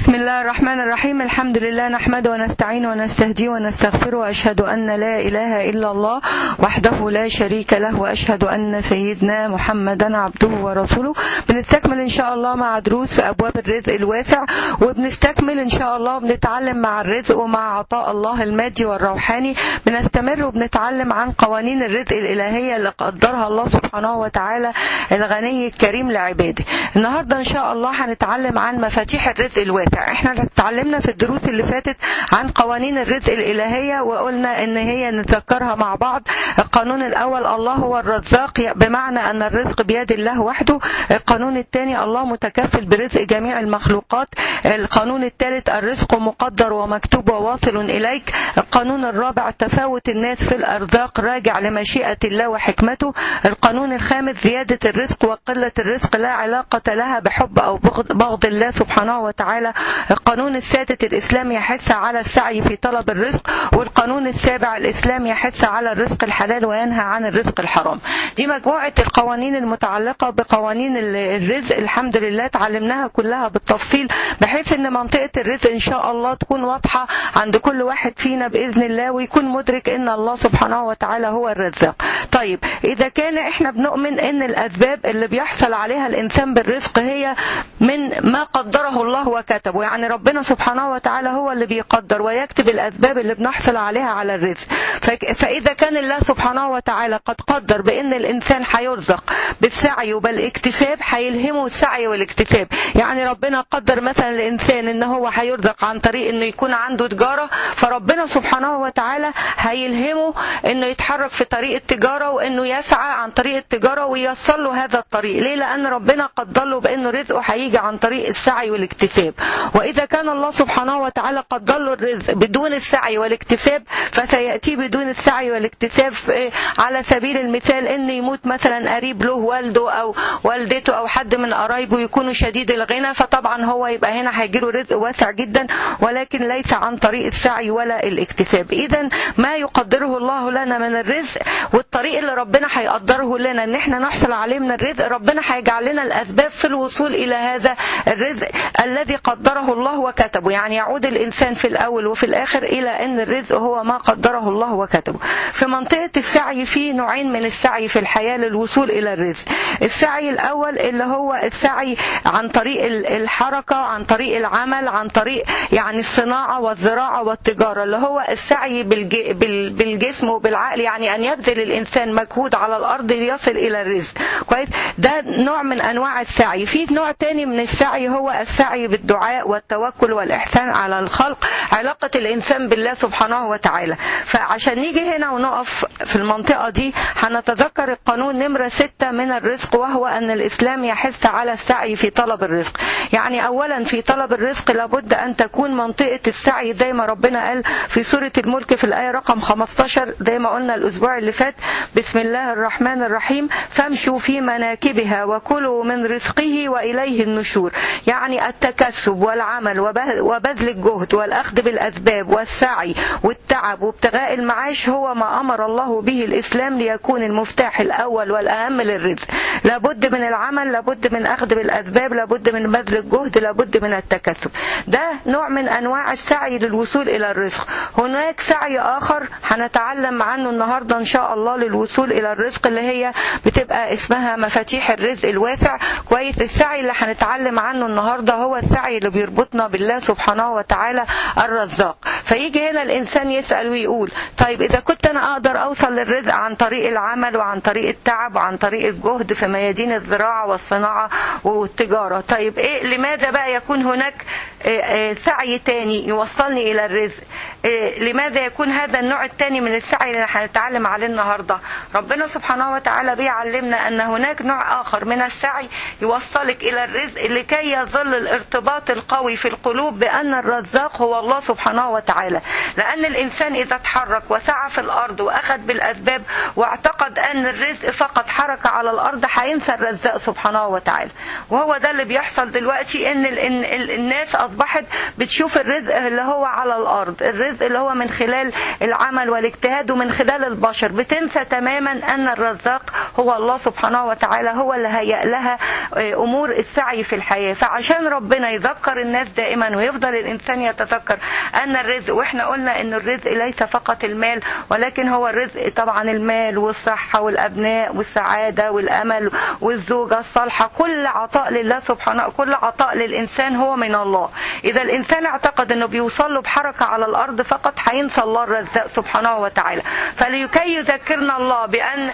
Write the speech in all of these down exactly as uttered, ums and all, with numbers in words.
بسم الله الرحمن الرحيم. الحمد لله نحمده ونستعين ونستهديه ونستغفره، وأشهد أن لا إله إلا الله وحده لا شريك له، وأشهد أن سيدنا محمدا عبده ورسوله. بنستكمل إن شاء الله مع دروس أبواب الرزق الواسع، وبنستكمل إن شاء الله وبنتعلم مع الرزق ومع عطاء الله المادي والروحاني. بنستمر وبنتعلم عن قوانين الرزق الإلهية اللي قدرها الله سبحانه وتعالى الغني الكريم لعباده. النهاردة إن شاء الله هنتعلم عن مفاتيح الرزق الواسع. احنا اتعلمنا في الدروس اللي فاتت عن قوانين الرزق الإلهية، وقلنا ان هي نتذكرها مع بعض. القانون الاول: الله هو الرزاق، بمعنى ان الرزق بيد الله وحده. القانون الثاني: الله متكفل برزق جميع المخلوقات. القانون الثالث: الرزق مقدر ومكتوب وواصل اليك. القانون الرابع: تفاوت الناس في الارزاق راجع لمشيئة الله وحكمته. القانون الخامس: زيادة الرزق وقلة الرزق لا علاقة لها بحب او بغض الله سبحانه وتعالى. القانون السادس: الإسلام يحث على السعي في طلب الرزق. والقانون السابع: الإسلام يحث على الرزق الحلال وينهى عن الرزق الحرام. دي مجموعة القوانين المتعلقة بقوانين الرزق. الحمد لله تعلمناها كلها بالتفصيل، بحيث ان منطقة الرزق ان شاء الله تكون واضحة عند كل واحد فينا بإذن الله، ويكون مدرك ان الله سبحانه وتعالى هو الرزاق. طيب، إذا كان احنا بنؤمن ان الأسباب اللي بيحصل عليها الإنسان بالرزق هي من ما قدره الله وكتبه، يعني ربنا سبحانه وتعالى هو اللي بيقدر ويكتب الأسباب اللي بنحصل عليها على الرزق. فإذا كان الله سبحانه وتعالى قد قدر بأن الإنسان هيرزق بالسعي وبالاكتساب، هيلهمه السعي والاكتساب. يعني ربنا قدر مثلا الإنسان إن هو هيرزق عن طريق إنه يكون عنده تجارة، فربنا سبحانه وتعالى هيلهمه إنه يتحرك في طريق التجارة، وإنه يسعى عن طريق التجارة ويوصل له هذا الطريق. ليه؟ لأن ربنا قدر له بأنه رزقه هيجي عن طريق السعي والاكتساب. وإذا كان الله سبحانه وتعالى قدر له الرزق بدون السعي والاكتساب، فسيأتي بدون السعي والاكتساب. على سبيل المثال إن يموت مثلا قريب له، والده أو والدته أو حد من قرايبه يكونوا شديد الغنى، فطبعا هو يبقى هنا هيجيله رزق واسع جدا، ولكن ليس عن طريق السعي ولا الاكتساب. إذا ما يقدره الله لنا من الرزق والطريق اللي ربنا هيقدره لنا ان احنا نحصل عليه من الرزق، ربنا هيجعل لنا الأسباب في الوصول إلى هذا الرزق الذي قدره الله وكتبه. يعني يعود الإنسان في الأول وفي الآخر إلى أن الرزق هو ما قدره الله وكتبه. في منطقة السعي في نوعين من السعي في الحياة للوصول إلى الرزق. السعي الأول اللي هو السعي عن طريق الحركة، عن طريق العمل، عن طريق يعني الصناعة والزراعة والتجارة، اللي هو السعي بالجسم وبالعقل، يعني أن يبذل الإنسان مجهود على الأرض ليصل إلى الرزق. كويس؟ ده نوع من أنواع السعي. في نوع تاني من السعي هو السعي بالدعاء والتوكل والإحسان على الخلق، علاقة الإنسان بالله سبحانه وتعالى. فعشان نيجي هنا ونقف في المنطقة دي هنتذكر القانون نمرة ستة من الرزق، وهو أن الإسلام يحث على السعي في طلب الرزق. يعني أولا في طلب الرزق لابد أن تكون منطقة السعي زي ما ربنا قال في سورة الملك في الآية رقم خمستاشر، زي ما قلنا الأسبوع اللي فات: بسم الله الرحمن الرحيم، فامشوا في مناكبها وكلوا من رزقه وإليه النشور. يعني التكسب والعمل وبذل الجهد والأخذ بالأسباب والسعي والتعب وابتغاء المعاش هو ما أمر الله به الإسلام ليكون المفتاح الأول والأهم للرزق. لابد من العمل، لابد من أخذ بالأسباب، لابد من بذل الجهد، لابد من التكسب. ده نوع من أنواع السعي للوصول إلى الرزق. هناك سعي آخر هنتعلم عنه النهاردة إن شاء الله للوصول إلى الرزق، اللي هي بتبقى اسمها مفاتيح الرزق الواسع. كويس؟ السعي اللي هنتعلم عنه النهاردة هو السعي اللي بيربطنا بالله سبحانه وتعالى الرزاق. فيجي هنا الإنسان يسأل ويقول: طيب إذا كنت أنا أقدر أوصل للرزق عن طريق العمل وعن طريق التعب وعن طريق الجهد في ميادين الزراعة والصناعة والتجارة، طيب إيه لماذا بقى يكون هناك سعي تاني يوصلني إلى الرزق؟ لماذا يكون هذا النوع التاني من السعي اللي هنتعلم عليه النهاردة؟ ربنا سبحانه وتعالى بيعلمنا أن هناك نوع آخر من السعي يوصلك إلى الرزق، لكي يظل الارتباط القوي في القلوب بأن الرزاق هو الله سبحانه وتعالى. وتعالى. لأن الإنسان إذا تحرك وسعى في الأرض وأخذ بالأسباب واعتقد أن الرزق فقط حركة على الأرض هينسى الرزاق سبحانه وتعالى. وهو ده اللي بيحصل دلوقتي، إن الناس أصبحت بتشوف الرزق اللي هو على الأرض، الرزق اللي هو من خلال العمل والاجتهاد ومن خلال البشر، بتنسى تماما أن الرزاق هو الله سبحانه وتعالى، هو اللي هيأ لها أمور السعي في الحياة. فعشان ربنا يذكر الناس دائما ويفضل الإنسان يتذكر أن الرزق، وإحنا قلنا أن الرزق ليس فقط المال، ولكن هو الرزق طبعا المال والصحة والأبناء والسعادة والأمل والزوجة الصالحة، كل عطاء لله سبحانه، كل عطاء للإنسان هو من الله. إذا الإنسان اعتقد أنه بيوصل له بحركة على الأرض فقط هينسى الله الرزاق سبحانه وتعالى. فلكي يذكرنا الله بأن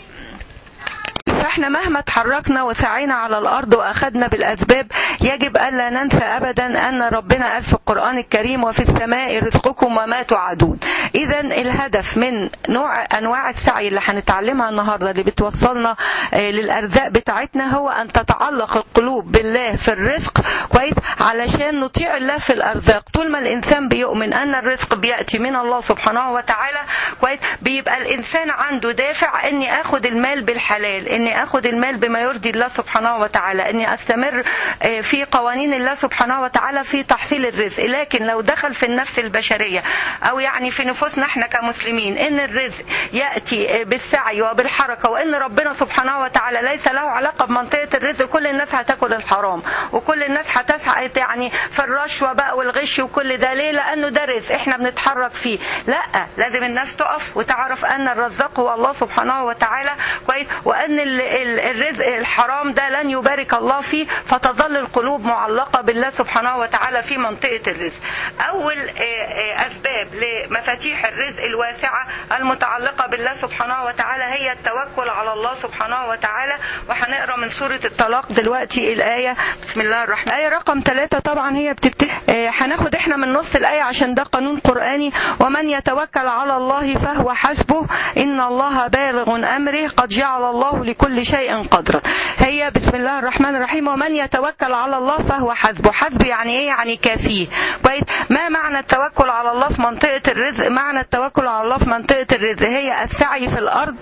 فاحنا مهما تحركنا وسعينا على الأرض وأخذنا بالأسباب يجب ألا ننسى أبدا أن ربنا قال في القرآن الكريم وفي السماء رزقكم وما توعدون. إذا الهدف من نوع أنواع السعي اللي هنتعلمها النهاردة اللي بتوصلنا للأرزاق بتاعتنا هو أن تتعلق القلوب بالله في الرزق، كويس، علشان نطيع الله في الأرزاق. طول ما الإنسان بيؤمن أن الرزق بيأتي من الله سبحانه وتعالى، كويس، بيبقى الإنسان عنده دافع إني أخذ المال بالحلال، إني أخذ المال بما يرضي الله سبحانه وتعالى، إني أستمر في قوانين الله سبحانه وتعالى في تحصيل الرزق. لكن لو دخل في النفس البشرية أو يعني في نفوسنا احنا كمسلمين إن الرزق يأتي بالسعي وبالحركة، وإن ربنا سبحانه وتعالى ليس له علاقة بمنطقة الرزق، كل الناس هتاكل الحرام وكل الناس هتسعى يعني في الرشوة بقى والغش وكل ده. ليه؟ لأنه ده رزق احنا بنتحرك فيه. لا، لازم الناس تقف وتعرف أن الرزاق هو الله سبحانه وتعالى، كويس، وأن الرزق الحرام ده لن يبارك الله فيه، فتظل القلوب معلقة بالله سبحانه وتعالى في منطقة الرزق. أول أسباب لمفاتيح الرزق الواسعة المتعلقة بالله سبحانه وتعالى هي التوكل على الله سبحانه وتعالى. وهنقرأ من سورة الطلاق دلوقتي الآية، بسم الله الرحمن الرحيم، آية رقم ثلاثة. طبعا هي بتبتدي، هناخد احنا من نص الآية عشان ده قانون قرآني: ومن يتوكل على الله فهو حسبه إن الله بالغ أمره قد جعل الله لكل شيء قدرا. هي بسم الله الرحمن الرحيم: ومن يتوكل على الله فهو حسبه. حسب يعني ايه؟ يعني كافيه، كويس. ما معنى التوكل على الله في منطقة الرزق؟ معنى التوكل على الله في منطقة الرزق هي السعي في الأرض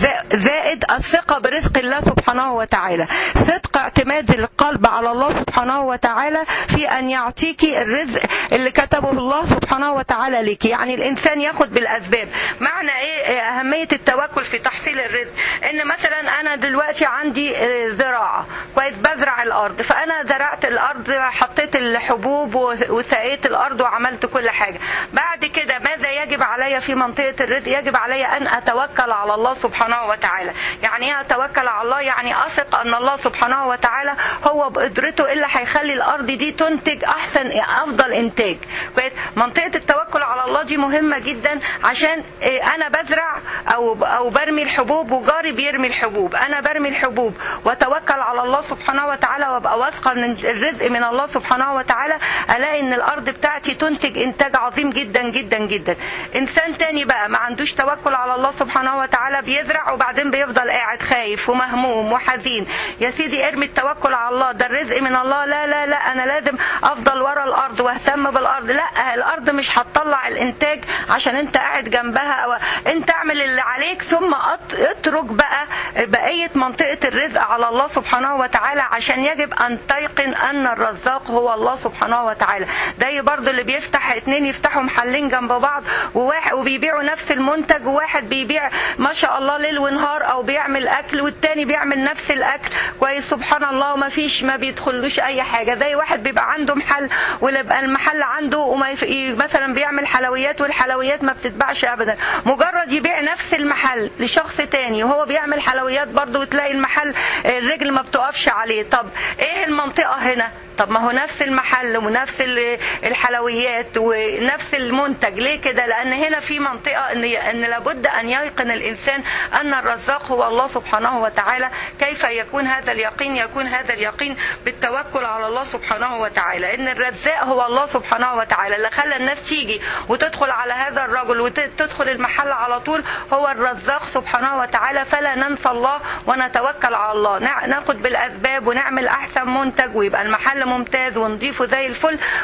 زائد الثقة برزق الله سبحانه وتعالى، صدق اعتماد القلب على الله سبحانه وتعالى في أن يعطيك الرزق اللي كتبه الله سبحانه وتعالى لك. يعني الإنسان ياخد بالأسباب. معنى ايه أهمية التوكل في تحصيل الرزق؟ إن مثلا أنا دلوقتي عندي زراعة، كويس، بزرع الأرض، فأنا زرعت الأرض، حطيت الحبوب وسقيت الأرض وعملت كل حاجة. بعد كده ماذا يجب علي في منطقة الرزق؟ يجب علي أن أتوكل على الله سبحانه وتعالى. يعني ايه أتوكل على الله؟ يعني أثق أن الله سبحانه وتعالى هو بقدرته إلا هيخلي الأرض دي تنتج أحسن أفضل إنتاج، كويس. منطقة التوكل على الله دي مهمة جدا، عشان أنا بزرع أو أو برمي الحبوب وجاري بيرمي الحبوب، أنا برمي الحبوب وتوكل على الله سبحانه وتعالى وابقى واثقة ان الرزق من الله سبحانه وتعالى، الاقي ان الارض بتاعتي تنتج انتاج عظيم جدا جدا جدا. انسان تاني بقى ما عندوش توكل على الله سبحانه وتعالى، بيزرع وبعدين بيفضل قاعد خايف ومهموم وحزين. يا سيدي ارمي التوكل على الله، ده الرزق من الله. لا لا لا، انا لازم افضل ورا الارض واهتم بالارض. لا، الارض مش هتطلع الانتاج عشان انت قاعد جنبها، او انت اعمل اللي عليك ثم اترك بقى بقية منطقة الرزق على الله سبحانه وتعالى، عشان يجب أن تيقن أن الرزاق هو الله سبحانه وتعالى. ده برضو اللي بيفتح اتنين يفتحوا محلين جنب بعض وواحد وبيبيعوا نفس المنتج، وواحد بيبيع ما شاء الله ليل ونهار أو بيعمل أكل، والتاني بيعمل نفس الأكل، كويس، سبحان الله، وما فيش ما بيدخلوش أي حاجة. زي واحد بيبقى عنده محل ويبقى المحل عنده وما مثلا بيعمل حلويات، والحلويات ما بتتباعش أبدا، مجرد يبيع نفس المحل لشخص تاني وهو بيعمل حلويات برضو، وتلاقي المحل الرجل ما بتقفش عليه. طب ايه المنطقة هنا؟ طب ما هو نفس المحل ونفس الحلويات ونفس المنتج. ليه كده؟ لأن هنا في منطقة ان ان لابد ان ييقن الانسان ان الرزاق هو الله سبحانه وتعالى. كيف يكون هذا اليقين؟ يكون هذا اليقين بالتوكل على الله سبحانه وتعالى، ان الرزاق هو الله سبحانه وتعالى. اللي خلى الناس تيجي وتدخل على هذا الرجل وتدخل المحل على طول هو الرزاق سبحانه وتعالى. فلا ننسى الله ونتوكل على الله، ناخد بالأسباب ونعمل أحسن منتج ويبقى المحل ممتاز ونضيفه زي الفل، وبعدين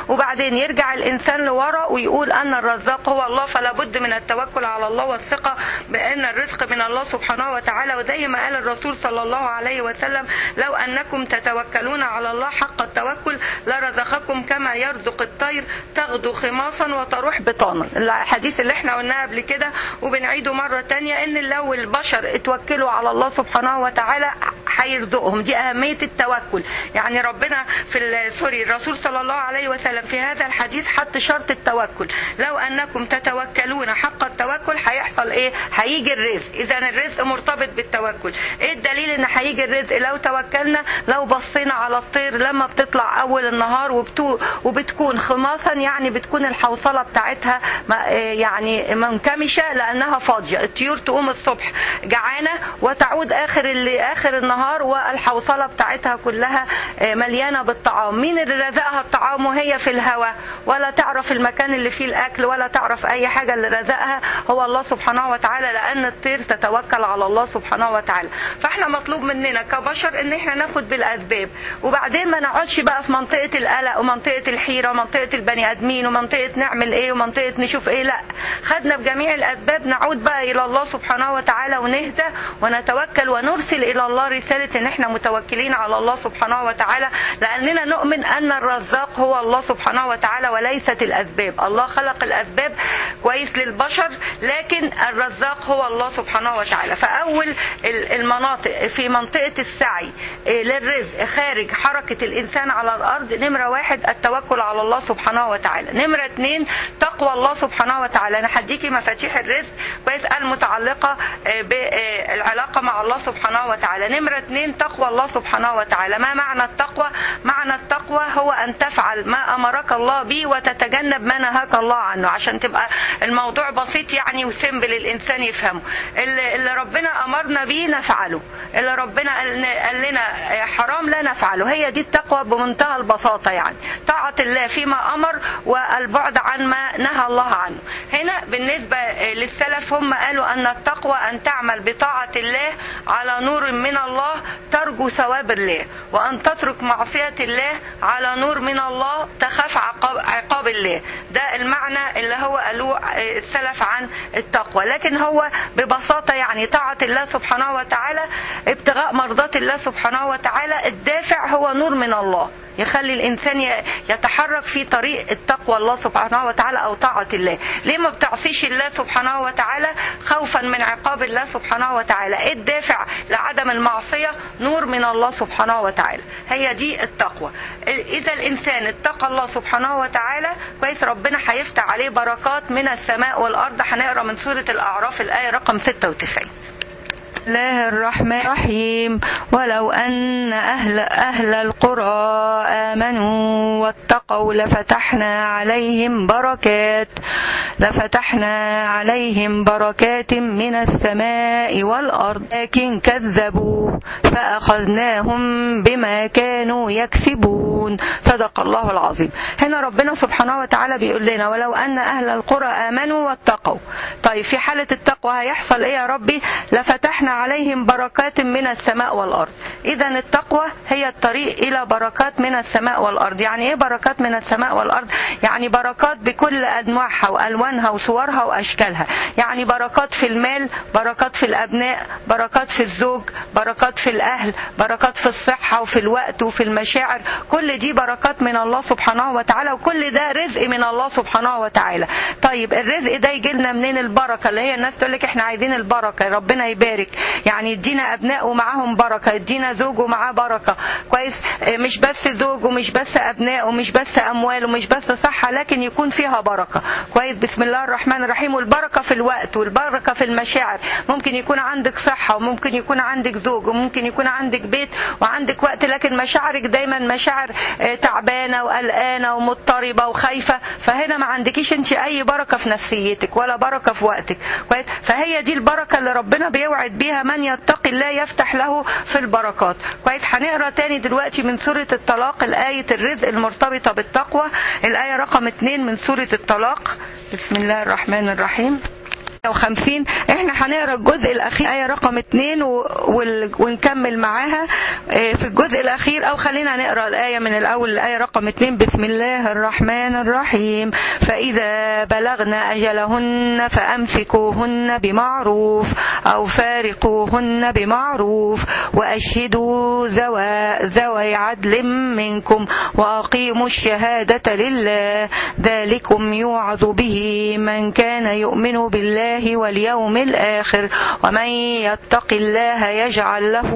وبعدين يرجع الإنسان لورا ويقول أن الرزاق هو الله، فلا بد من التوكل على الله والثقة بأن الرزق من الله سبحانه وتعالى. وزي ما قال الرسول صلى الله عليه وسلم: لو أنكم تتوكلون على الله حق التوكل لرزقكم كما يرزق الطير تغدو خماصا وتروح بطانا. الحديث اللي احنا قلناه قبل كده وبنعيده مرة تانية، ان لو البشر اتوكلوا على الله سبحانه وتعالى هيرزقهم. دي أهمية التوكل. يعني ربنا في سوري الرسول صلى الله عليه وسلم في هذا الحديث حط شرط التوكل: لو أنكم تتوكلون حق التوكل هيحصل ايه؟ هيجي الرزق. إذا الرزق مرتبط بالتوكل. ايه الدليل ان هيجي الرزق؟ لو توكلنا، لو بصينا على الطير لما بتطلع أول النهار وبتو وبتكون خماصا، يعني بتكون الحوصلة بتاعتها يعني منكمشة لأنها فاضية. الطيور تقوم الصبح جعانة وتعود آخر اللي آخر النهار والحوصلة بتاعتها كلها مليانة بالطعام. مين اللي رزقها الطعام وهي في الهواء ولا تعرف المكان اللي فيه الأكل ولا تعرف أي حاجة؟ اللي رزقها هو الله سبحانه وتعالى، لأن الطير تتوكل على الله سبحانه وتعالى. فاحنا مطلوب مننا كبشر ان احنا ناخد بالأسباب، وبعدين ما نقعدش بقى في منطقة القلق ومنطقة الحيرة ومنطقة البني آدمين ومنطقة نعمل ايه ومنطقة نشوف ايه. لا، خدنا بجميع الأسباب، نعود بقى إلى الله سبحانه وتعالى ونهدى ونتوكل ونرسل إلى الله رسالة ان احنا متوكلين على الله سبحانه وتعالى، لأننا نؤمن أن الرزاق هو الله سبحانه وتعالى وليست الأسباب. الله خلق الأسباب كويس للبشر، لكن الرزاق هو الله سبحانه وتعالى. فأول المناطق في منطقة السعي للرزق خارج حركة الإنسان على الأرض: نمرة واحد التوكل على الله سبحانه وتعالى. نمرة اتنين تقوى الله سبحانه وتعالى. أنا هديكي مفاتيح الرزق كويس المتعلقة بالعلاقة مع الله سبحانه وتعالى. نمرة اتنين تقوى الله سبحانه وتعالى. ما معنى التقوى؟ معنى التقوى هو أن تفعل ما أمرك الله به وتتجنب ما نهاك الله عنه، عشان تبقى الموضوع بسيط يعني وسيمبل الإنسان يفهمه. اللي ربنا أمرنا به نفعله، اللي ربنا قال لنا حرام لا نفعله. هي دي التقوى بمنتهى البساطة، يعني طاعة الله فيما أمر والبعد عن ما نهى الله عنه. هنا بالنسبة للسلف هم قالوا أن التقوى أن تعمل بطاعة الله على نور من الله ترجو ثواب الله، وأن تترك معصية الله على نور من الله تخاف عقاب الله. ده المعنى اللي هو قالوه السلف عن التقوى. لكن هو ببساطة يعني طاعة الله سبحانه وتعالى، ابتغاء مرضات الله سبحانه وتعالى. الدافع هو نور من الله يخلي الإنسان يتحرك في طريق التقوى الله سبحانه وتعالى أو طاعة الله. ليه ما بتعصيش الله سبحانه وتعالى؟ خوفا من عقاب الله سبحانه وتعالى. إيه الدافع لعدم المعصية؟ نور من الله سبحانه وتعالى. هي دي التقوى. إذا الإنسان اتقى الله سبحانه وتعالى كويس، ربنا هيفتح عليه بركات من السماء والأرض. هنقرأ من سورة الأعراف الآية رقم ستة وتسعين. بسم الله الرحمن الرحيم. ولو أن أهل, أهل القرى آمنوا واتقوا لفتحنا عليهم بركات لفتحنا عليهم بركات من السماء والأرض، لكن كذبوا فأخذناهم بما كانوا يكسبون. صدق الله العظيم. هنا ربنا سبحانه وتعالى بيقول لنا: ولو أن أهل القرى آمنوا واتقوا. طيب في حالة التقوى هيحصل إيه يا ربي؟ لفتحنا عليهم بركات من السماء والأرض. إذا التقوى هي الطريق إلى بركات من السماء والأرض. يعني إيه بركات من السماء والأرض؟ يعني بركات بكل أنواعها وألوانها وصورها وأشكالها. يعني بركات في المال، بركات في الأبناء، بركات في الزوج، بركات في الأهل، بركات في الصحة وفي الوقت وفي المشاعر. كل دي بركات من الله سبحانه وتعالى، وكل ده رزق من الله سبحانه وتعالى. طيب الرزق ده يجي لنا منين؟ البركة اللي هي الناس تقول لك احنا عايزين البركة، ربنا يبارك، يعني يدينا أبناء ومعاهم بركة، يدينا زوج ومعاه بركة كويس. مش بس زوج ومش بس أبناء ومش بس أموال ومش بس صحة، لكن يكون فيها بركة كويس. بسم الله الرحمن الرحيم. والبركة في الوقت والبركة في المشاعر. ممكن يكون عندك صحة وممكن يكون عندك زوج وممكن يكون عندك بيت وعندك وقت، لكن مشاعرك دايما مشاعر تعبانة وقلقانة ومضطربة وخايفة، فهنا ما عندكيش انت أي بركة في نفسيتك ولا بركة في وقتك كويس. فهي دي البركة اللي ربنا بيوعد بيها من يتقي الله يفتح له في البركات كويس. هنقرأ تاني دلوقتي من سورة الطلاق الآية الرزق المرتبطة بالتقوى، الآية رقم اتنين من سورة الطلاق. بسم الله الرحمن الرحيم. وخمسين. احنا هنقرا الجزء الاخير ايه رقم اتنين ونكمل معاها في الجزء الاخير، او خلينا نقرا الايه من الاول، الايه رقم اتنين. بسم الله الرحمن الرحيم. فاذا بلغن اجلهن فامسكوهن بمعروف او فارقوهن بمعروف واشهدوا ذوي ذوي عدل منكم واقيموا الشهاده لله ذلكم يوعظ به من كان يؤمن بالله واليوم الآخر ومن يتق الله يجعل له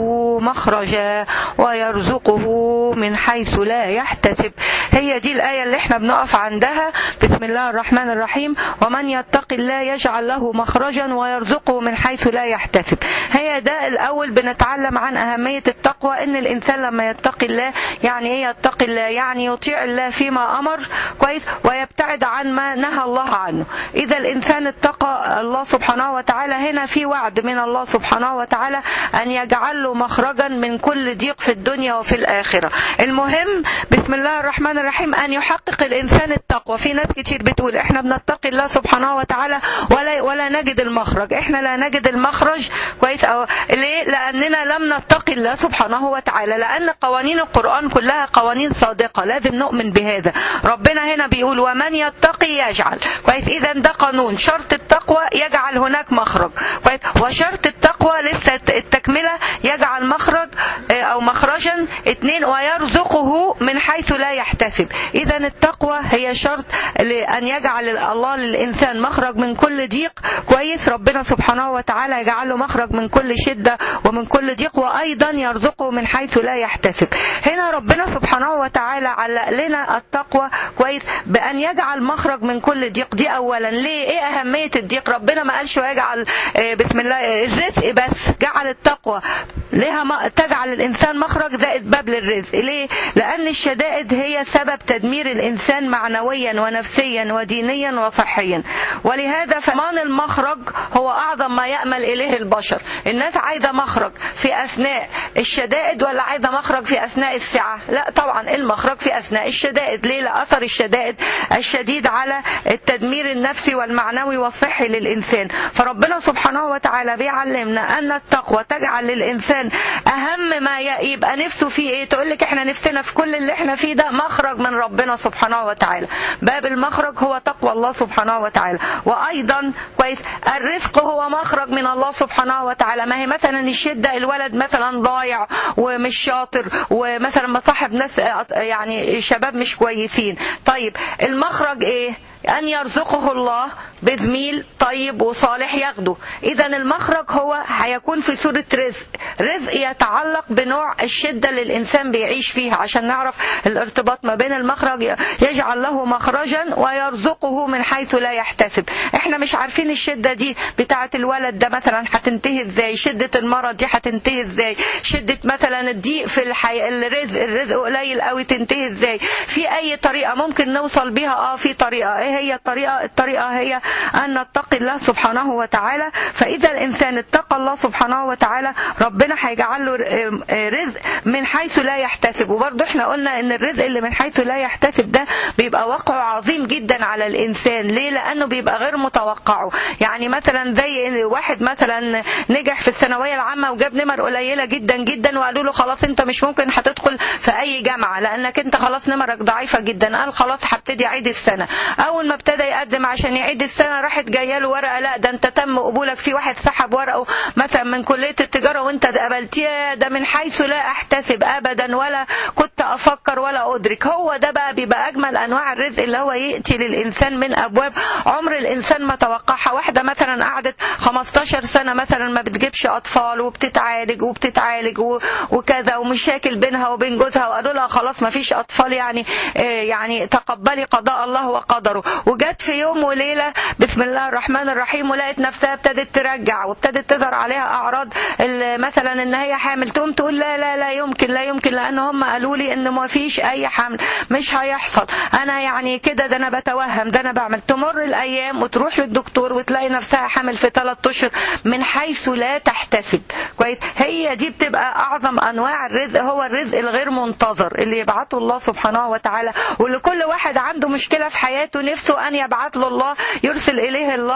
مخرجا ويرزقه من حيث لا يحتسب. هي دي الآية اللي احنا بنقف عندها. بسم الله الرحمن الرحيم. ومن يتق الله يجعل له مخرجا ويرزقه من حيث لا يحتسب. هي ده الأول بنتعلم عن أهمية التقوى، إن الإنسان لما يتقي الله يعني ايه يتقي الله؟ يعني يطيع الله فيما أمر كويس ويبتعد عن ما نهى الله عنه. إذا الإنسان اتقى الله سبحانه وتعالى، هنا في وعد من الله سبحانه وتعالى أن يجعل له مخرجا من كل ضيق في الدنيا وفي الآخرة. المهم بسم الله الرحمن الرحيم أن يحقق الإنسان التقوى. في ناس كتير بتقول احنا بنتقي الله سبحانه وتعالى ولا ولا نجد المخرج. احنا لا نجد المخرج كويس. أو ليه؟ لأننا لم نتقي الله سبحانه وتعالى، لأن قوانين القرآن كلها قوانين صادقة، لازم نؤمن بهذا. ربنا هنا بيقول ومن يتقي يجعل كويس. إذا ده قانون، شرط التقوى يجعل هناك مخرج كويس، وشرط التقوى لسه التكملة يجعل مخرج أو مخرجا اثنين ويرزقه من حيث لا يحتسب. إذا التقوى هي شرط لأن يجعل الله للإنسان مخرج من كل ضيق كويس. ربنا سبحانه وتعالى يجعل له مخرج من كل شدة ومن كل ضيق، وأيضا يرزقه من حيث لا يحتسب. هنا ربنا سبحانه وتعالى علق لنا التقوى كويس بأن يجعل مخرج من كل ضيق. دي أولا. ليه؟ إيه أهمية الضيق؟ ربنا ما قالش ويجعل بسم الله الرزق بس، جعل التقوى لها تجعل الإنسان مخرج زائد باب للرزق. ليه؟ لأن الشدائد هي سبب تدمير الإنسان معنويا ونفسيا ودينيا وصحيا، ولهذا فمان المخرج هو أعظم ما يأمل إليه البشر. الناس عايزة مخرج في أثناء الشدائد ولا عايزة مخرج في أثناء السعة؟ لا طبعا المخرج في أثناء الشدائد. ليه؟ لأثر الشدائد الشديد على التدمير النفسي والمعنوي والصحي للإنسان. فربنا سبحانه وتعالى بيعلمنا أن التقوى تجعل للإنسان أهم ما يبقى نفسه فيه إيه؟ تقولك إحنا نفسنا في كل اللي إحنا فيه ده مخرج من ربنا سبحانه وتعالى. باب المخرج هو تقوى الله سبحانه وتعالى. وأيضا كويس الرزق هو مخرج من الله سبحانه وتعالى. ما هي مثلا الشدة، الولد مثلا ضايع ومش شاطر ومثلا مصاحب ناس يعني شباب مش كويسين، طيب المخرج إيه؟ أن يرزقه الله بزميل طيب وصالح ياخده. إذا المخرج هو هيكون في صورة رزق، رزق يتعلق بنوع الشدة اللي الإنسان بيعيش فيها، عشان نعرف الارتباط ما بين المخرج. يجعل له مخرجا ويرزقه من حيث لا يحتسب. احنا مش عارفين الشدة دي بتاعة الولد ده مثلا هتنتهي ازاي، شدة المرض دي هتنتهي ازاي، شدة مثلا الضيق في الحي... الرزق الرزق قليل قوي تنتهي ازاي. في أي طريقة ممكن نوصل بيها؟ اه في طريقة. ايه هي الطريقة؟ الطريقة هي أن نتقي الله سبحانه وتعالى. فإذا الإنسان اتقى الله سبحانه وتعالى ربنا هيجعل له رزق من حيث لا يحتسب. وبرضه احنا قلنا ان الرزق اللي من حيث لا يحتسب ده بيبقى وقعه عظيم جدا على الإنسان. ليه؟ لأنه بيبقى غير متوقعه. يعني مثلا زي واحد مثلا نجح في الثانوية العامة وجاب نمر قليلة جدا جدا وقالوا له خلاص انت مش ممكن هتدخل في أي جامعة لأنك انت خلاص نمرك ضعيفة جدا. قال خلاص هبتدي أعيد السنة. أول ما ابتدى يقدم عشان يعيد السنة راحت جايه له ورقه، لا ده انت تم قبولك. في واحد سحب ورقه مثلا من كليه التجاره وانت قبلتيه، ده من حيث لا احتسب ابدا ولا كنت افكر ولا ادرك. هو ده بقى بيبقى اجمل انواع الرزق اللي هو ياتي للانسان من ابواب عمر الانسان ما توقعها. واحده مثلا قعدت خمستاشر سنه مثلا ما بتجيبش اطفال وبتتعالج وبتتعالج وكذا ومشاكل بينها وبين جوزها، وقالوا لها خلاص ما فيش اطفال، يعني يعني تقبلي قضاء الله وقدره. وجت في يوم وليله بسم الله الرحمن الرحيم ولقيت نفسها ابتدت ترجع وابتدت تظهر عليها اعراض مثلا ان هي حامل. تقوم تقول لا لا لا يمكن لا يمكن لان هم قالوا لي ان ما فيش اي حمل، مش هيحصل، انا يعني كده ده انا بتوهم ده انا بعمل. تمر الايام وتروح للدكتور وتلاقي نفسها حامل في ثلاثة اشهر من حيث لا تحتسب. كويس. هي دي بتبقى اعظم انواع الرزق، هو الرزق الغير منتظر اللي يبعثه الله سبحانه وتعالى. ولكل واحد عنده مشكله في حياته نفسه ان يبعث له الله، يرسل اليه الله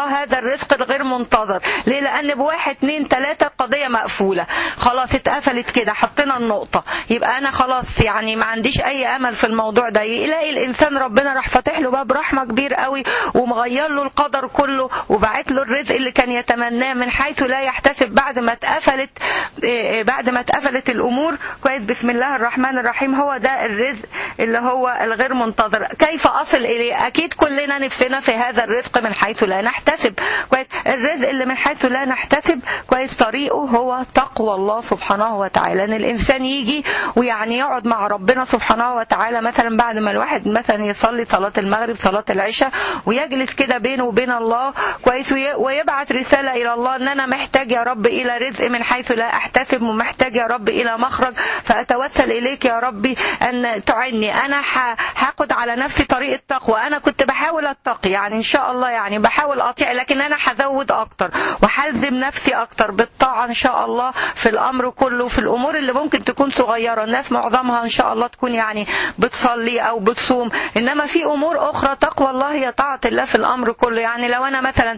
الله هذا الرزق الغير منتظر. ليه؟ لان بواحد اتنين تلاتة القضية مقفولة خلاص، اتقفلت كده، حطينا النقطة، يبقى انا خلاص يعني ما عنديش اي امل في الموضوع ده. يلاقي الانسان ربنا راح فاتح له باب رحمة كبير قوي ومغير له القدر كله وبعت له الرزق اللي كان يتمناه من حيث لا يحتسب بعد ما اتقفلت بعد ما اتقفلت الامور. كويس. بسم الله الرحمن الرحيم. هو ده الرزق اللي هو الغير منتظر. كيف اصل اليه؟ اكيد كلنا نفسنا في هذا الرزق من حيث لا نحتسب. كويس. الرزق اللي من حيث لا نحتسب كويس طريقه هو تقوى الله سبحانه وتعالى. ان الانسان يجي ويعني يقعد مع ربنا سبحانه وتعالى مثلا بعد ما الواحد مثلا يصلي صلاة المغرب صلاة العشاء ويجلس كده بينه وبين الله كويس ويبعت رسالة الى الله ان انا محتاج يا رب الى رزق من حيث لا احتسب ومحتاج يا رب الى مخرج، فاتوسل اليك يا ربي ان تعني. انا هاخد على نفسي طريق التقوى. انا كنت بحاول اتقي يعني ان شاء الله يعني بحاول اطيع، لكن انا هزود اكتر وهلزم نفسي اكتر بالطاعة ان شاء الله في الامر كله، في الامور اللي ممكن تكون صغيرة الناس معظمها ان شاء الله تكون يعني بتصلي او بتصوم، انما في امور اخرى تقوى الله هي طاعة الله في الامر كله. يعني لو انا مثلا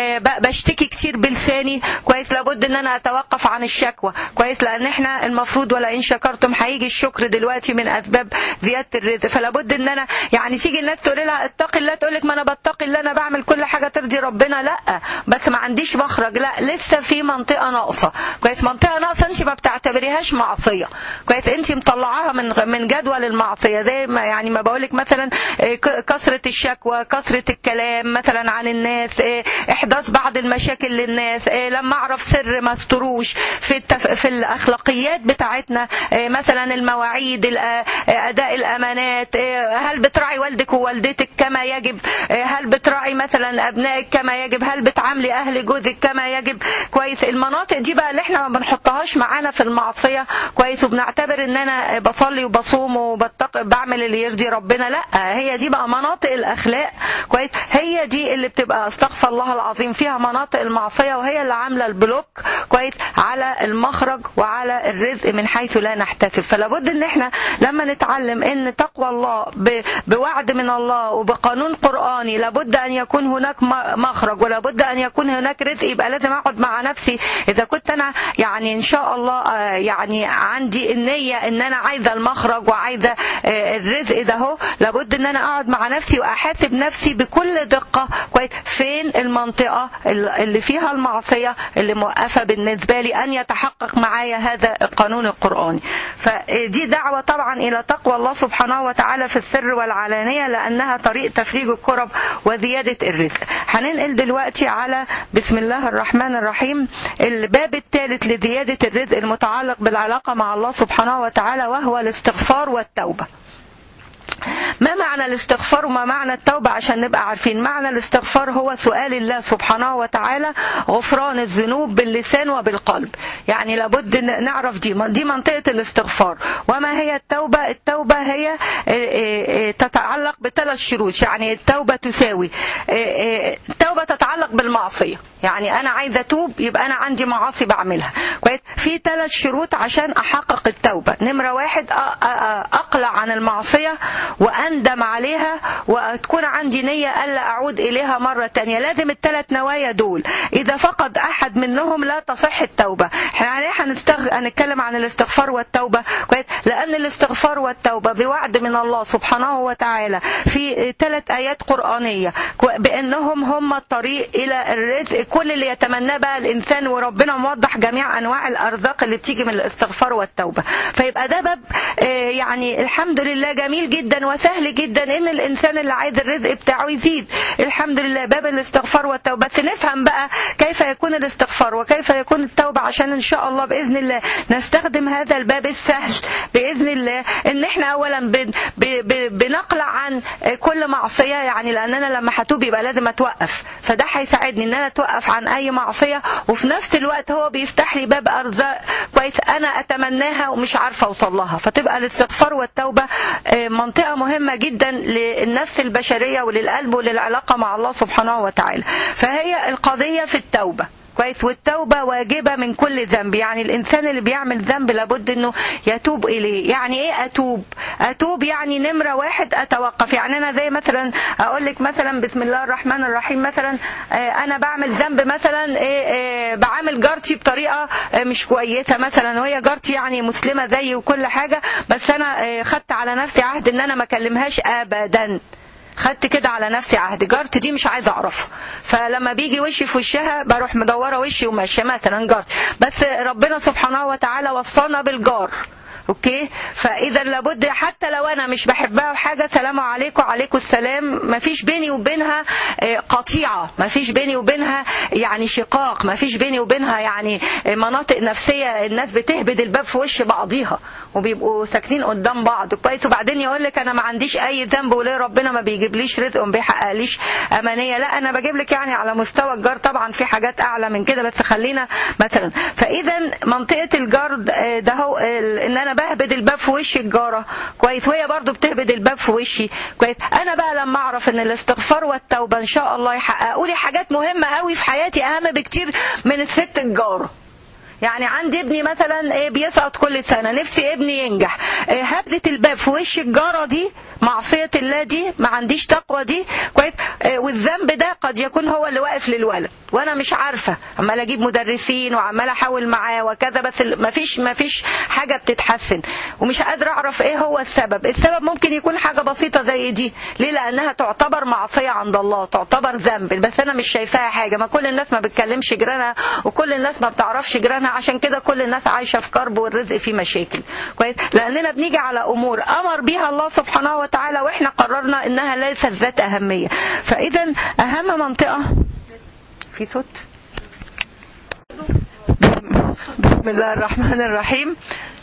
بشتكي كتير بلساني كويس لابد ان انا اتوقف عن الشكوى كويس، لان احنا المفروض ولا ان شكرتم هيجي الشكر دلوقتي من اسباب زيادة الرزق. فلابد ان انا يعني تيجي الناس تقول لها اتقي الله تقول لك ما انا بتقي الله انا بعمل كل حاجة ترضي ربنا، لا بس ما عنديش مخرج، لا لسه في منطقة ناقصة كويس. منطقة ناقصة انت ما بتعتبريهاش معصية كويس، انت مطلعاها من من جدول المعصية. زي ما يعني ما بقولك مثلا كثرة الشكوى، كثرة الكلام مثلا عن الناس، احداث بعض المشاكل للناس، لما اعرف سر ما استروش في التف... في الاخلاقيات بتاعتنا، مثلا المواعيد، اداء الامانات، هل بتراعي والدك ووالدتك كما يجب، هل بتراعي مثلا ابنائك كما يجب، هل بتعاملي اهل جوزك كما يجب كويس. المناطق دي بقى اللي احنا ما بنحطهاش معانا في المعصية كويس وبنعتبر ان انا بصلي وبصوم وبتق... بعمل اللي يرضي ربنا، لا هي دي بقى مناطق الاخلاق كويس، هي دي اللي بتبقى استغفر الله العظيم فيها مناطق المعصية، وهي اللي عاملة البلوك كويس على المخرج وعلى الرزق من حيث لا نحتسب. فلابد ان احنا لما نتعلم ان تقوى الله ب... بوعد من الله وبقانون قرآني لابد ان يكون هناك مخرج ولابد ان يكون هناك رزق، يبقى لازم اقعد مع نفسي. اذا كنت انا يعني ان شاء الله يعني عندي النية ان انا عايزة المخرج وعايزة الرزق ده هو، لابد ان انا اقعد مع نفسي واحاسب نفسي بكل دقة كويس فين المنطقة اللي فيها المعصية اللي موقفة بالنسبة لي ان يتحقق معايا هذا القانون القرآني. فدي دعوة طبعا الى تقوى الله سبحانه وتعالى في السر والعلانية، لانها طريق تفريج الكرب وزيادة الرزق. هننقل دلوقتي على بسم الله الرحمن الرحيم الباب الثالث لزيادة الرزق المتعلق بالعلاقة مع الله سبحانه وتعالى، وهو الاستغفار والتوبة. ما معنى الاستغفار وما معنى التوبة؟ عشان نبقى عارفين. معنى الاستغفار هو سؤال الله سبحانه وتعالى غفران الذنوب باللسان وبالقلب، يعني لابد نعرف دي دي منطقة الاستغفار. وما هي التوبة؟ التوبة هي تتعلق بثلاث شروط، يعني التوبة تساوي التوبة تتعلق بالمعصية، يعني أنا عايزة أتوب يبقى أنا عندي معاصي بعملها كويس، في ثلاث شروط عشان أحقق التوبة. نمرة واحد أقلع عن المعصية وأندم عليها وتكون عندي نية ألا أعود إليها مرة تانية. لازم الثلاث نوايا دول، إذا فقد أحد منهم لا تصح التوبة. احنا عليه هنستغ... هنتكلم عن الاستغفار والتوبة كويس، لأن الاستغفار والتوبة بوعد من الله سبحانه وتعالى في ثلاث آيات قرآنية بأنهم هم الطريق إلى الرزق كل اللي يتمناه بقى الإنسان، وربنا موضح جميع أنواع الأرزاق اللي بتيجي من الاستغفار والتوبة. فيبقى ده باب يعني الحمد لله جميل جدا وسهل جدا ان الانسان اللي عايز الرزق بتاعه يزيد الحمد لله، باب الاستغفار والتوبة. بس نفهم بقى كيف يكون الاستغفار وكيف يكون التوبة، عشان ان شاء الله باذن الله نستخدم هذا الباب السهل باذن الله، ان احنا اولا بن بنقلع عن كل معصية، يعني لاننا لما هتوب يبقى لازم اتوقف، فده هيساعدني ان انا اتوقف عن اي معصية، وفي نفس الوقت هو بيفتح لي باب ارزاق كويس انا اتمناها ومش عارفة اوصل لها. فتبقى الاستغفار والتوبة منطقة مهمة جدا للنفس البشرية وللقلب وللعلاقة مع الله سبحانه وتعالى. فهي القضية في التوبة كويس. والتوبة واجبة من كل ذنب، يعني الإنسان اللي بيعمل ذنب لابد إنه يتوب إليه. يعني إيه أتوب؟ أتوب يعني نمرة واحد أتوقف. يعني أنا زي مثلا أقول لك مثلا بسم الله الرحمن الرحيم، مثلا أنا بعمل ذنب مثلا إيه، بعامل جارتي بطريقة مش كويسة مثلا، وهي جارتي يعني مسلمة زيي وكل حاجة، بس أنا خدت على نفسي عهد إن أنا ما أكلمهاش أبدا. خدت كده على نفسي عهد، جارتي دي مش عايزه اعرفها، فلما بيجي وشي في وشها بروح مدوره وشي وماشيه مثلا جارتي. بس ربنا سبحانه وتعالى وصانا بالجار، اوكي. فاذا لابد حتى لو انا مش بحبها وحاجه، سلام عليكم وعليكم السلام، ما فيش بيني وبينها قطيعه، ما فيش بيني وبينها يعني شقاق، ما فيش بيني وبينها يعني مناطق نفسيه. الناس بتهبد الباب في وش بعضيها وبيبقوا ساكنين قدام بعض، كويس. وبعدين يقول لك انا ما عنديش اي ذنب وليه ربنا ما بيجيبليش رزق وما بيحققليش امانيه. لا، انا بجيب لك يعني على مستوى الجار، طبعا في حاجات اعلى من كده، بس خلينا مثلا. فاذا منطقه الجار ده هو ان انا بهبد الباب في وش الجاره، كويس، وهي برضو بتهبد الباب في وشي، كويس. انا بقى لما اعرف ان الاستغفار والتوبه ان شاء الله يحققوا لي حاجات مهمه قوي في حياتي، اهم بكتير من الست الجاره. يعني عندي ابني مثلا ايه بيسقط كل سنه، نفسي ابني ينجح، إيه هبدة الباب في وش الجاره دي، معصيه الله دي، ما عنديش تقوى دي، كويس. إيه والذنب ده قد يكون هو اللي واقف للولد وانا مش عارفه، عمال اجيب مدرسين وعمال احاول معاه وكذا، بس ما فيش ما فيش حاجه بتتحسن ومش قادره اعرف ايه هو السبب. السبب ممكن يكون حاجه بسيطه زي دي، ليه؟ لانها تعتبر معصيه عند الله، تعتبر ذنب، بس انا مش شايفاها حاجه. ما كل الناس ما بتكلمش جيرانها وكل الناس ما بتعرفش جيرانها، عشان كده كل الناس عايشه في كرب والرزق فيه مشاكل، كويس. لاننا بنيجي على امور امر بيها الله سبحانه وتعالى واحنا قررنا انها ليست ذات اهميه. فاذا اهم منطقه في صوت. بسم الله الرحمن الرحيم،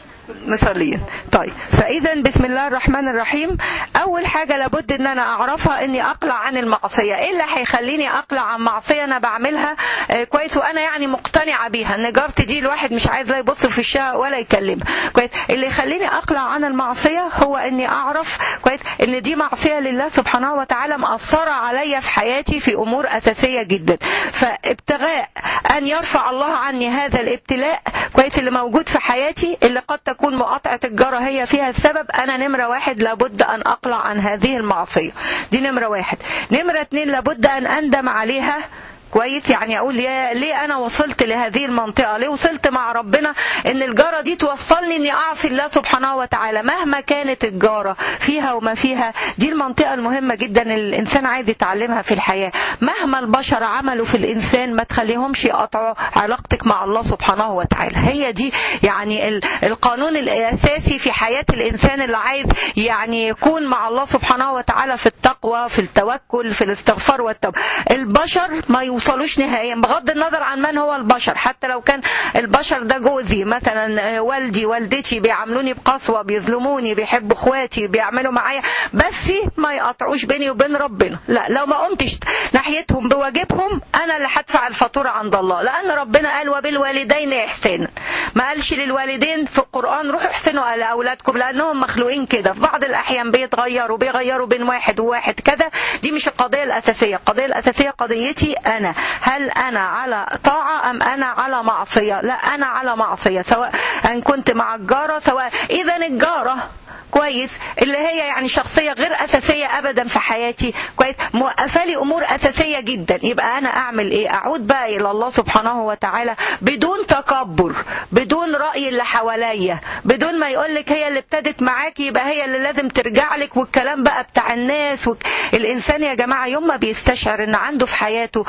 مصلين. طيب، فاذا بسم الله الرحمن الرحيم، اول حاجه لابد ان انا اعرفها اني اقلع عن المعصيه. ايه اللي هيخليني اقلع عن معصيه انا بعملها آه كويس وانا يعني مقتنعه بيها؟ ان جارتي دي الواحد مش عايز لا يبص في وشها ولا يكلمها، كويس. اللي يخليني اقلع عن المعصيه هو اني اعرف كويس ان دي معصيه لله سبحانه وتعالى، مأثره عليا في حياتي في امور اساسيه جدا. فابتغاء ان يرفع الله عني هذا الابتلاء كويس اللي موجود في حياتي، اللي قد تكون مقاطعة الجارة هي فيها السبب، أنا نمرة واحد لابد أن أقلع عن هذه المعصية، دي نمرة واحد. نمرة اتنين لابد أن أندم عليها، كويس. يعني اقول يا ليه انا وصلت لهذه المنطقه، ليه وصلت مع ربنا ان الجاره دي توصلني اني اعصي الله سبحانه وتعالى مهما كانت الجاره فيها وما فيها. دي المنطقه المهمه جدا اللي الانسان عايز يتعلمها في الحياه. مهما البشر عملوا في الانسان ما تخليهمش يقطعوا علاقتك مع الله سبحانه وتعالى. هي دي يعني القانون الاساسي في حياه الانسان اللي عايز يعني يكون مع الله سبحانه وتعالى في التقوى، في التوكل، في الاستغفار والتوبه. البشر ما يوصلوش نهائيا بغض النظر عن من هو البشر، حتى لو كان البشر ده جوزي مثلا، والدي والدتي بيعاملوني بقسوه، بيظلموني، بيحبوا اخواتي، بيعملوا معايا، بس ما يقطعوش بيني وبين ربنا. لا، لو ما قمتش ناحيتهم بواجبهم انا اللي هدفع الفاتوره عند الله، لان ربنا قال وبالوالدين احسانا. ما قالش للوالدين في القران روحوا احسنوا على اولادكم، لانهم مخلوقين كده، في بعض الاحيان بيتغيروا بيغيروا بين واحد وواحد كذا. دي مش القضيه الاساسيه، القضيه الاساسيه قضيتي انا، هل أنا على طاعة أم أنا على معصية؟ لا، أنا على معصية، سواء أن كنت مع الجارة، سواء إذا الجارة كويس اللي هي يعني شخصية غير أساسية أبدا في حياتي، كويس، موقفة لي أمور أساسية جدا. يبقى أنا أعمل إيه؟ أعود بقى إلى الله سبحانه وتعالى بدون تكبر، بدون رأي اللي حواليا، بدون ما يقولك هي اللي ابتدت معاكي يبقى هي اللي لازم ترجع لك، والكلام بقى بتاع الناس. الإنسان يا جماعة يوم ما بيستشعر إن عنده في حياته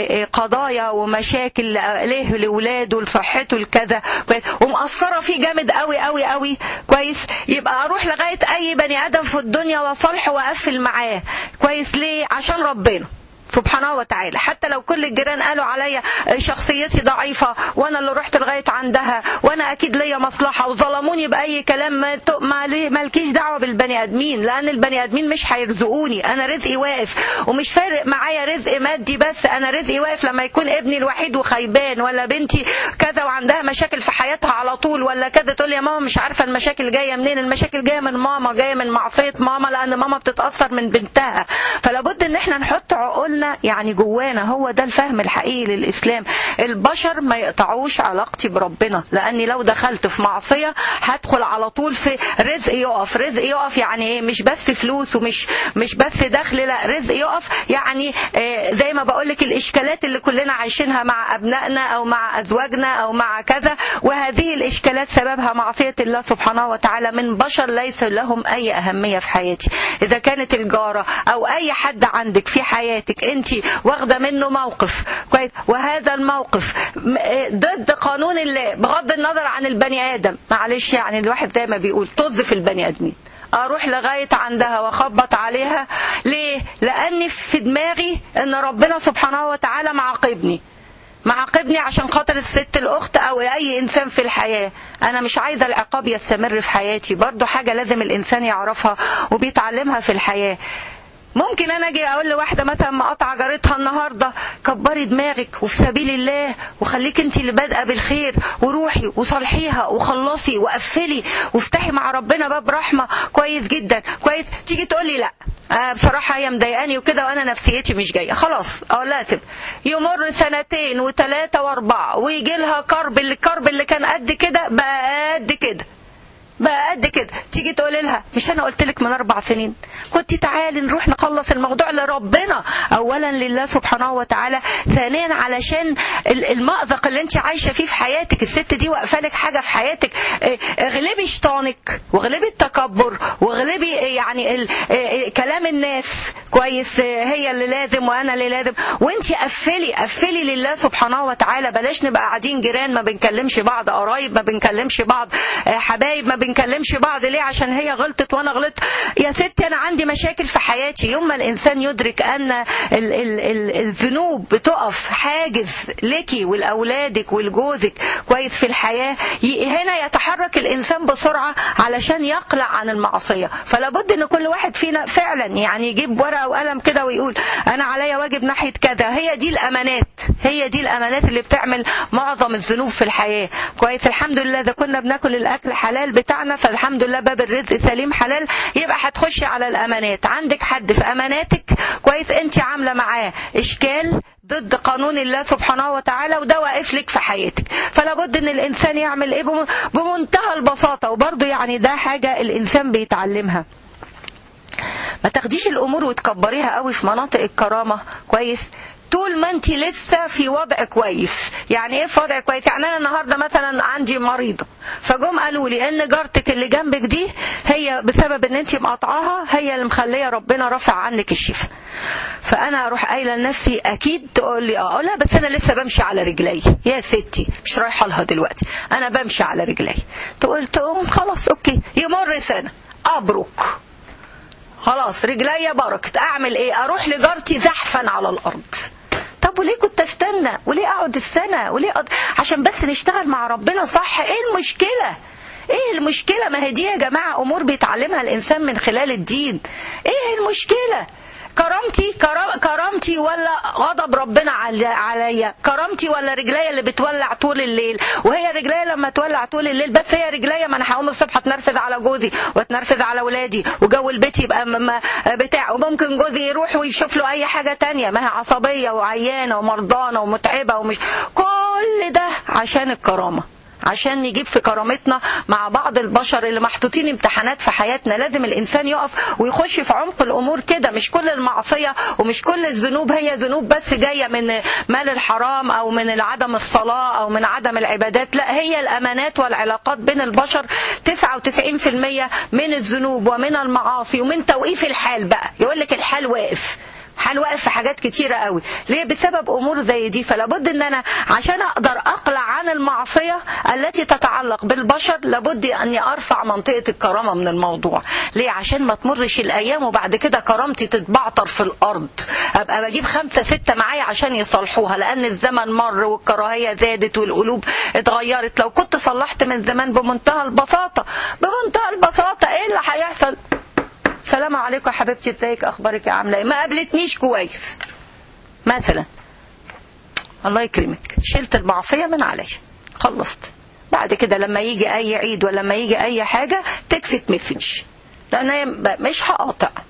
قضايا ومشاكل ليه لولاده لصحته الكذا ومقصرة فيه جامد قوي قوي قوي، كويس، يبقى أروح لغاية أي بني آدم في الدنيا وصالحه وأقفل معاه، كويس. ليه؟ عشان ربنا سبحانه وتعالى. حتى لو كل الجيران قالوا عليا شخصيتي ضعيفة وانا اللي رحت لغاية عندها وانا اكيد ليا مصلحة وظلموني باي كلام، ما مالكيش دعوة بالبني ادمين، لان البني ادمين مش هيرزقوني، انا رزقي واقف. ومش فارق معايا رزق مادي بس، انا رزقي واقف لما يكون ابني الوحيد وخيبان، ولا بنتي كذا وعندها مشاكل في حياتها على طول، ولا كذا تقول يا ماما مش عارفة المشاكل جاية منين. المشاكل جاية من ماما، جاية من معصية ماما، لان ماما بتتأثر من بنتها. فلابد ان احنا نحط عقولنا جوانا، يعني جوانا هو ده الفهم الحقيقي للإسلام. البشر ما يقطعوش علاقتي بربنا، لأني لو دخلت في معصية هدخل على طول في رزق يقف. رزق يقف يعني ايه؟ مش بس فلوس ومش مش بس دخل، لا، رزق يقف يعني آه زي ما بقولك الإشكالات اللي كلنا عايشينها مع أبنائنا أو مع أزواجنا أو مع كذا، وهذه الإشكالات سببها معصية الله سبحانه وتعالى من بشر ليس لهم أي أهمية في حياتي. إذا كانت الجارة أو أي حد عندك في حياتك أنت واخدة منه موقف كويس، وهذا الموقف ضد قانون الله بغض النظر عن البني آدم، معلش يعني الواحد زي ما بيقول طز في البني آدمين، اروح لغاية عندها واخبط عليها. ليه؟ لاني في دماغي ان ربنا سبحانه وتعالى معاقبني معاقبني عشان خاطر الست الاخت او اي انسان في الحياة. انا مش عايزة العقاب يستمر في حياتي، برضو حاجة لازم الانسان يعرفها وبيتعلمها في الحياة. ممكن انا اجي اقول لواحده مثلا مقاطعه جارتها النهارده كبري دماغك وفي سبيل الله وخليك انت اللي بادئه بالخير وروحي وصلحيها وخلصي وقفلي وافتحي مع ربنا باب رحمه، كويس جدا كويس. تيجي تقولي لا آه بصراحه هي مضايقاني وكده وانا نفسيتي مش جايه، خلاص اقول لها سيب. يمر سنتين وثلاثه واربعه ويجي لها كرب، اللي الكرب اللي كان قد كده بقى قد كده بقى قد كده. تيجي تقول لها مش انا قلت لك من اربع سنين كنت تعالي نروح نخلص الموضوع لربنا، اولا لله سبحانه وتعالى، ثانيا علشان المأزق اللي انت عايشه فيه في حياتك. الست دي واقفه لك حاجه في حياتك، اغلبي شيطانك واغلبي التكبر واغلبي يعني ال... كلام الناس كويس، هي اللي لازم وانا اللي لازم، وانت قفلي قفلي لله سبحانه وتعالى. بلاش نبقى قاعدين جيران ما بنكلمش بعض، قرايب ما بنكلمش بعض، حبايب ما بنكلمش بعض. ليه؟ عشان هي غلطت وانا غلطت. يا ستي انا عندي مشاكل في حياتي. يوم ما الانسان يدرك ان ال ال ال الذنوب بتقف حاجز لكي ولاولادك ولجوزك كويس في الحياه، هنا يتحرك الانسان بسرعه علشان يقلع عن المعصيه. فلا بد ان كل واحد فينا فعلا يعني يجيب ورقه وقلم كده ويقول انا عليا واجب ناحيه كذا. هي دي الامانات، هي دي الامانات اللي بتعمل معظم الذنوب في الحياه كويس. الحمد لله اذا كنا بناكل الاكل حلال بتاعنا فالحمد لله باب الرزق سليم حلال، يبقى هتخشي على الامانات. عندك حد في اماناتك كويس انت عامله معاه اشكال ضد قانون الله سبحانه وتعالى وده واقف لك في حياتك، فلا بد ان الانسان يعمل ايه؟ بمنتهى البساطه. وبرضه يعني ده حاجه الانسان بيتعلمها. ما تاخديش الامور وتكبريها قوي في مناطق الكرامه كويس طول ما انت لسه في وضع كويس. يعني ايه في وضع كويس؟ يعني انا النهارده مثلا عندي مريضه فجم قالوا لي ان جارتك اللي جنبك دي هي بسبب ان انت مقاطعاها هي اللي مخليه ربنا رفع عنك الشفاء. فانا اروح قايله لنفسي اكيد تقول لي اه لا بس انا لسه بمشي على رجلي. يا ستي مش رايحه لها دلوقتي، انا بمشي على رجلي. تقول تقوم خلاص اوكي، يمر سنه ابرك خلاص رجلي بركت، اعمل ايه؟ اروح لجارتي زحفا على الارض. طب وليه كنت استنى؟ وليه اقعد السنه؟ وليه أقعد؟ عشان بس نشتغل مع ربنا صح. ايه المشكله؟ ايه المشكله؟ ما هي دي يا جماعه امور بيتعلمها الانسان من خلال الدين. ايه المشكله؟ كرامتي كرامتي ولا غضب ربنا عليا؟ كرامتي ولا رجليا اللي بتولع طول الليل؟ وهي رجليا لما تولع طول الليل بس هي رجليا، ما انا هقوم الصبح اتنرفز على جوزي واتنرفز على ولادي وجو البيت يبقى بتاع، وممكن جوزي يروح ويشوف له اي حاجه تانية، ما هي عصبيه وعيانه ومرضانه ومتعبه ومش كل ده عشان الكرامه، عشان نجيب في كرامتنا مع بعض البشر اللي محطوطين امتحانات في حياتنا. لازم الإنسان يقف ويخش في عمق الأمور كده. مش كل المعصية ومش كل الذنوب هي ذنوب بس جاية من مال الحرام أو من عدم الصلاة أو من عدم العبادات، لا، هي الأمانات والعلاقات بين البشر تسعة وتسعين في المية من الذنوب ومن المعاصي ومن توقيف الحال. بقى يقولك الحال واقف، حال واقف في حاجات كتيرة قوي. ليه؟ بسبب امور زي دي. فلابد ان انا عشان اقدر اقلع عن المعصية التي تتعلق بالبشر لابد اني ارفع منطقة الكرامة من الموضوع. ليه؟ عشان ما تمرش الايام وبعد كده كرامتي تتبعتر في الارض، ابقى بجيب خمسة ستة معايا عشان يصلحوها، لان الزمن مر والكراهية زادت والقلوب اتغيرت. لو كنت صلحت من زمان بمنتهى البساطة بمنتهى البساطة ايه اللي هيحصل؟ السلام عليكم يا حبيبتي، ازيك، اخبارك يا عامله ايه؟ ما قابلتنيش كويس مثلا، الله يكرمك، شلت المعصيه من عليا خلصت. بعد كده لما يجي اي عيد ولا لما يجي اي حاجه تكست مسج، لان مش هقاطع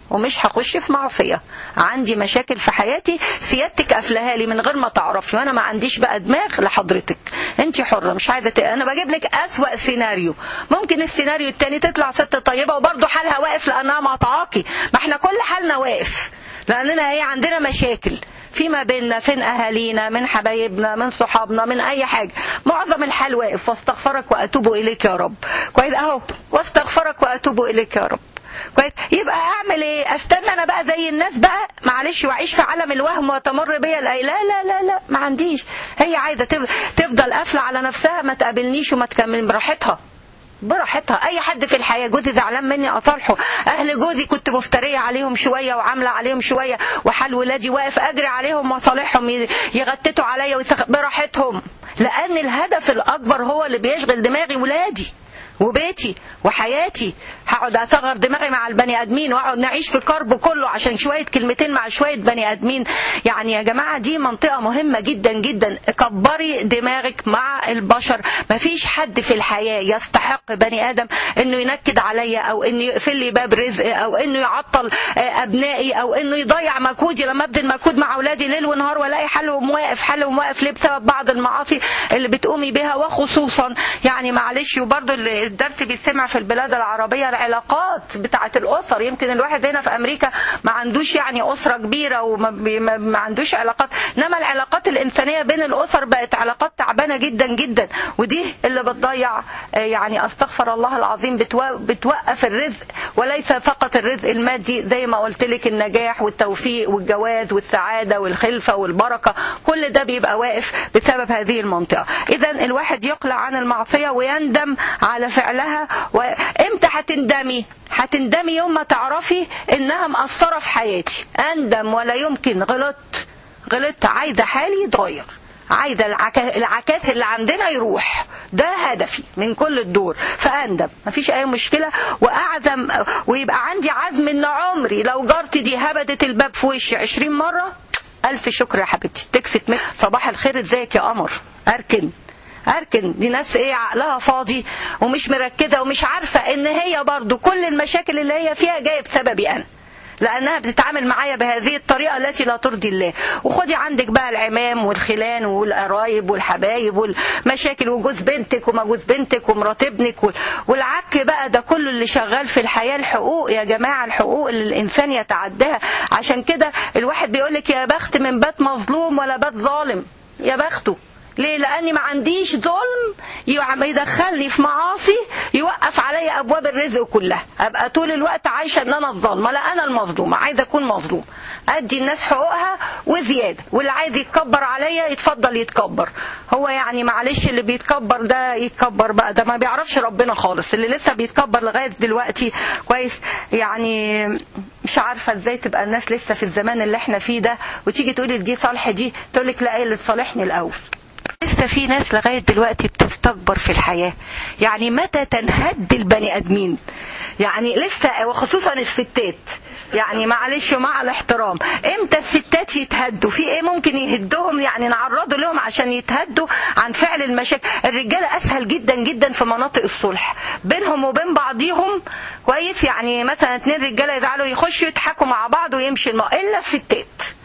ومش هخش في معصية. عندي مشاكل في حياتي سيادتك قافلاها لي من غير ما تعرفي، وانا ما عنديش بقى دماغ لحضرتك، انت حرة مش عايزة ت... انا بجيب لك اسوأ سيناريو. ممكن السيناريو التاني تطلع ست طيبة وبرضه حالها واقف لانها مقطعاكي. ما احنا كل حالنا واقف لاننا ايه عندنا مشاكل فيما بيننا، فين اهالينا، من حبايبنا، من صحابنا، من اي حاجه. معظم الحال واقف. واستغفرك واتوب اليك يا رب. كويس اهو، واستغفرك واتوب اليك يا رب. كويس. يبقى اعمل ايه؟ استنى انا بقى زي الناس بقى معلش واعيش في عالم الوهم وتمر بيا الايه؟ لا لا لا لا، ما عنديش. هي عايزه تفضل قافله على نفسها، ما تقابلنيش وما تكمل براحتها براحتها. اي حد في الحياه جوزي زعلان مني اصالحه، اهل جوزي كنت مفتريه عليهم شويه وعامله عليهم شويه، وحال ولادي واقف اجري عليهم واصالحهم، يغتتوا عليا ويسخ... براحتهم. لان الهدف الاكبر هو اللي بيشغل دماغي، ولادي وبيتي وحياتي. هقعد اصغر دماغي مع البني ادمين واقعد نعيش في كرب كله عشان شويه كلمتين مع شويه بني ادمين؟ يعني يا جماعه دي منطقه مهمه جدا جدا. كبري دماغك مع البشر. مفيش حد في الحياه يستحق بني ادم انه ينكد عليا، او انه يقفل لي باب رزق، او انه يعطل ابنائي، او انه يضيع مجهودي لما ابذل مجهود مع اولادي ليل ونهار والاقي حلهم واقف حلهم واقف ليه؟ بسبب بعض المعاصي اللي بتقومي بها. وخصوصا يعني معلش، وبرضه الدرس بيسمع في البلاد العربية العلاقات بتاعة الأسر. يمكن الواحد هنا في أمريكا ما عندوش يعني أسرة كبيرة وما ما عندوش علاقات، إنما العلاقات الإنسانية بين الأسر بقت علاقات تعبانة جدا جدا، ودي اللي بتضيع يعني أستغفر الله العظيم بتوقف الرزق، وليس فقط الرزق المادي زي ما قلت لك، النجاح والتوفيق والجواز والسعادة والخلفة والبركة، كل ده بيبقى واقف بسبب هذه المنطقة. إذا الواحد يقلع عن المعصية ويندم على فعلها. وامتى هتندمي؟ هتندمي يوم ما تعرفي انها مأثرة في حياتي. اندم ولا يمكن. غلطت غلطت عايزة حالي يتغير، عايزة العكاس اللي عندنا يروح، ده هدفي من كل الدور. فاندم، مفيش اي مشكلة، واعزم ويبقى عندي عزم ان عمري لو جارتي دي هبدت الباب في وشي عشرين مرة، الف شكر يا حبيبتي، تكست صباح الخير ازيك يا قمر، اركن اركن. دي ناس ايه عقلها فاضي ومش مركزه ومش عارفه ان هي برضو كل المشاكل اللي هي فيها جايه بسببي انا، لانها بتتعامل معايا بهذه الطريقه التي لا ترضي الله. وخدي عندك بقى العمام والخلان والقرايب والحبايب والمشاكل، وجوز بنتك وما جوز بنتك ومرات ابنك والعك بقى ده كله اللي شغال في الحياه. الحقوق يا جماعه، الحقوق اللي الانسان يتعداها. عشان كده الواحد بيقولك يا بخت من بات مظلوم ولا بات ظالم. يا بخته. ليه؟ لاني ما عنديش ظلم يدخلني في معاصي يوقف علي ابواب الرزق كلها، ابقى طول الوقت عايشه ان انا الظالمه. لا، انا المظلومه، عايزه اكون مظلوم، ادي الناس حقوقها وزياده، واللي عايز يتكبر عليا يتفضل يتكبر. هو يعني معلش اللي بيتكبر ده يتكبر بقى، ده ما بيعرفش ربنا خالص. اللي لسه بيتكبر لغايه دلوقتي كويس، يعني مش عارفه ازاي تبقى الناس لسه في الزمان اللي احنا فيه ده، وتيجي تقولي دي صالح دي، تقولك لا، ايه اللي تصالحني الاول؟ لسه في ناس لغاية دلوقتي بتستكبر في الحياة. يعني متى تنهد البني ادمين؟ يعني لسه، وخصوصا الستات، يعني معلش ومع الاحترام، امتى الستات يتهدوا؟ في ايه ممكن يهدهم؟ يعني نعرضوا لهم عشان يتهدوا عن فعل المشاكل. الرجالة اسهل جدا جدا في مناطق الصلح بينهم وبين بعضيهم كويس. يعني مثلا اتنين رجالة يزعلوا يخشوا يضحكوا مع بعض ويمشي الماء، الا الستات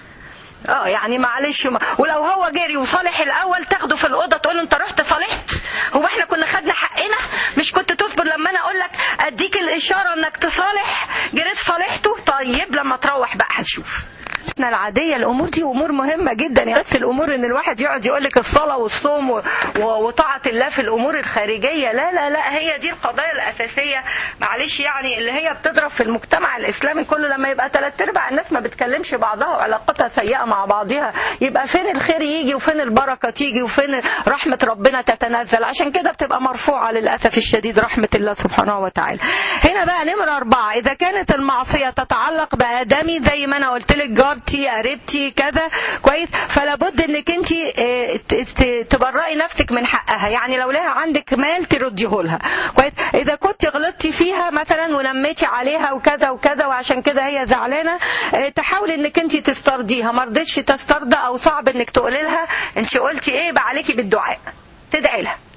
اه يعني معلش ما. ولو هو جري وصالح الاول تاخده في الاوضه تقول له انت رحت صالحت؟ هو احنا كنا خدنا حقنا؟ مش كنت تصبر لما انا اقول لك اديك الاشاره انك تصالح؟ جريت صالحته؟ طيب لما تروح بقى هتشوف. احنا العاديه الامور دي امور مهمه جدا. يعني بس الامور ان الواحد يقعد يقول لك الصلاه والصوم وطاعه الله في الامور الخارجيه، لا لا لا، هي دي القضايا الاساسيه معلش، يعني اللي هي بتضرب في المجتمع الاسلامي كله. لما يبقى ثلاث ارباع الناس ما بتكلمش بعضها وعلاقتها سيئه مع بعضها، يبقى فين الخير يجي وفين البركه تيجي وفين رحمه ربنا تتنزل؟ عشان كده بتبقى مرفوعه للاسف الشديد رحمه الله سبحانه وتعالى. هنا بقى نمره اربعه، اذا كانت المعصيه تتعلق بادمي زي ما انا قلت لك، جارتي قريبتي كذا كويس، فلا بد انك انت تبرئي نفسك من حقها. يعني لو لها عندك مال ترديه لها كويس. اذا كنت غلطتي فيها مثلا ولميتي عليها وكذا وكذا وعشان كده هي زعلانه، تحاولي انك انت تسترضيها. ما رضيتش تسترضى او صعب انك تقولي لها انت قلتي ايه، بقى عليكي بالدعاء، تدعي لها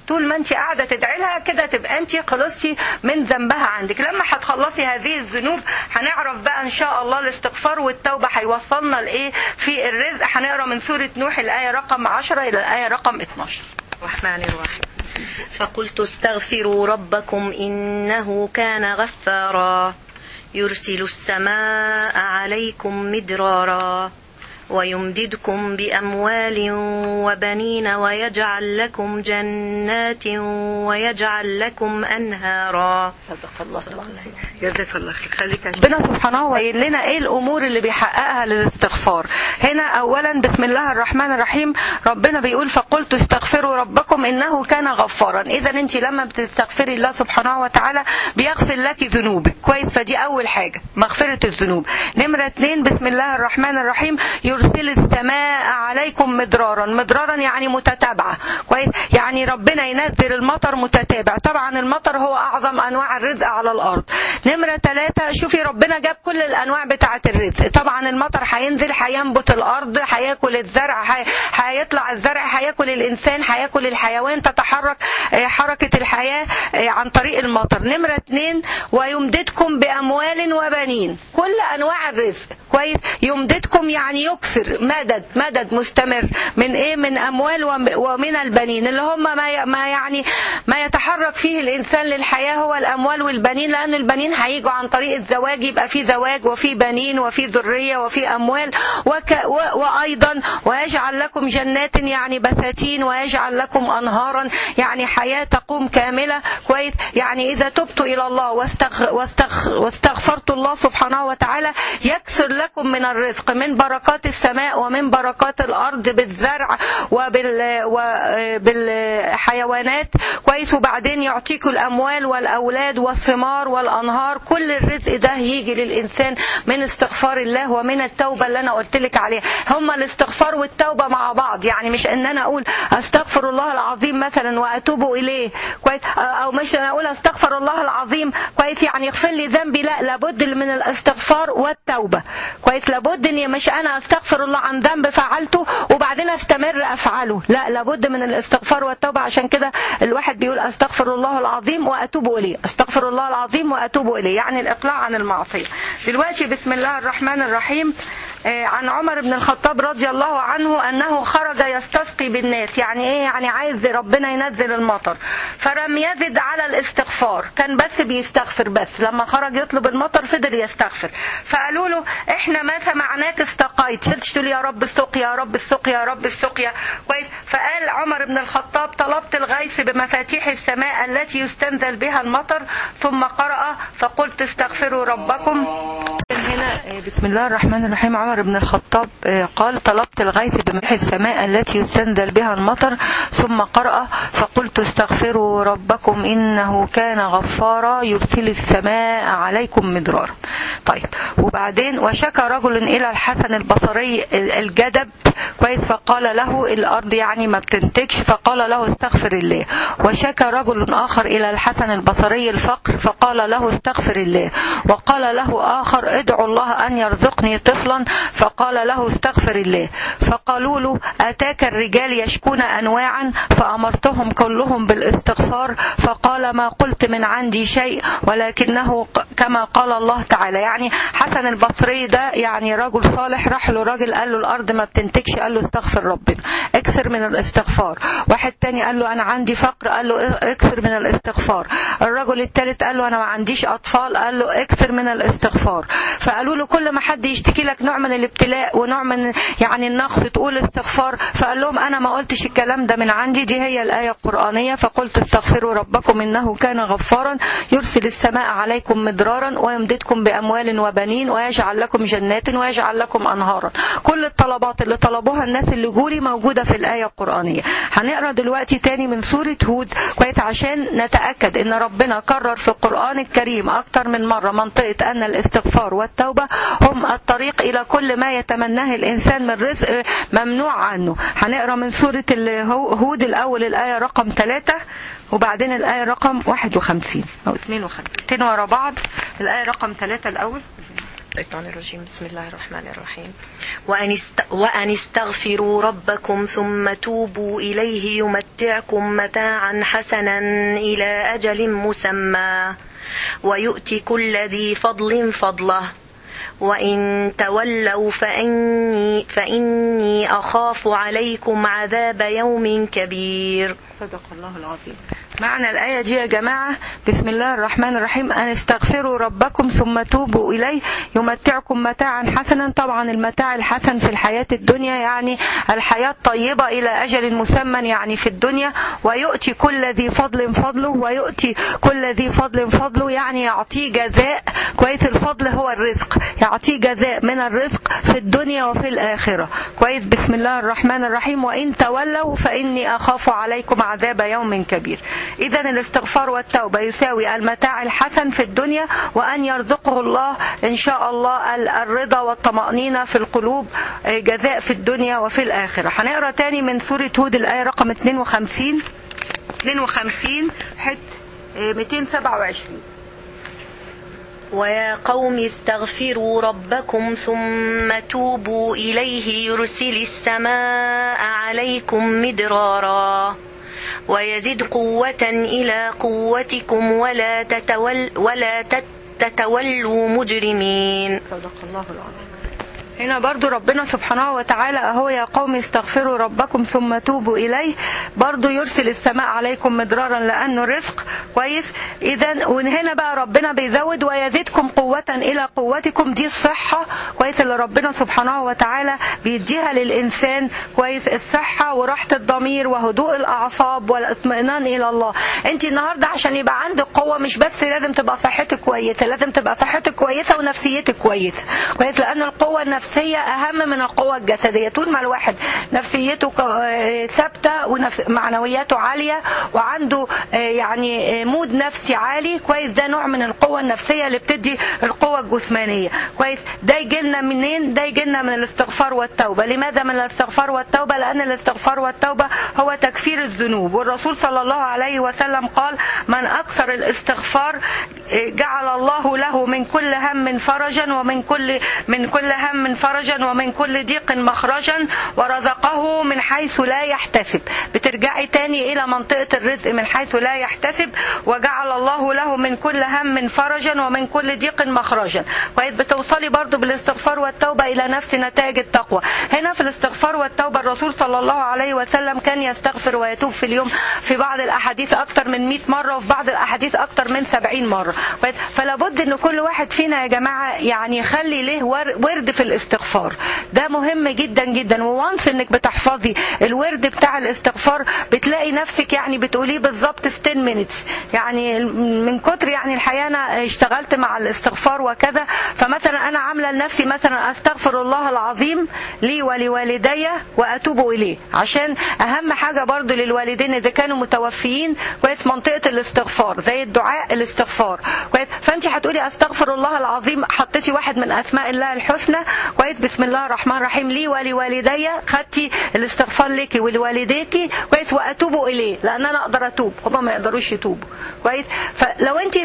طول ما انت قاعده تدعي لها كده تبقى انت خلصتي من ذنبها عندك. لما هتخلصي هذه الذنوب هنعرف بقى ان شاء الله الاستغفار والتوبه هيوصلنا لايه في الرزق. هنقرا من سوره نوح الايه رقم عشرة الى الايه رقم اتناشر. الرحمن الرحيم. فقلت استغفروا ربكم إنه كان غفارا يرسل السماء عليكم مدرارا ويمددكم بأموال وبنين ويجعل لكم جنات ويجعل لكم أنهارا. صدق الله العظيم. جزاك الله خير. خليك ربنا سبحانه وقال لنا ايه الامور اللي بيحققها للاستغفار. هنا اولا بسم الله الرحمن الرحيم ربنا بيقول فقلت استغفروا ربكم انه كان غفارا. اذا انت لما بتستغفري الله سبحانه وتعالى بيغفر لك ذنوبك كويس. فدي اول حاجه مغفره الذنوب. نمره اتنين بسم الله الرحمن الرحيم يرسل السماء عليكم مدرارا. مدرارا يعني متتابعه كويس. يعني ربنا ينزل المطر متتابع. طبعا المطر هو اعظم انواع الرزق على الارض. نمرة ثلاثة شوفي ربنا جاب كل الأنواع بتاعة الرزق. طبعا المطر هينزل هينبت الأرض هياكل الزرع هيطلع الزرع هياكل الإنسان هياكل الحيوان تتحرك حركة الحياة عن طريق المطر. نمرة اثنين ويمددكم بأموال وبنين. كل أنواع الرزق كويس. يمددكم يعني يكثر مدد مدد مستمر من إيه من أموال ومن البنين اللي هم ما يعني ما يتحرك فيه الإنسان للحياة هو الأموال والبنين. لأن البنين هيجوا عن طريق الزواج يبقى في زواج وفي بنين وفي ذرية وفي أموال وك و... وأيضا ويجعل لكم جنات يعني بساتين ويجعل لكم أنهارا يعني حياة تقوم كاملة كويس. يعني إذا تبتوا إلى الله واستغ... واستغ... واستغفرت الله سبحانه وتعالى يكثر لكم من الرزق من بركات السماء ومن بركات الأرض بالزرع وبال... وبالحيوانات كويس. وبعدين يعطيكم الأموال والأولاد والثمار والأنهار. كل الرزق ده يجي للإنسان من استغفار الله ومن التوبة اللي أنا قلت لك عليها. هما الاستغفار والتوبة مع بعض. يعني مش ان انا اقول استغفر الله العظيم مثلا واتوب اليه كويس او مش انا اقول استغفر الله العظيم كويس يعني يغفر لي ذنبي. لا لابد من الاستغفار والتوبة كويس. لابد اني مش انا استغفر الله عن ذنب فعلته وبعدين استمر افعله. لا لابد من الاستغفار والتوبة. عشان كده الواحد بيقول استغفر الله العظيم واتوب اليه. استغفر الله العظيم واتوب اليه يعني الاقلاع عن المعصية. دلوقتي بسم الله الرحمن الرحيم عن عمر بن الخطاب رضي الله عنه أنه خرج يستسقي بالناس. يعني إيه؟ يعني عايز ربنا ينزل المطر فلم يزد على الاستغفار. كان بس بيستغفر بس. لما خرج يطلب المطر فضل يستغفر. فقالوا له إحنا ما سمعناك استقيت شلتش تقول يا رب السقيا يا رب السقيا يا رب السقيا كويس. فقال عمر بن الخطاب طلبت الغيث بمفاتيح السماء التي يستنزل بها المطر ثم قرأ فقلت استغفروا ربكم. هنا بسم الله الرحمن الرحيم عمر بن الخطاب قال طلبت الغيث بمفاتيح السماء التي يستنزل بها المطر ثم قرأ فقلت استغفروا ربكم إنه كان غفارا يرسل السماء عليكم مدرارا. طيب وبعدين وشكى رجل إلى الحسن البصري الجدب كويس فقال له الأرض يعني ما بتنتجش فقال له استغفر الله. وشكى رجل آخر إلى الحسن البصري الفقر فقال له استغفر الله. وقال له آخر ادعو الله أن يرزقني طفلا فقال له استغفر الله. فقالوا له أتاك الرجال يشكون أنواعا فأمرتهم كلهم بالاستغفار فقال ما قلت من عندي شيء ولكنه كما قال الله تعالى. يعني حسن البصري ده يعني رجل صالح راح له راجل قال له الأرض ما بتنتجش قال له استغفر ربنا اكثر من الاستغفار. واحد تاني قال له أنا عندي فقر قال له اكثر من الاستغفار. الرجل الثالث قال له أنا ما عنديش أطفال قال له اكثر من الاستغفار. فقالوا له كل ما حد يشتكي لك نوع من الابتلاء ونوع من يعني النقص تقول استغفار. فقال لهم أنا ما قلتش الكلام ده من عندي دي هي الآية القرآنية فقلت استغفروا ربكم إنه كان غفارا يرسل السماء عليكم مدرارا ويمددكم بأموال وبنين ويجعل لكم جنات ويجعل لكم أنهارا. كل الطلبات اللي طلبوها الناس اللي جولي موجودة في الآية القرآنية. هنقرأ دلوقتي تاني من سورة هود كويس عشان نتأكد إن ربنا كرر في القرآن الكريم أكتر من مرة منطقة أن الاستغفار والتوبة هم الطريق إلى كل ما يتمناه الإنسان من رزق ممنوع عنه. هنقرأ من سورة هود الأول الآية رقم ثلاثة وبعدين الآية رقم واحد وخمسين أو اثنين وخمسين ورا بعض. الآية رقم ثلاثة الأول الشيطان الرجيم. بسم الله الرحمن الرحيم. وأن, است... وأن استغفروا ربكم ثم توبوا إليه يمتعكم متاعا حسنا إلى أجل مسمى ويؤتي كل ذي فضل فضله وإن تولوا فإني, فإني أخاف عليكم عذاب يوم كبير. صدق الله العظيم. معنى الآية دي يا جماعة بسم الله الرحمن الرحيم أن استغفروا ربكم ثم توبوا إليه يمتعكم متاعا حسنا. طبعا المتاع الحسن في الحياة الدنيا يعني الحياة طيبة إلى أجل مسمى يعني في الدنيا. ويؤتي كل ذي فضل فضله ويؤتي كل ذي فضل فضله يعني يعطيه جزاء كويس. الفضل هو الرزق، يعطيه جزاء من الرزق في الدنيا وفي الآخرة كويس. بسم الله الرحمن الرحيم. وإن تولوا فإني أخاف عليكم عذاب يوم كبير. إذا الاستغفار والتوبة يساوي المتاع الحسن في الدنيا وأن يرزقه الله إن شاء الله الرضا والطمأنينة في القلوب جزاء في الدنيا وفي الآخرة. هنقرأ تاني من سورة هود الآية رقم اثنين وخمسين اثنين وخمسين حت مئتين وسبعة وعشرين. ويا قوم استغفروا ربكم ثم توبوا إليه يرسل السماء عليكم مدرارا ويزد قوة إلى قوتكم ولا تتول ولا تتولوا مجرمين. صدق الله العظيم. هنا برضو ربنا سبحانه وتعالى أهو يا قوم استغفروا ربكم ثم توبوا إليه برضو يرسل السماء عليكم مدرارا لأنه رزق كويس. إذن وهنا بقى ربنا بيزود ويزيدكم قوة إلى قوتكم. دي الصحة كويس اللي ربنا سبحانه وتعالى بيديها للإنسان كويس. الصحة وراحة الضمير وهدوء الأعصاب والاطمئنان إلى الله. أنت النهاردة عشان يبقى عندك قوة مش بس لازم تبقى صحتك كويسة، لازم تبقى صحتك كويسة ونفسيتك كويسة كويس. لأن القوة النفسية هي أهم من القوة الجسدية. طول ما الواحد نفسيته ثابتة ومعنوياته عالية وعنده يعني مود نفسي عالي كويس ده نوع من القوة النفسية اللي بتدي القوة الجسمانية كويس. ده يجي لنا منين؟ ده يجي لنا من الاستغفار والتوبة. لماذا من الاستغفار والتوبة؟ لأن الاستغفار والتوبة هو تكفير الذنوب. والرسول صلى الله عليه وسلم قال من أكثر الاستغفار جعل الله له من كل هم فرجا ومن كل من كل هم فرجا ومن كل ضيق مخرجا ورزقه من حيث لا يحتسب. بترجعي تاني إلى منطقة الرزق من حيث لا يحتسب. وجعل الله له من كل هم فرجا ومن كل ضيق مخرجا كويس. بتوصلي برضو بالاستغفار والتوبة إلى نفس نتائج التقوى. هنا في الاستغفار والتوبة الرسول صلى الله عليه وسلم كان يستغفر ويتوب في اليوم في بعض الأحاديث أكتر من مئة مرة وفي بعض الأحاديث أكتر من سبعين مرة كويس. فلا بد إن كل واحد فينا يا جماعة يعني يخلي له ورد في الاستغفار. ده مهم جدا جدا. ووانس انك بتحفظي الورد بتاع الاستغفار بتلاقي نفسك يعني بتقوليه بالظبط في عشرة مينتس. يعني من كتر يعني الحقيقة انا اشتغلت مع الاستغفار وكذا. فمثلا انا عامله لنفسي مثلا استغفر الله العظيم لي ولوالدي واتوب اليه. عشان اهم حاجه برضو للوالدين اذا كانوا متوفيين كويس منطقه الاستغفار زي الدعاء الاستغفار كويس. فانت هتقولي استغفر الله العظيم حطيتي واحد من اسماء الله الحسنى كويس. بسم الله الرحمن الرحيم لي ولوالدي خدتي الاستغفار لك ولوالديك كويس. واتوب اليه لان انا اقدر اتوب هم ما يقدروش يتوبوا كويس. فلو انت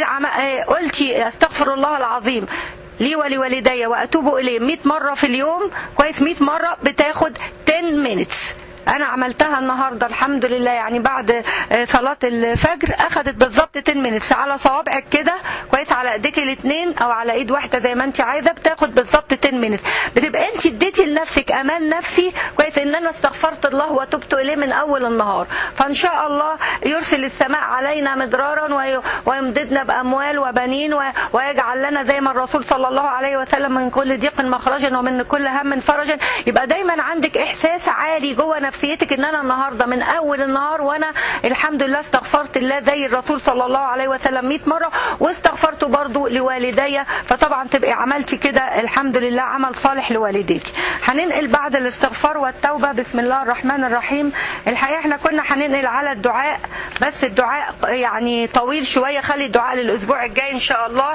قلتي استغفر الله العظيم لي ولوالدي واتوب اليه مئة مرة في اليوم كويس. مئة مرة بتاخد عشرة مينتس. انا عملتها النهارده الحمد لله يعني بعد صلاه الفجر اخذت بالظبط عشرة مينتس على صوابعك كده كويس. على ايديك الاثنين او على ايد واحده زي ما انت عايزه بتاخد بالظبط عشرة مينتس. بتبقى انت اديتي لنفسك امان نفسي كويس ان انا استغفرت الله وتبت اليه من اول النهار. فان شاء الله يرسل السماء علينا مدرارا ويمددنا باموال وبنين ويجعل لنا زي ما الرسول صلى الله عليه وسلم من كل ضيق مخرجا ومن كل هم فرجا. يبقى دايما عندك احساس عالي جوه نفسيتك ان انا النهارده من اول النهار وانا الحمد لله استغفرت الله زي الرسول صلى الله عليه وسلم مئة مرة واستغفرت برضو لوالدي. فطبعا تبقي عملتي كده الحمد لله عمل صالح لوالديك. هننقل بعد الاستغفار والتوبة بسم الله الرحمن الرحيم. الحقيقة احنا كنا هننقل على الدعاء بس الدعاء يعني طويل شوية. خلي الدعاء للأسبوع الجاي إن شاء الله.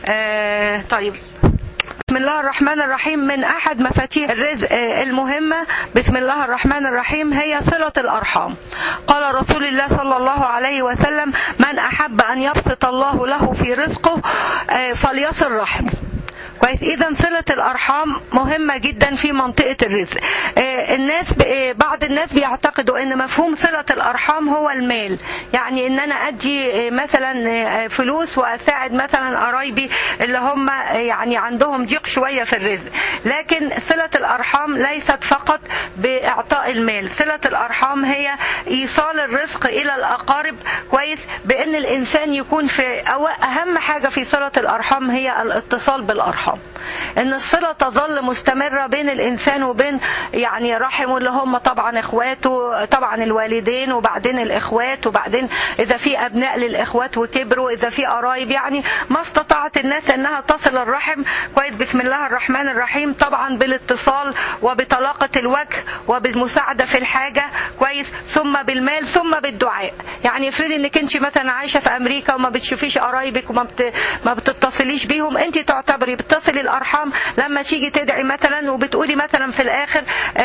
آه طيب بسم الله الرحمن الرحيم. من أحد مفاتيح الرزق المهمة بسم الله الرحمن الرحيم هي صلة الأرحام. قال رسول الله صلى الله عليه وسلم من أحب أن يبسط الله له في رزقه فليصل رحمه كويس. اذا صلة الارحام مهمة جدا في منطقة الرزق. الناس بعض الناس بيعتقدوا ان مفهوم صلة الارحام هو المال، يعني ان انا ادي مثلا فلوس واساعد مثلا قرايبي اللي هم يعني عندهم ضيق شوية في الرزق. لكن صلة الارحام ليست فقط باعطاء المال، صلة الارحام هي ايصال الرزق الى الاقارب، كويس، بان الانسان يكون في اهم حاجة في صلة الارحام هي الاتصال بالارحام، ان الصلة تظل مستمرة بين الانسان وبين يعني رحمه اللي هم طبعا اخواته، طبعا الوالدين وبعدين الاخوات، وبعدين اذا في ابناء للاخوات وكبروا، اذا في قرايب، يعني ما استطاعت الناس انها تصل الرحم، كويس، بسم الله الرحمن الرحيم، طبعا بالاتصال وبطلاقة الوجه وبالمساعدة في الحاجة، كويس، ثم بالمال ثم بالدعاء. يعني افرضي انك انت مثلا عايشة في امريكا وما بتشوفيش قرايبك وما بت... ما بتتصليش بيهم، انت تعتبري بتصلي الارحام لما تيجي تدعي مثلا وبتقولي مثلا في الاخر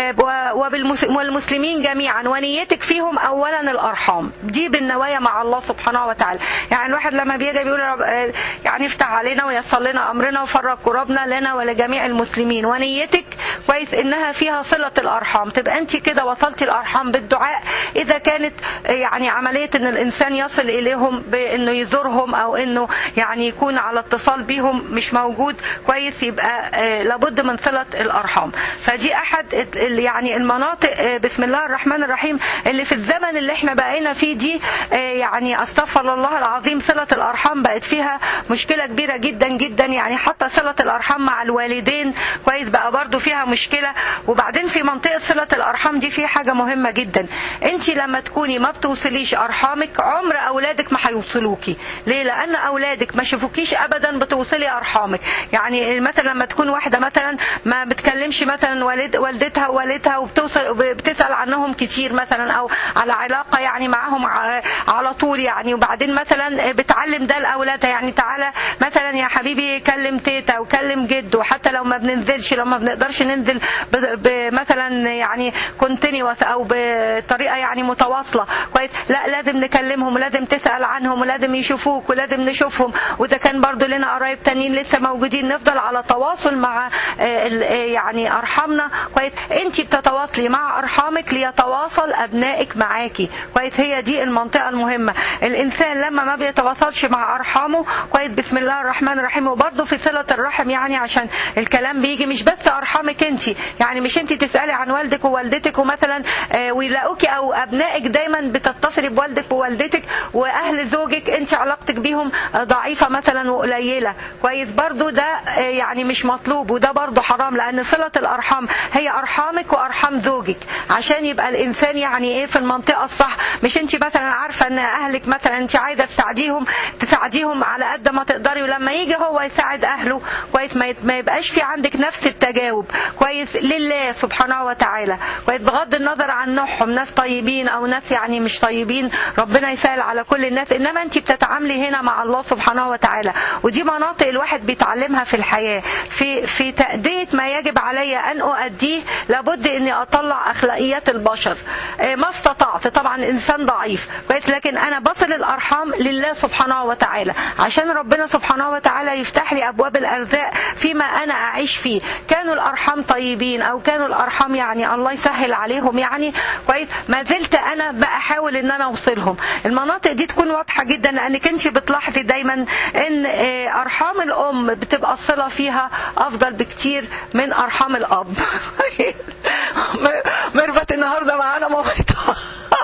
والمسلمين جميعا، ونيتك فيهم اولا الارحام، دي بالنوايا مع الله سبحانه وتعالى. يعني الواحد لما بيدعي بيقول يعني افتح علينا ويسر لنا امرنا وفرج كربنا لنا ولجميع المسلمين، ونيتك كويس انها فيها صلة الارحام، تبقى انت كده وصلتي الارحام بالدعاء. اذا كانت يعني عملية ان الانسان يصل اليهم بانه يزورهم او انه يعني يكون على اتصال بيهم مش موجود، كويس، يبقى لابد من صلة الارحام. فدي احد يعني المناطق بسم الله الرحمن الرحيم اللي في الزمن اللي احنا بقينا فيه دي، يعني استغفر الله العظيم، صلة الارحام بقت فيها مشكلة كبيرة جدا جدا. يعني حتى صلة الارحام مع الوالدين، كويس، بقى برضو فيها مشكلة. وبعدين في منطقة صلة الارحام دي في حاجة مهمة جدا، انت لما تكوني ما بتوصليش ارحامك عمر اولادك ما هيوصلوكي. ليه؟ لان اولادك ما شافوكيش ابدا بتوصلي ارحامك. يعني مثلا لما تكون واحدة مثلا ما بتكلمش مثلا والد والدتها ووالدها وبتوصل بتسأل عنهم كتير مثلا، او على علاقة يعني معهم على طول يعني، وبعدين مثلا بتعلم ده لاولادها، يعني تعالى مثلا يا حبيبي كلم تيتا وكلم جد، وحتى لو ما بننزلش، لو ما بنقدرش ننزل مثلا يعني كونتينيوس او بطريقة يعني متواصلة، كويس، لا لازم نكلمهم ولازم تسأل عنهم ولازم يشوفوك ولازم نشوفهم. وده كان برضو لنا قرايب تانيين لسه موجودين، نفضل على تواصل مع يعني ارحامنا، كويس. انت بتتواصلي مع ارحامك ليتواصل ابنائك معاكي، كويس. هي دي المنطقة المهمة. الانسان لما ما بيتواصلش مع ارحامه، كويس، بسم الله الرحمن الرحيم، وبرضو في صلة الرحم، يعني عشان الكلام بيجي مش بس ارحامك انت، يعني مش انت تسألي عن والدك ووالدتك ومثلا ويلاقوكي، او ابنائك دايما بتتصلي بوالدك ووالدتك، واهل زوجك انت علاقتك بيهم ضعيفة مثلا وقليلة، كويس، برضو ده يعني مش مطلوب، وده برضو حرام، لان صلة الارحام هي ارحامك وارحام زوجك، عشان يبقى الانسان يعني ايه في المنطقة الصح. مش انت مثلا عارفة ان اهلك مثلا انت عايزة تساعديهم تساعديهم على قد ما تقدري، ولما يجي هو يساعد اهله، كويس، ما يبقاش في عندك نفس التجاوب، كويس، لله سبحانه وتعالى، كويس، بغض النظر عن نوعهم، ناس طيبين او ناس يعني مش طيبين، ربنا يسهل على كل الناس، انما انت بتتعاملي هنا مع الله سبحانه وتعالى. ودي مناطق الواحد بيتعلمها في الحياة، في في تأدية ما يجب علي ان اؤديه، لابد اني اطلع اخلاقيات البشر ما استطعت. طبعا انسان ضعيف، كويس، لكن انا بصل الارحام لله سبحانه وتعالى، عشان ربنا سبحانه وتعالى يفتح لي ابواب الارزاق فيما انا اعيش فيه. كانوا الارحام طيبين او كانوا الارحام يعني الله يسهل عليهم يعني، كويس، ما زلت انا بحاول ان انا اوصلهم. المناطق دي تكون واضحة جدا، لانك انت بتلاحظي دايما ان ارحام الام بتبقى الصلة فيها افضل بكتير من ارحام الاب. ميرفت النهارده معانا مامتها.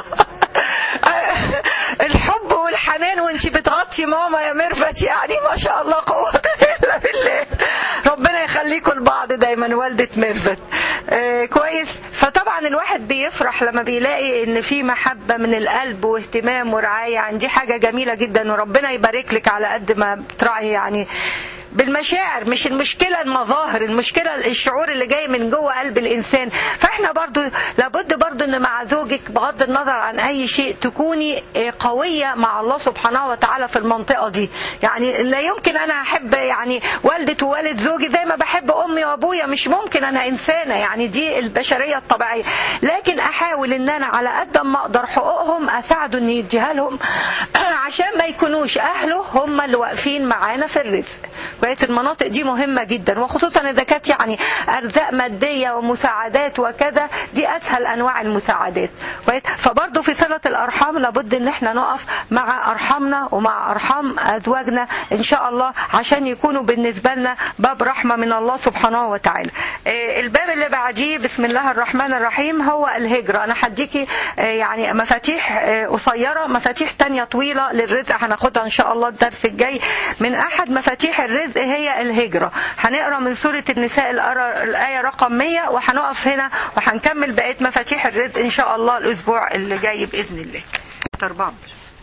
الحب والحنان وانت بتغطي ماما يا ميرفت، يعني ما شاء الله قوة الا بالله، ربنا يخليكم لبعض دايما والدة ميرفت، آه كويس. فطبعا الواحد بيفرح لما بيلاقي ان في محبة من القلب واهتمام ورعاية، يعني دي حاجة جميلة جدا، وربنا يبارك لك على قد ما بتراعي يعني بالمشاعر. مش المشكلة المظاهر، المشكلة الشعور اللي جاي من جوه قلب الإنسان. فإحنا برضو لابد برضو أن مع زوجك بغض النظر عن أي شيء تكوني قوية مع الله سبحانه وتعالى في المنطقة دي. يعني لا يمكن أنا أحب يعني والدة ووالد زوجي زي ما بحب أمي وأبويا، مش ممكن، أنا إنسانة، يعني دي البشرية الطبيعية، لكن أحاول أن أنا على قد ما أقدر حقوقهم أساعده أن يديها لهم، عشان ما يكونوش أهله هم اللي واقفين معانا في الرزق، كويس. المناطق دي مهمة جدا، وخصوصا إذا كانت يعني أرزاق مادية ومساعدات وكذا، دي أسهل أنواع المساعدات. كويس. فبرضه في صلة الأرحام لابد إن احنا نقف مع أرحامنا ومع أرحام أزواجنا إن شاء الله، عشان يكونوا بالنسبة لنا باب رحمة من الله سبحانه وتعالى. الباب اللي بعديه بسم الله الرحمن الرحيم هو الهجرة. أنا هديكي يعني مفاتيح قصيرة، مفاتيح تانية طويلة للرزق هناخدها إن شاء الله الدرس الجاي. من أحد مفاتيح الرزق هي الهجرة. هنقرأ من سورة النساء الآية رقم مية، وهنقف هنا وهنكمل بقية مفاتيح الرزق إن شاء الله الأسبوع اللي جاي بإذن الله. أربعة.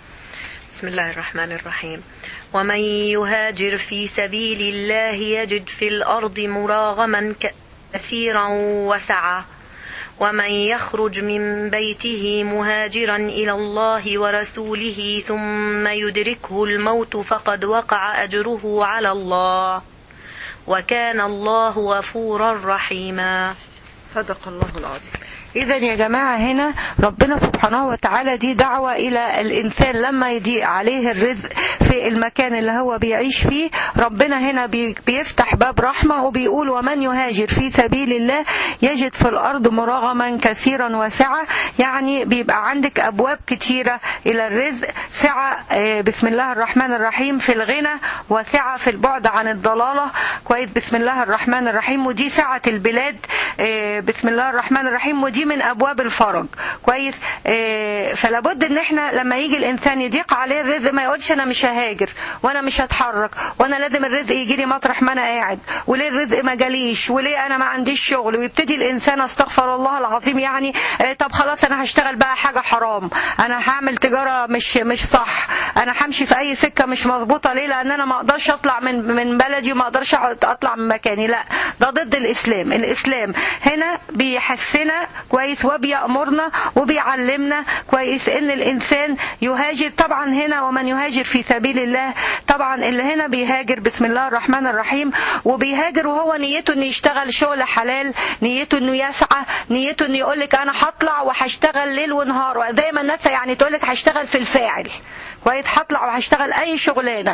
بسم الله الرحمن الرحيم. ومن يهاجر في سبيل الله يجد في الأرض مراغما كثيرا وسعة، ومن يخرج من بيته مهاجرا إلى الله ورسوله ثم يدركه الموت فقد وقع أجره على الله، وكان الله غفورا رحيما. صدق الله العظيم. إذا يا جماعة هنا ربنا سبحانه وتعالى دي دعوة إلى الإنسان لما يضيق عليه الرزق في المكان اللي هو بيعيش فيه، ربنا هنا بيفتح باب رحمة وبيقول ومن يهاجر في سبيل الله يجد في الأرض مراغما كثيرا وسعة. يعني بيبقى عندك أبواب كتيرة إلى الرزق، سعة بسم الله الرحمن الرحيم في الغنى، وسعة في البعد عن الضلالة. كويس. بسم الله الرحمن الرحيم. ودي سعة البلاد بسم الله الرحمن الرحيم، ودي من ابواب الفرج. كويس. آه فلابد ان احنا لما يجي الانسان يضيق عليه الرزق ما يقولش انا مش ههاجر وانا مش هتحرك وانا لازم الرزق يجي لي مطرح ما انا قاعد، وليه الرزق ما جاليش، وليه انا ما عنديش شغل. ويبتدي الانسان استغفر الله العظيم يعني آه طب خلاص انا هشتغل بقى حاجه حرام، انا هعمل تجاره مش مش صح، انا همشي في اي سكه مش مظبوطه. ليه؟ لان انا ما اقدرش اطلع من من بلدي وما اقدرش اطلع من مكاني. لا، ده ضد الاسلام. الاسلام هنا بيحسنا كويس وبيأمرنا وبيعلمنا كويس ان الانسان يهاجر. طبعا هنا ومن يهاجر في سبيل الله، طبعا اللي هنا بيهاجر بسم الله الرحمن الرحيم، وبيهاجر وهو نيته انه يشتغل شغل حلال، نيته انه يسعى، نيته انه يقولك انا هطلع وهشتغل ليل ونهار. زي ما الناس يعني تقولك هشتغل في الفاعل. كويس. هطلع وهشتغل اي شغلانه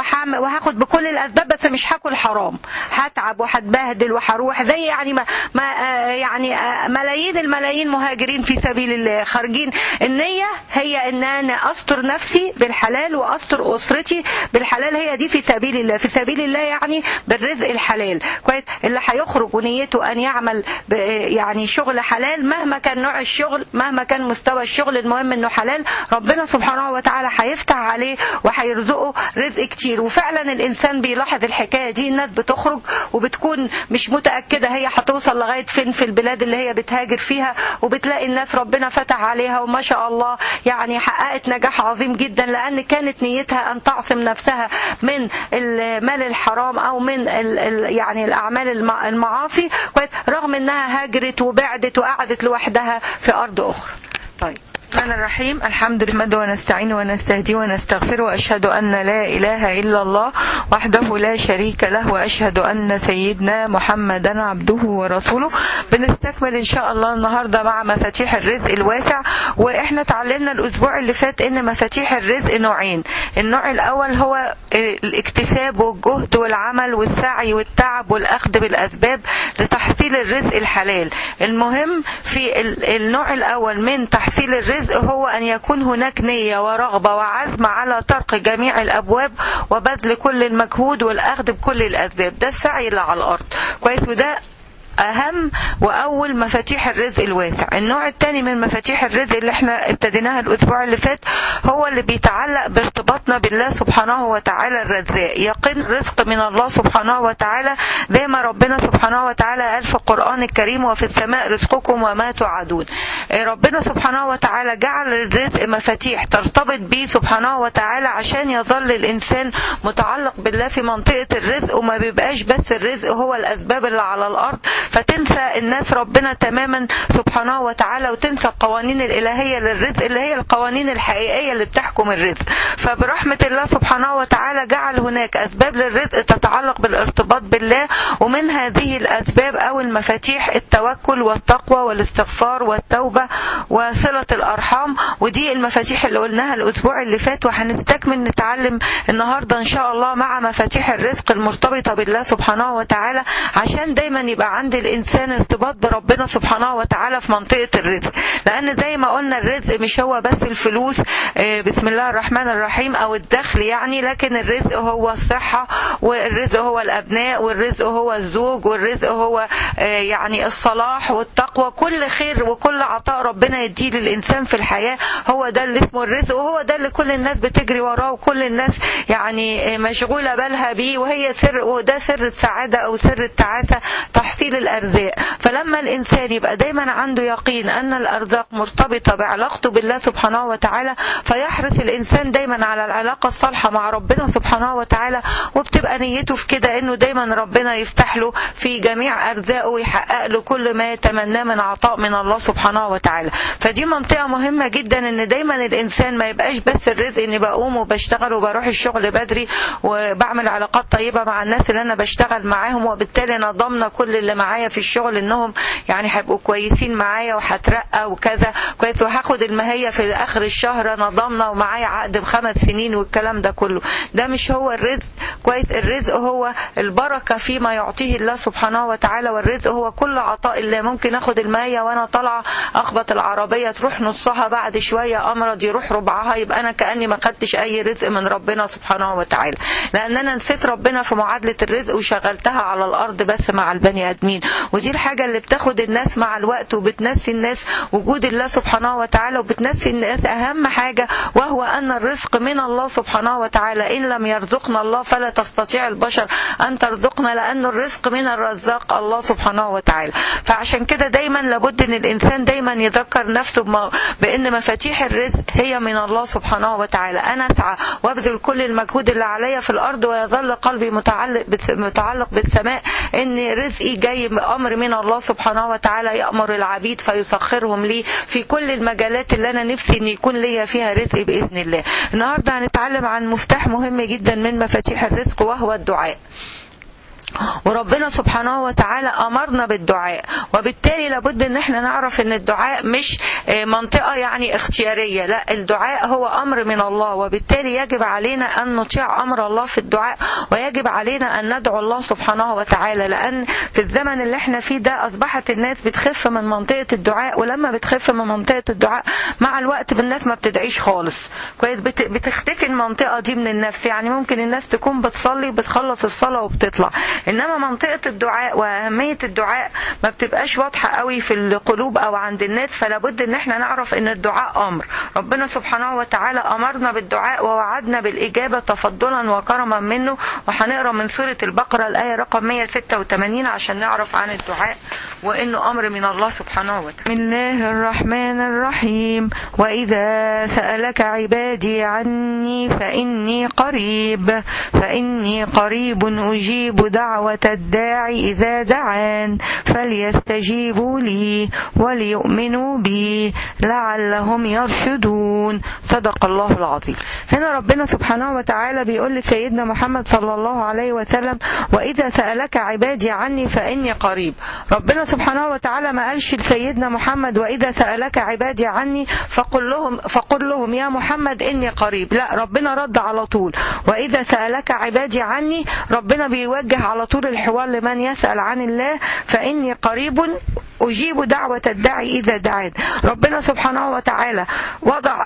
وهاخد بكل الاسباب، بس مش هاكل حرام، هتعب وهتبهدل وهروح زي يعني ما, ما يعني ملايين الملايين مهاجرين في سبيل الله خارجين. النيه هي ان انا استر نفسي بالحلال واستر اسرتي بالحلال، هي دي في سبيل الله. في سبيل الله يعني بالرزق الحلال. كويس. اللي هيخرج ونيته ان يعمل يعني شغل حلال مهما كان نوع الشغل، مهما كان مستوى الشغل، المهم انه حلال، ربنا سبحانه وتعالى هيفتح عليه وهيرزقه رزق كتير. وفعلا الانسان بيلاحظ الحكايه دي. الناس بتخرج وبتكون مش متاكده هي هتوصل لغايه فين في البلاد اللي هي بتهاجر فيها، وبتلاقي الناس ربنا فتح عليها وما شاء الله يعني حققت نجاح عظيم جدا، لان كانت نيتها ان تعصم نفسها من المال الحرام او من يعني الاعمال المعاصي، رغم انها هاجرت وبعدت وقعدت لوحدها في ارض اخرى. طيب. الرحمن الرحيم. الحمد لله ونستعين ونستهدي ونستغفر، وأشهد أن لا إله إلا الله وحده لا شريك له، وأشهد أن سيدنا محمدا عبده ورسوله. بنستكمل إن شاء الله النهاردة مع مفاتيح الرزق الواسع. وإحنا تعلمنا الأسبوع اللي فات إن مفاتيح الرزق نوعين. النوع الأول هو الاكتساب والجهد والعمل والسعي والتعب والأخذ بالأسباب لتحصيل الرزق الحلال. المهم في النوع الأول من تحصيل الرزق هو أن يكون هناك نية ورغبة وعزم على طرق جميع الأبواب وبذل كل المجهود والأخذ بكل الأسباب. ده السعي اللي على الأرض. كويس. وده أهم وأول مفاتيح الرزق الواسع. النوع الثاني من مفاتيح الرزق اللي احنا ابتديناها الأسبوع اللي فات هو اللي بيتعلق بارتباطنا بالله سبحانه وتعالى الرزاق. يقين رزق من الله سبحانه وتعالى، زي ما ربنا سبحانه وتعالى قال في القرآن الكريم وفي السماء رزقكم وما توعدون. ربنا سبحانه وتعالى جعل الرزق مفاتيح ترتبط به سبحانه وتعالى عشان يظل الإنسان متعلق بالله في منطقة الرزق، وما بيبقاش بس الرزق هو الأسباب اللي على الأرض فتنسى الناس ربنا تماما سبحانه وتعالى، وتنسى القوانين الإلهية للرزق اللي هي القوانين الحقيقية اللي بتحكم الرزق. فبرحمة الله سبحانه وتعالى جعل هناك أسباب للرزق تتعلق بالارتباط بالله، ومن هذه الأسباب أو المفاتيح التوكل والتقوى والاستغفار والتوبة التوبة وصلة الأرحام، ودي المفاتيح اللي قلناها الأسبوع اللي فات، وهنستكمل نتعلم النهاردة إن شاء الله مع مفاتيح الرزق المرتبطة بالله سبحانه وتعالى، عشان دايما يبقى عند الإنسان ارتباط بربنا سبحانه وتعالى في منطقة الرزق. لأن زي ما قلنا الرزق مش هو بس الفلوس بسم الله الرحمن الرحيم أو الدخل يعني، لكن الرزق هو الصحة، والرزق هو الأبناء، والرزق هو الزوج، والرزق هو يعني الصلاح والتقوى. كل خير وكل عطاء ربنا يديه للإنسان في الحياة هو ده اللي اسمه الرزق، وهو ده اللي كل الناس بتجري وراه، وكل الناس يعني مشغولة بالها بيه، وهي سر، وده سر السعادة أو سر التعاسة، تحصيل الأرزاق. فلما الإنسان يبقى دايما عنده يقين أن الأرزاق مرتبطة بعلاقته بالله سبحانه وتعالى، فيحرص الإنسان دايما على العلاقة الصالحة مع ربنا سبحانه وتعالى، وبتبقى نيته في كده إنه دايما ربنا يفتح له في جميع أرزاقه ويحقق له كل ما يتمناه من عطاء من الله سبحانه وتعالى. فدي منطقة مهمة جدا، إن دايما الإنسان ما يبقاش بس الرزق إني بقوم وبشتغل وبروح الشغل بدري وبعمل علاقات طيبة مع الناس اللي أنا بشتغل معاهم، وبالتالي أنا ضامنة كل اللي معايا في الشغل إنهم يعني هيبقوا كويسين معايا وهترقى وكذا كويس، وهاخد المهية في آخر الشهر أنا ضامنة ومعايا عقد بخمس سنين والكلام ده كله. ده مش هو الرزق كويس. الرزق هو البركة فيما يعطيه الله سبحانه وتعالى، والرزق هو كل عطاء الله. ممكن أخد المهية وأنا طالعة أخبط العربية تروح نصها، بعد شوية أمرض يروح ربعها، يبقى أنا كأني ما خدتش أي رزق من ربنا سبحانه وتعالى، لأن أنا نسيت ربنا في معادلة الرزق وشغلتها على الأرض بس مع البني آدمين. ودي الحاجة اللي بتاخد الناس مع الوقت وبتنسي الناس وجود الله سبحانه وتعالى، وبتنسي الناس أهم حاجة، وهو أن الرزق من الله سبحانه وتعالى. إن لم يرزقنا الله فلا تستطيع البشر أن ترزقنا، لأن الرزق من الرزاق الله سبحانه وتعالى. فعشان كده دايما لابد أن الإنسان دايما يذكر نفسه بأن مفاتيح الرزق هي من الله سبحانه وتعالى. أنا أسعى وابذل كل المجهود اللي عليا في الأرض، ويظل قلبي متعلق متعلق بالسماء، إن رزقي جاي بأمر من الله سبحانه وتعالى، يأمر العبيد فيسخرهم لي في كل المجالات اللي أنا نفسي أن يكون لي فيها رزق بإذن الله. النهاردة هنتعلم عن مفتاح مهم جدا من مفاتيح الرزق، وهو الدعاء. وربنا سبحانه وتعالى أمرنا بالدعاء، وبالتالي لابد ان احنا نعرف ان الدعاء مش منطقة يعني اختيارية، لا، الدعاء هو أمر من الله، وبالتالي يجب علينا أن نطيع أمر الله في الدعاء، ويجب علينا أن ندعو الله سبحانه وتعالى. لأن في الزمن اللي احنا فيه ده أصبحت الناس بتخف من منطقة الدعاء، ولما بتخف من منطقة الدعاء مع الوقت بالناس ما بتدعيش خالص كويس، بتختفي المنطقة دي من النفس. يعني ممكن الناس تكون بتصلي بتخلص الصلاة وبتطلع، إنما منطقة الدعاء وأهمية الدعاء ما بتبقاش واضحة قوي في القلوب أو عند الناس. فلابد إن احنا نعرف إن الدعاء أمر ربنا سبحانه وتعالى، أمرنا بالدعاء ووعدنا بالإجابة تفضلا وكرما منه. وهنقرأ من سورة البقرة الآية رقم مئة وستة وثمانين عشان نعرف عن الدعاء وإنه أمر من الله سبحانه وتعالى. بسم الله الرحمن الرحيم. وإذا سألك عبادي عني فإني قريب فإني قريب أجيب دعوة الداعي إذا دعان فليستجيبوا لي وليؤمنوا بي لعلهم يرشدون. صدق الله العظيم. هنا ربنا سبحانه وتعالى بيقول لسيدنا محمد صلى الله عليه وسلم: وإذا سألك عبادي عني فإني قريب. ربنا سبحانه وتعالى ما قالش لسيدنا محمد وإذا سألك عبادي عني فقل لهم فقل لهم يا محمد إني قريب، لا، ربنا رد على طول وإذا سألك عبادي عني. ربنا بيوجه على طول الحوار لمن يسأل عن الله، فإني قريب أجيب دعوة الداعي إذا دعان. ربنا سبحانه وتعالى وضع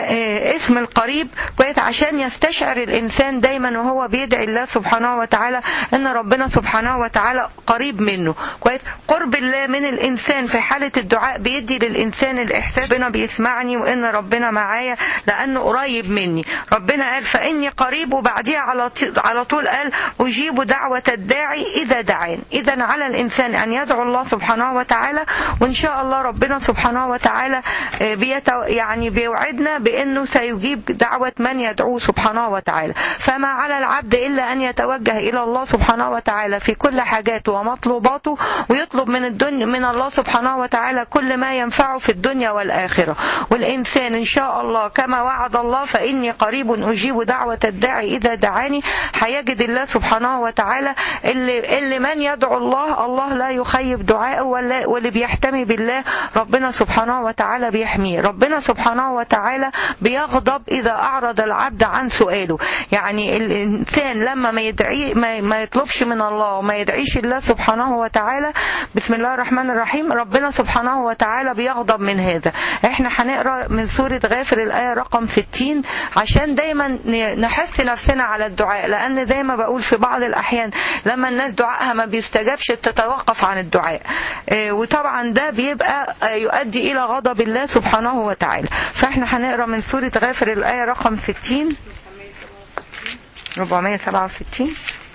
اسم القريب كويس عشان يستشعر الإنسان دايما وهو بيدعي الله سبحانه وتعالى ان ربنا سبحانه وتعالى قريب منه كويس. قرب الله من الإنسان في حالة الدعاء بيدي للإنسان الإحساس ربنا بيسمعني وان ربنا معايا لأنه قريب مني. ربنا قال فإني قريب، وبعديها على على طول قال أجيب دعوة الداعي إذا دعان. إذا على الإنسان أن يدعو الله سبحانه وتعالى، وإن شاء الله ربنا سبحانه وتعالى بيت يعني بيوعدنا بأنه سيجيب دعوة من يدعوه سبحانه وتعالى. فما على العبد إلا أن يتوجه إلى الله سبحانه وتعالى في كل حاجاته ومطلوباته، ويطلب من الدنيا من الله سبحانه وتعالى كل ما ينفعه في الدنيا والآخرة. والإنسان إن شاء الله كما وعد الله فإني قريب أجيب دعوة الداعي إذا دعاني، هيجد الله سبحانه وتعالى اللي, اللي من يدعو الله الله لا يخيب دعائه، واللي بيحتمي بالله ربنا سبحانه وتعالى بيحميه. ربنا سبحانه وتعالى بيغضب إذا أعرض العبد عن سؤاله. يعني الإنسان لما ما يدعي ما يطلبش من الله وما يدعيش الله سبحانه وتعالى بسم الله الرحمن الرحيم، ربنا سبحانه وتعالى بيغضب من هذا. احنا هنقرأ من سورة غافر الآية رقم ستين عشان دايما نحس نفسنا على الدعاء، لأن زي ما بقول في بعض الأحيان لما الناس دعائها ما بيستجابش بتتوقف عن الدعاء، وطبعا ده بيبقى يؤدي إلى غضب الله سبحانه وتعالى. فاحنا هنقرأ من سورة غافر الآية رقم ستين أربعمائة وسبعة وستين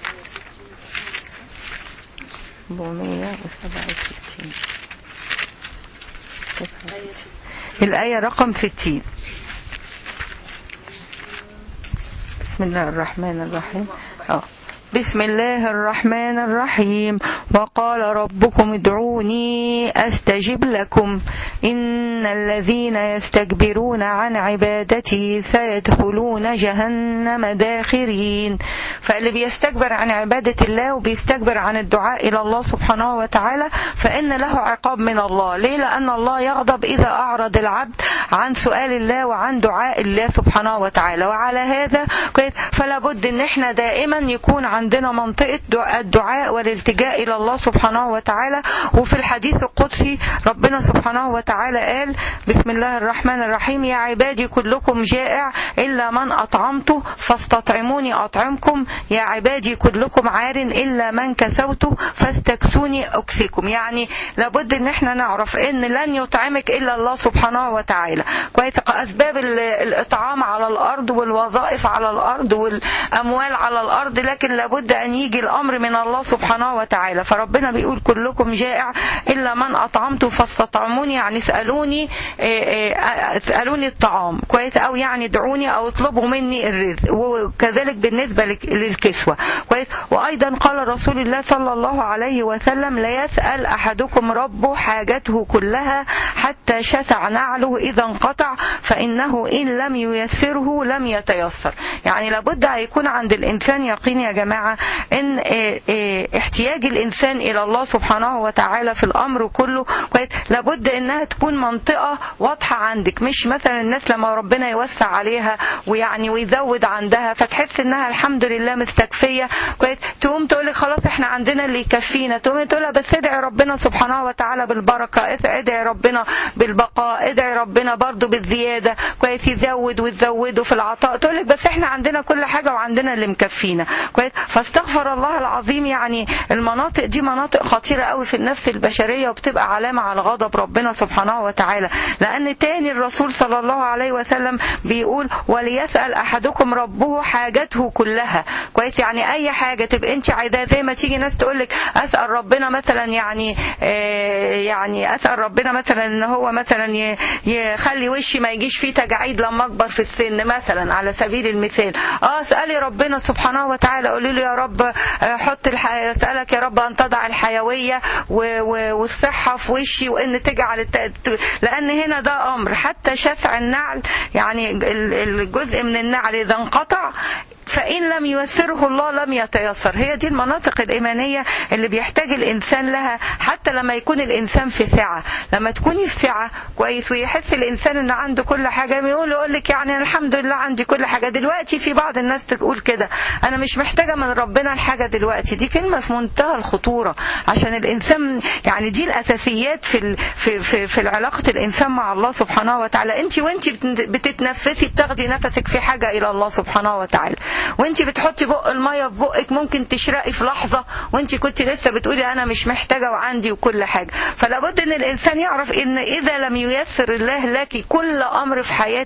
أربعمائة وسبعة وستين الآية رقم ستين. بسم الله الرحمن الرحيم. اه بسم الله الرحمن الرحيم. وقال ربكم ادعوني أستجب لكم إن الذين يستكبرون عن عبادتي سيدخلون جهنم داخرين. فاللي بيستكبر عن عبادة الله وبيستكبر عن الدعاء إلى الله سبحانه وتعالى فإن له عقاب من الله. ليه؟ لأن الله يغضب إذا أعرض العبد عن سؤال الله وعن دعاء الله سبحانه وتعالى. وعلى هذا فلا بد إن احنا دائما يكون عندنا منطقة الدعاء والالتجاء إلى الله سبحانه وتعالى. وفي الحديث القدسي ربنا سبحانه وتعالى قال بسم الله الرحمن الرحيم يا عبادي كلكم جائع إلا من أطعمته فاستطعموني أطعمكم، يا عبادي كلكم عار إلا من كسوته فاستكسوني أكسكم. يعني لابد ان احنا نعرف ان لن يطعمك إلا الله سبحانه وتعالى. كويس؟ أسباب الإطعام على الأرض والوظائف على الأرض والأموال على الأرض، لكن لابد أن يجي الأمر من الله سبحانه وتعالى. فربنا بيقول كلكم جائع إلا من أطعمته فاستطعموني، يعني اسألوني اسألوني الطعام. كويس؟ أو يعني ادعوني أو اطلبوا مني الرزق. وكذلك بالنسبة للكسوة. كويس؟ وأيضا قال رسول الله صلى الله عليه وسلم لا يسأل أحدكم ربه حاجته كلها حتى شسع نعله إذا انقطع فإنه إن لم ييسره لم يتيسر. يعني لابد يكون عند الإنسان يقين يا جماعة ان احتياج الانسان الى الله سبحانه وتعالى في الامر كله كويس لابد انها تكون منطقة واضحة عندك. مش مثلا الناس لما ربنا يوسع عليها ويعني ويزود عندها فتحس انها الحمد لله مستكفية كويس تقوم تقول لك خلاص احنا عندنا اللي يكفينا، تقوم تقول بس ادعي ربنا سبحانه وتعالى بالبركة، ادعي ربنا بالبقاء، ادعي ربنا برضو بالزيادة كويس يزود وتزوده في العطاء. تقول لك بس احنا عندنا كل حاجة وعندنا اللي مكفينا كويس. فاستغفر الله العظيم. يعني المناطق دي مناطق خطيرة قوي في النفس البشرية وبتبقى علامة على غضب ربنا سبحانه وتعالى. لأن تاني الرسول صلى الله عليه وسلم بيقول وليسأل أحدكم ربه حاجته كلها كويس. يعني أي حاجة تبقى أنت عايزاها، زي ما تيجي ناس تقولك أسأل ربنا مثلا يعني يعني أسأل ربنا مثلا إن هو مثلا يخلي وشي ما يجيش فيه تجاعيد لما أكبر في السن مثلا على سبيل المثال. اه اسألي ربنا سبحانه وتعالى، قولي له يا رب حط الحياة، اسألك يا رب أن تضع الحيوية والصحة في وشي وإن تجعل الت... لأن هنا ده أمر حتى شفع النعل، يعني الجزء من النعل إذا انقطع فإن لم ييسره الله لم يتيسر. هي دي المناطق الإيمانية اللي بيحتاج الإنسان لها حتى لما يكون الإنسان في سعة. لما تكوني في سعة كويس ويحس الإنسان إن عنده كل حاجة يقول يقول لك يعني الحمد لله عندي كل حاجة. دلوقتي في بعض الناس تقول كده أنا مش محتاجة من ربنا الحاجة دلوقتي. دي كلمة في منتهى الخطورة عشان الإنسان يعني دي الأساسيات في ال... في في, في العلاقة الإنسان مع الله سبحانه وتعالى. أنت وأنت بتتنفسي بتاخدي نفسك في حاجة إلى الله سبحانه وتعالى، وانت بتحطي بق المية في بقك ممكن تشرقي في لحظة وانت كنت لسه بتقولي انا مش محتاجة وعندي وكل حاجة. فلابد ان الانسان يعرف ان اذا لم ييسر الله لك كل امر في حياتك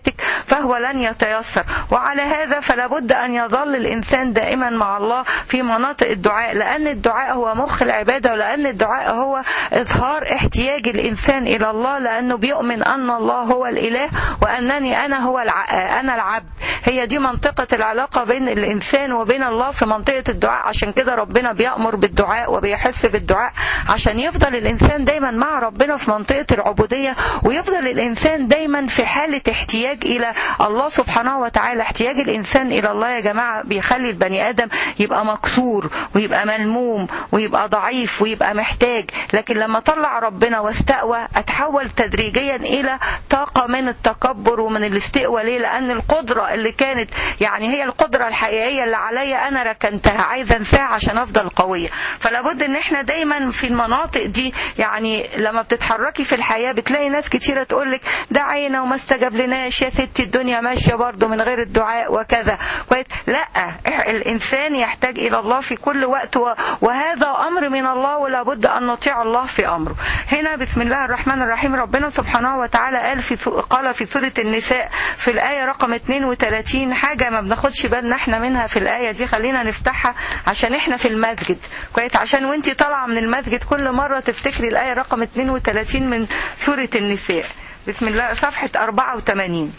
فهو لن يتيسر. وعلى هذا فلا بد أن يظل الإنسان دائما مع الله في مناطق الدعاء، لأن الدعاء هو مخ العبادة، ولأن الدعاء هو إظهار احتياج الإنسان إلى الله، لأنه بيؤمن أن الله هو الإله وأنني أنا هو الع... أنا العبد. هي دي منطقة العلاقة بين الإنسان وبين الله في منطقة الدعاء. عشان كده ربنا بيأمر بالدعاء وبيحث بالدعاء، عشان يفضل الإنسان دايما مع ربنا في منطقة العبودية، ويفضل الإنسان دايما في حالة احتياج إلى الله سبحانه وتعالى. احتياج الإنسان إلى الله يا جماعة بيخلي البني آدم يبقى مكسور ويبقى ملموم ويبقى ضعيف ويبقى محتاج. لكن لما طلع ربنا واستقوى اتحول تدريجيا إلى طاقة من التكبر ومن الاستقوى. ليه؟ لأن القدرة اللي كانت يعني هي القدرة الحقيقية اللي عليا أنا ركنتها، عايزة انساها عشان أفضل قوية. فلا بد ان احنا دايما في المناطق دي، يعني لما بتتحركي في الحياة بتلاقي ناس كتيرة تقولك دعينا وما استجاب لناش يا ستي، الدنيا ماشية برضو من غير الدعاء وكذا. لا، الإنسان يحتاج إلى الله في كل وقت، وهذا أمر من الله ولا بد أن نطيع الله في أمره. هنا بسم الله الرحمن الرحيم ربنا سبحانه وتعالى قال في قال في سورة النساء في الآية رقم اثنين وثلاثين حاجة ما بناخدش بالنا احنا منها في الآية دي. خلينا نفتحها عشان احنا في المسجد كويس، عشان وانتي طالعة من المسجد كل مرة تفتكري الآية رقم اثنين وثلاثين من سورة النساء. بسم الله صفحة أربعة وثمانين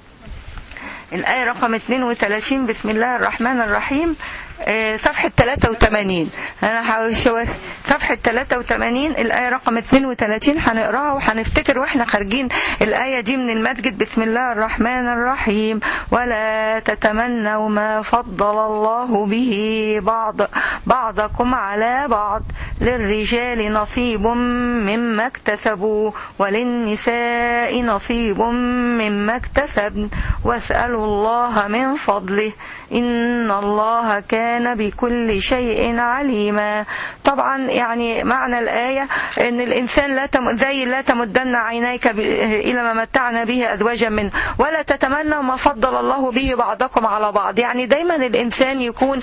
الآية رقم اثنين وثلاثين بسم الله الرحمن الرحيم. صفحة ثلاثة وثمانين أنا هشاور صفحة ثلاثة وثمانين الآية رقم اثنين وثلاثين هنقراها وهنفتكر واحنا خارجين الآية دي من المسجد. بسم الله الرحمن الرحيم. ولا تتمنوا ما فضل الله به بعض بعضكم على بعض، للرجال نصيب مما اكتسبوا وللنساء نصيب مما اكتسبن واسألوا الله من فضله إن الله كان بكل شيء عليما. طبعا يعني معنى الآية ان الإنسان لا تم... زي لا تمدن عينيك ب... إلى ما متعنا به أزواجا منه ولا تتمنوا ما فضل الله به بعضكم على بعض. يعني دايما الإنسان يكون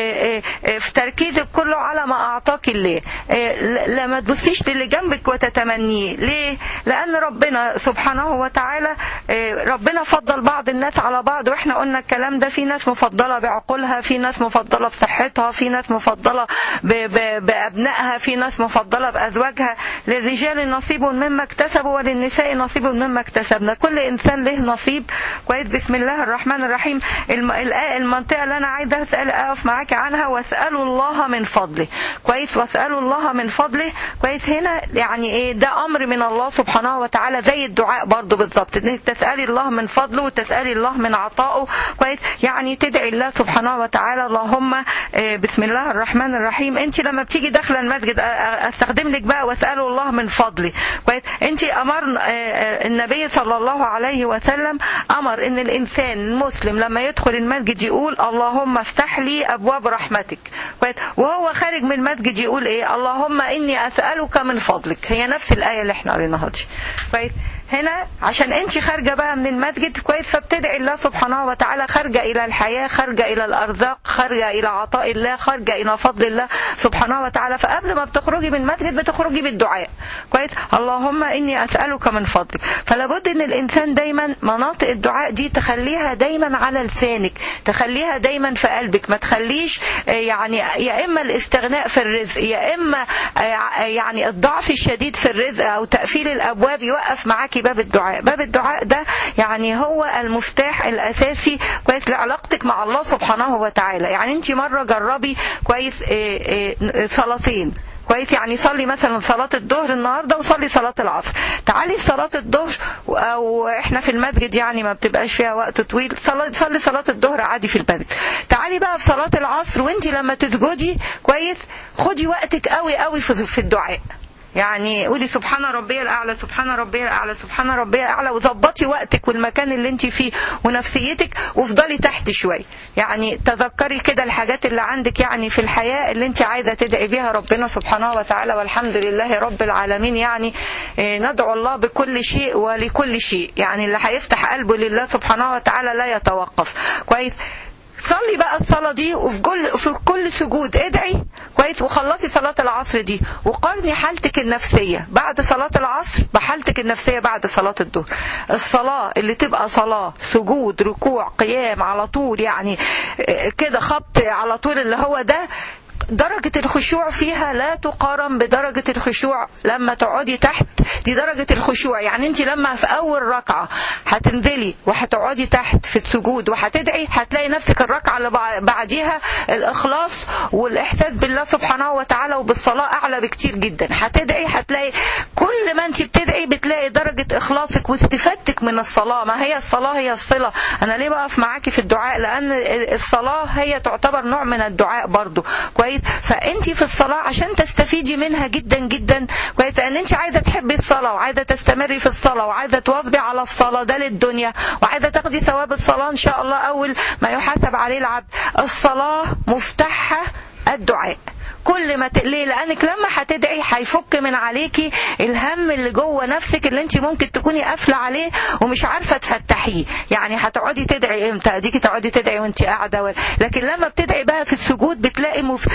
في تركيزك كله على ما أعطاك الله، لما تبصيش للي جنبك وتتمنيه. ليه؟ لأن ربنا سبحانه وتعالى ربنا فضل بعض الناس على بعض، واحنا قلنا الكلام ده. في ناس مفضلة بعقولها، في ناس مفضلة بصحتها، في ناس مفضلة ب... ب... بأبنائها، في ناس مفضلة بأزواجها. للرجال نصيب مما اكتسبوا وللنساء نصيب مما اكتسبنا. كل إنسان له نصيب كويس. بسم الله الرحمن الرحيم. الم... المنطقة اللي أنا عايزة أسأل أقف معاك عنها واسألوا الله من فضله كويس. واسألوا الله من فضله كويس. هنا يعني إيه؟ ده أمر من الله سبحانه وتعالى زي الدعاء برضو بالضبط، إنك تسألي الله من فضله وتسألي الله من عطائه كويس. يعني تدعي الله سبحانه وتعالى اللهم بسم الله الرحمن الرحيم. انت لما بتيجي داخله المسجد استخدم لك بقى واسالوا الله من فضله كويس. انت امر النبي صلى الله عليه وسلم امر ان الانسان المسلم لما يدخل المسجد يقول اللهم افتح لي ابواب رحمتك كويس، وهو خارج من المسجد يقول ايه؟ اللهم اني اسالك من فضلك. هي نفس الايه اللي احنا قريناها دي كويس. هنا عشان انت خارجه بقى من المسجد كويس، فبتدعي الله سبحانه وتعالى خارجه الى الحياه، خارجه الى الارزاق، خارجه الى عطاء الله، خارجه الى فضل الله سبحانه وتعالى. فقبل ما بتخرجي من المسجد بتخرجي بالدعاء كويس. اللهم اني اسالك من فضلك. فلا بد ان الانسان دايما مناطق الدعاء دي تخليها دايما على لسانك، تخليها دايما في قلبك. ما تخليش يعني يا اما الاستغناء في الرزق، يا اما يعني الضعف الشديد في الرزق او تقفيل الابواب يوقف معاك باب الدعاء. باب الدعاء ده يعني هو المفتاح الأساسي كويس لعلاقتك مع الله سبحانه وتعالى. يعني انت مرة جربي كويس صلاتين كويس. يعني صلي مثلا صلاة الظهر النهاردة وصلي صلاة العصر. تعالي صلاة الظهر او احنا في المسجد يعني ما بتبقاش فيها وقت طويل، صلي صلاة الظهر عادي في المسجد. تعالي بقى في صلاة العصر وانت لما تسجدي كويس خدي وقتك قوي قوي في الدعاء. يعني قولي سبحان ربي الأعلى سبحان ربي الأعلى سبحان ربي الأعلى، وظبطي وقتك والمكان اللي انت فيه ونفسيتك، وافضلي تحت شوي. يعني تذكري كده الحاجات اللي عندك يعني في الحياة اللي انت عايزة تدعي بها ربنا سبحانه وتعالى. والحمد لله رب العالمين. يعني ندعو الله بكل شيء ولكل شيء. يعني اللي هيفتح قلبه لله سبحانه وتعالى لا يتوقف كويس. صلي بقى الصلاة دي، وفي كل في كل سجود ادعي كويس، وخلصي صلاة العصر دي وقارني حالتك النفسية بعد صلاة العصر بحالتك النفسية بعد صلاة الظهر. الصلاة اللي تبقى صلاة سجود ركوع قيام على طول، يعني كده خبط على طول، اللي هو ده درجة الخشوع فيها لا تقارن بدرجة الخشوع لما تقعدي تحت. دي درجة الخشوع، يعني انت لما في اول ركعة هتنزلي وهتقعدي تحت في السجود وهتدعي، هتلاقي نفسك الركعة اللي بعديها الاخلاص والاحساس بالله سبحانه وتعالى وبالصلاة اعلى بكتير جدا. هتدعي هتلاقي كل ما انت بتدعي بتلاقي درجة اخلاصك واستفادتك من الصلاة. ما هي الصلاة هي الصلة. انا ليه بقف معاكي في الدعاء؟ لان الصلاة هي تعتبر نوع من الدعاء برضو كويس. فانت في الصلاة عشان تستفيدي منها جدا جدا كويس، لان انت عايزة تحبي الصلاة وعايزة تستمري في الصلاة وعايزة تواظبي على الصلاة ده للدنيا، وعايزة تاخدي ثواب الصلاة ان شاء الله اول ما يحاسب عليه العبد. الصلاة مفتاحها الدعاء. كل ما تقلي، لانك لما هتدعي هيفك من عليكي الهم اللي جوه نفسك اللي انت ممكن تكوني قافله عليه ومش عارفه تفتحيه. يعني هتقعدي تدعي امتى؟ اديكي تقعدي تدعي وانت قاعده، لكن لما بتدعي بقى في السجود بتلاقي مف...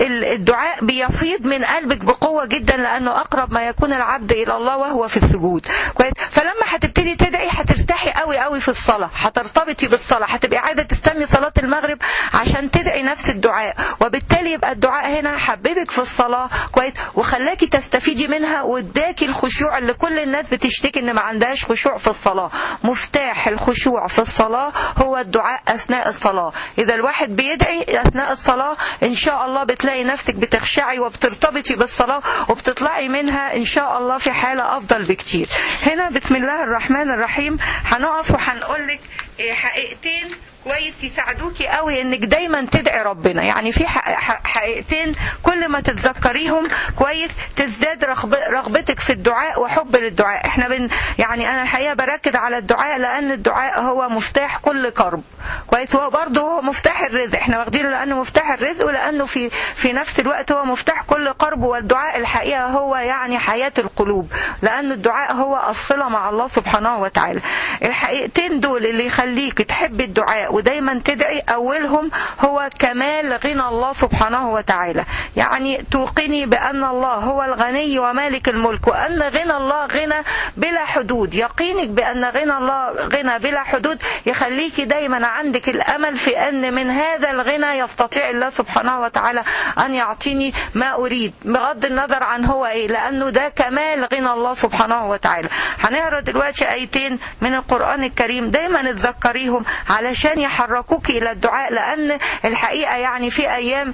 الدعاء بيفيض من قلبك بقوه جدا، لانه اقرب ما يكون العبد الى الله وهو في السجود كويس. فلما هتبتدي تدعي هترتاحي قوي قوي في الصلاه، هترتبطي بالصلاه، هتبقي عايزه تستني صلاه المغرب عشان تدعي نفس الدعاء، وبالتالي يبقى الدعاء هنا حببك في الصلاة كويس وخلاكي تستفيدي منها واداكي الخشوع اللي كل الناس بتشتكي ان ما عندهاش خشوع في الصلاة. مفتاح الخشوع في الصلاة هو الدعاء اثناء الصلاة. اذا الواحد بيدعي اثناء الصلاة ان شاء الله بتلاقي نفسك بتخشعي وبترتبطي بالصلاة وبتطلعي منها ان شاء الله في حالة افضل بكتير. هنا بسم الله الرحمن الرحيم هنقف وهنقولك حقيقتين كويس يساعدوكي قوي انك دايما تدعي ربنا. يعني في حقيقتين كل ما تتذكريهم كويس تزداد رغبتك في الدعاء وحب للدعاء. احنا بن يعني انا الحقيقه بركز على الدعاء لان الدعاء هو مفتاح كل كرب كويس. هو برضه هو مفتاح الرزق، احنا واخدينه لانه مفتاح الرزق ولانه في في نفس الوقت هو مفتاح كل كرب. والدعاء الحقيقه هو يعني حياه القلوب، لان الدعاء هو الصله مع الله سبحانه وتعالى. الحقيقتين دول اللي يخليك تحبي الدعاء ودايما تدعي، اولهم هو كمال غنى الله سبحانه وتعالى. يعني توقني بان الله هو الغني ومالك الملك، وان غنى الله غنى بلا حدود. يقينك بان غنى الله غنى بلا حدود يخليك دايما عندك الامل في ان من هذا الغنى يستطيع الله سبحانه وتعالى ان يعطيني ما اريد بغض النظر عن هو ايه، لانه ده كمال غنى الله سبحانه وتعالى. هنقرا دلوقتي ايتين من القران الكريم دايما اتذكريهم علشان يحركوك الى الدعاء، لان الحقيقه يعني في ايام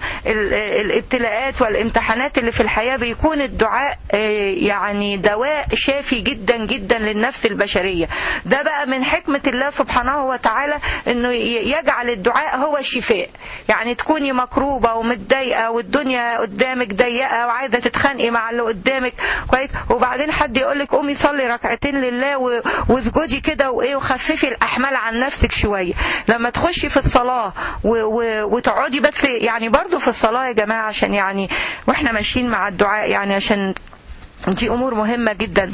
الابتلاءات والامتحانات اللي في الحياه بيكون الدعاء يعني دواء شافي جدا جدا للنفس البشريه. ده بقى من حكمه الله سبحانه وتعالى انه يجعل الدعاء هو الشفاء. يعني تكوني مكروبه ومتضايقه والدنيا قدامك ضيقه وعايزه تتخانقي مع اللي قدامك كويس، وبعدين حد يقول لك قومي صلي ركعتين لله واسجدي كده وايه وخففي الاحمال عن نفسك شويه. لما تخشي في الصلاه و... و... وتقعدي بس يعني برضو في الصلاه يا جماعه عشان يعني واحنا ماشيين مع الدعاء يعني عشان دي امور مهمه جدا.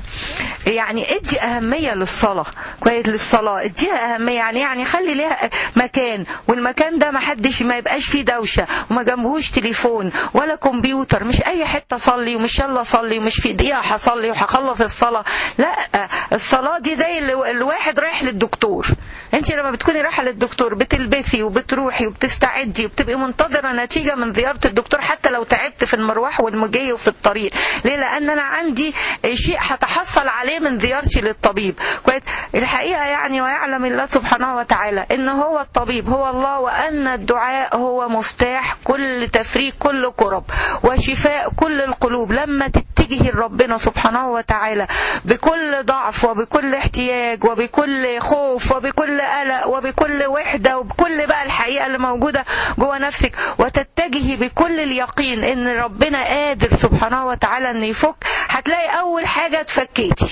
يعني ادي اهميه للصلاه كويس، للصلاه اديها اهميه. يعني يعني خلي ليها مكان، والمكان ده ما حدش ما يبقاش فيه دوشه وما جنبهوش تليفون ولا كمبيوتر. مش اي حته صلي ومش يلا صلي ومش في دقيقه هصلي وهخلص الصلاه. لا، الصلاه دي زي الواحد رايح للدكتور. انت لما بتكوني رايحه للدكتور بتلبسي وبتروحي وبتستعدي وبتبقي منتظره نتيجه من زياره الدكتور حتى لو تعبت في المروح والمجي وفي الطريق. ليه؟ لان انا عندي شيء هتحصل عليه من زيارتي للطبيب كويس. الحقيقه يعني ويعلم الله سبحانه وتعالى ان هو الطبيب هو الله، وان الدعاء هو مفتاح كل تفريج كل كرب وشفاء كل القلوب. لما تتجهي لربنا سبحانه وتعالى بكل ضعف وبكل احتياج وبكل خوف وبكل قلق وبكل وحده وبكل بقى الحقيقه اللي موجوده جوه نفسك، وتتجهي بكل اليقين ان ربنا قادر سبحانه وتعالى ان يفك، هتلاقي اول حاجه اتفكيتي.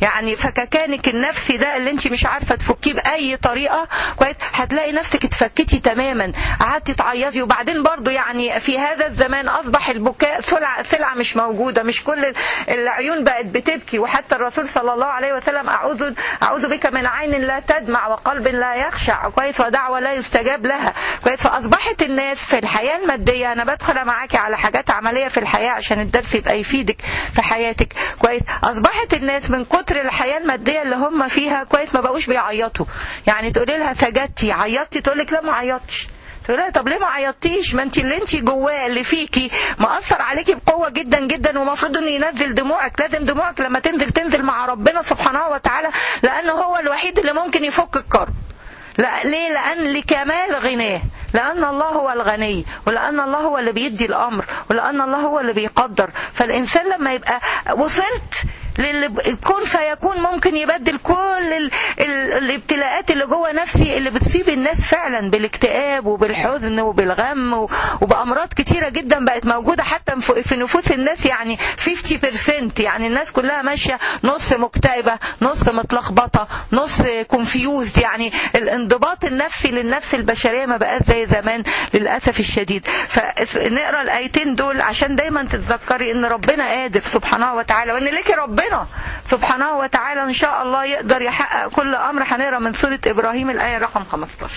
يعني فككانك النفسي ده اللي انت مش عارفه تفكيه باي طريقه كويس، هتلاقي نفسك اتفكتي تماما، قعدتي تعيطي. وبعدين برضو يعني في هذا الزمان اصبح البكاء سلعه سلعه مش موجوده، مش كل العيون بقت بتبكي. وحتى الرسول صلى الله عليه وسلم اعوذ اعوذ بك من عين لا تدمع وقلب لا يخشع كويس، ودعوه لا يستجاب لها كويس. فاصبحت الناس في الحياه الماديه، انا بدخل معاكي على حاجات عمليه في الحياه عشان الدرس يبقى يفيدك في حياتك كويس. اصبحت الناس من كتر الحياه الماديه اللي هم فيها كويس ما بقوش بيعيطوا. يعني تقولي لها سجدتي عيطتي، تقول لك لا ما عيطتش. تقول لها طب ليه ما عيطتيش؟ ما انت اللي انت جواه اللي فيكي مأثر عليكي بقوه جدا جدا، ومفروض انه ينزل دموعك. لازم دموعك لما تنزل تنزل مع ربنا سبحانه وتعالى، لانه هو الوحيد اللي ممكن يفك الكرب. لا ليه؟ لأن لكمال غناه، لأن الله هو الغني، ولأن الله هو اللي بيدي الأمر، ولأن الله هو اللي بيقدر. فالإنسان لما يبقى وصلت للكون فيكون ممكن يبدل كل ال ال الابتلاءات اللي جوه نفسي اللي بتصيب الناس فعلا بالاكتئاب وبالحزن وبالغم وبأمراض كتيرة جدا بقت موجودة حتى في نفوس الناس. يعني خمسين بالمية يعني الناس كلها ماشية نص مكتئبة نص متلخبطة نص كونفيوز. يعني الانضباط النفسي للنفس البشرية ما بقاش زي زمان للأسف الشديد. فنقرأ الآيتين دول عشان دايما تتذكري ان ربنا قادر سبحانه وتعالى، وان ليكي ربنا سبحانه وتعالى ان شاء الله يقدر يحقق كل امر. هنقرا من سوره ابراهيم الايه رقم خمستاشر.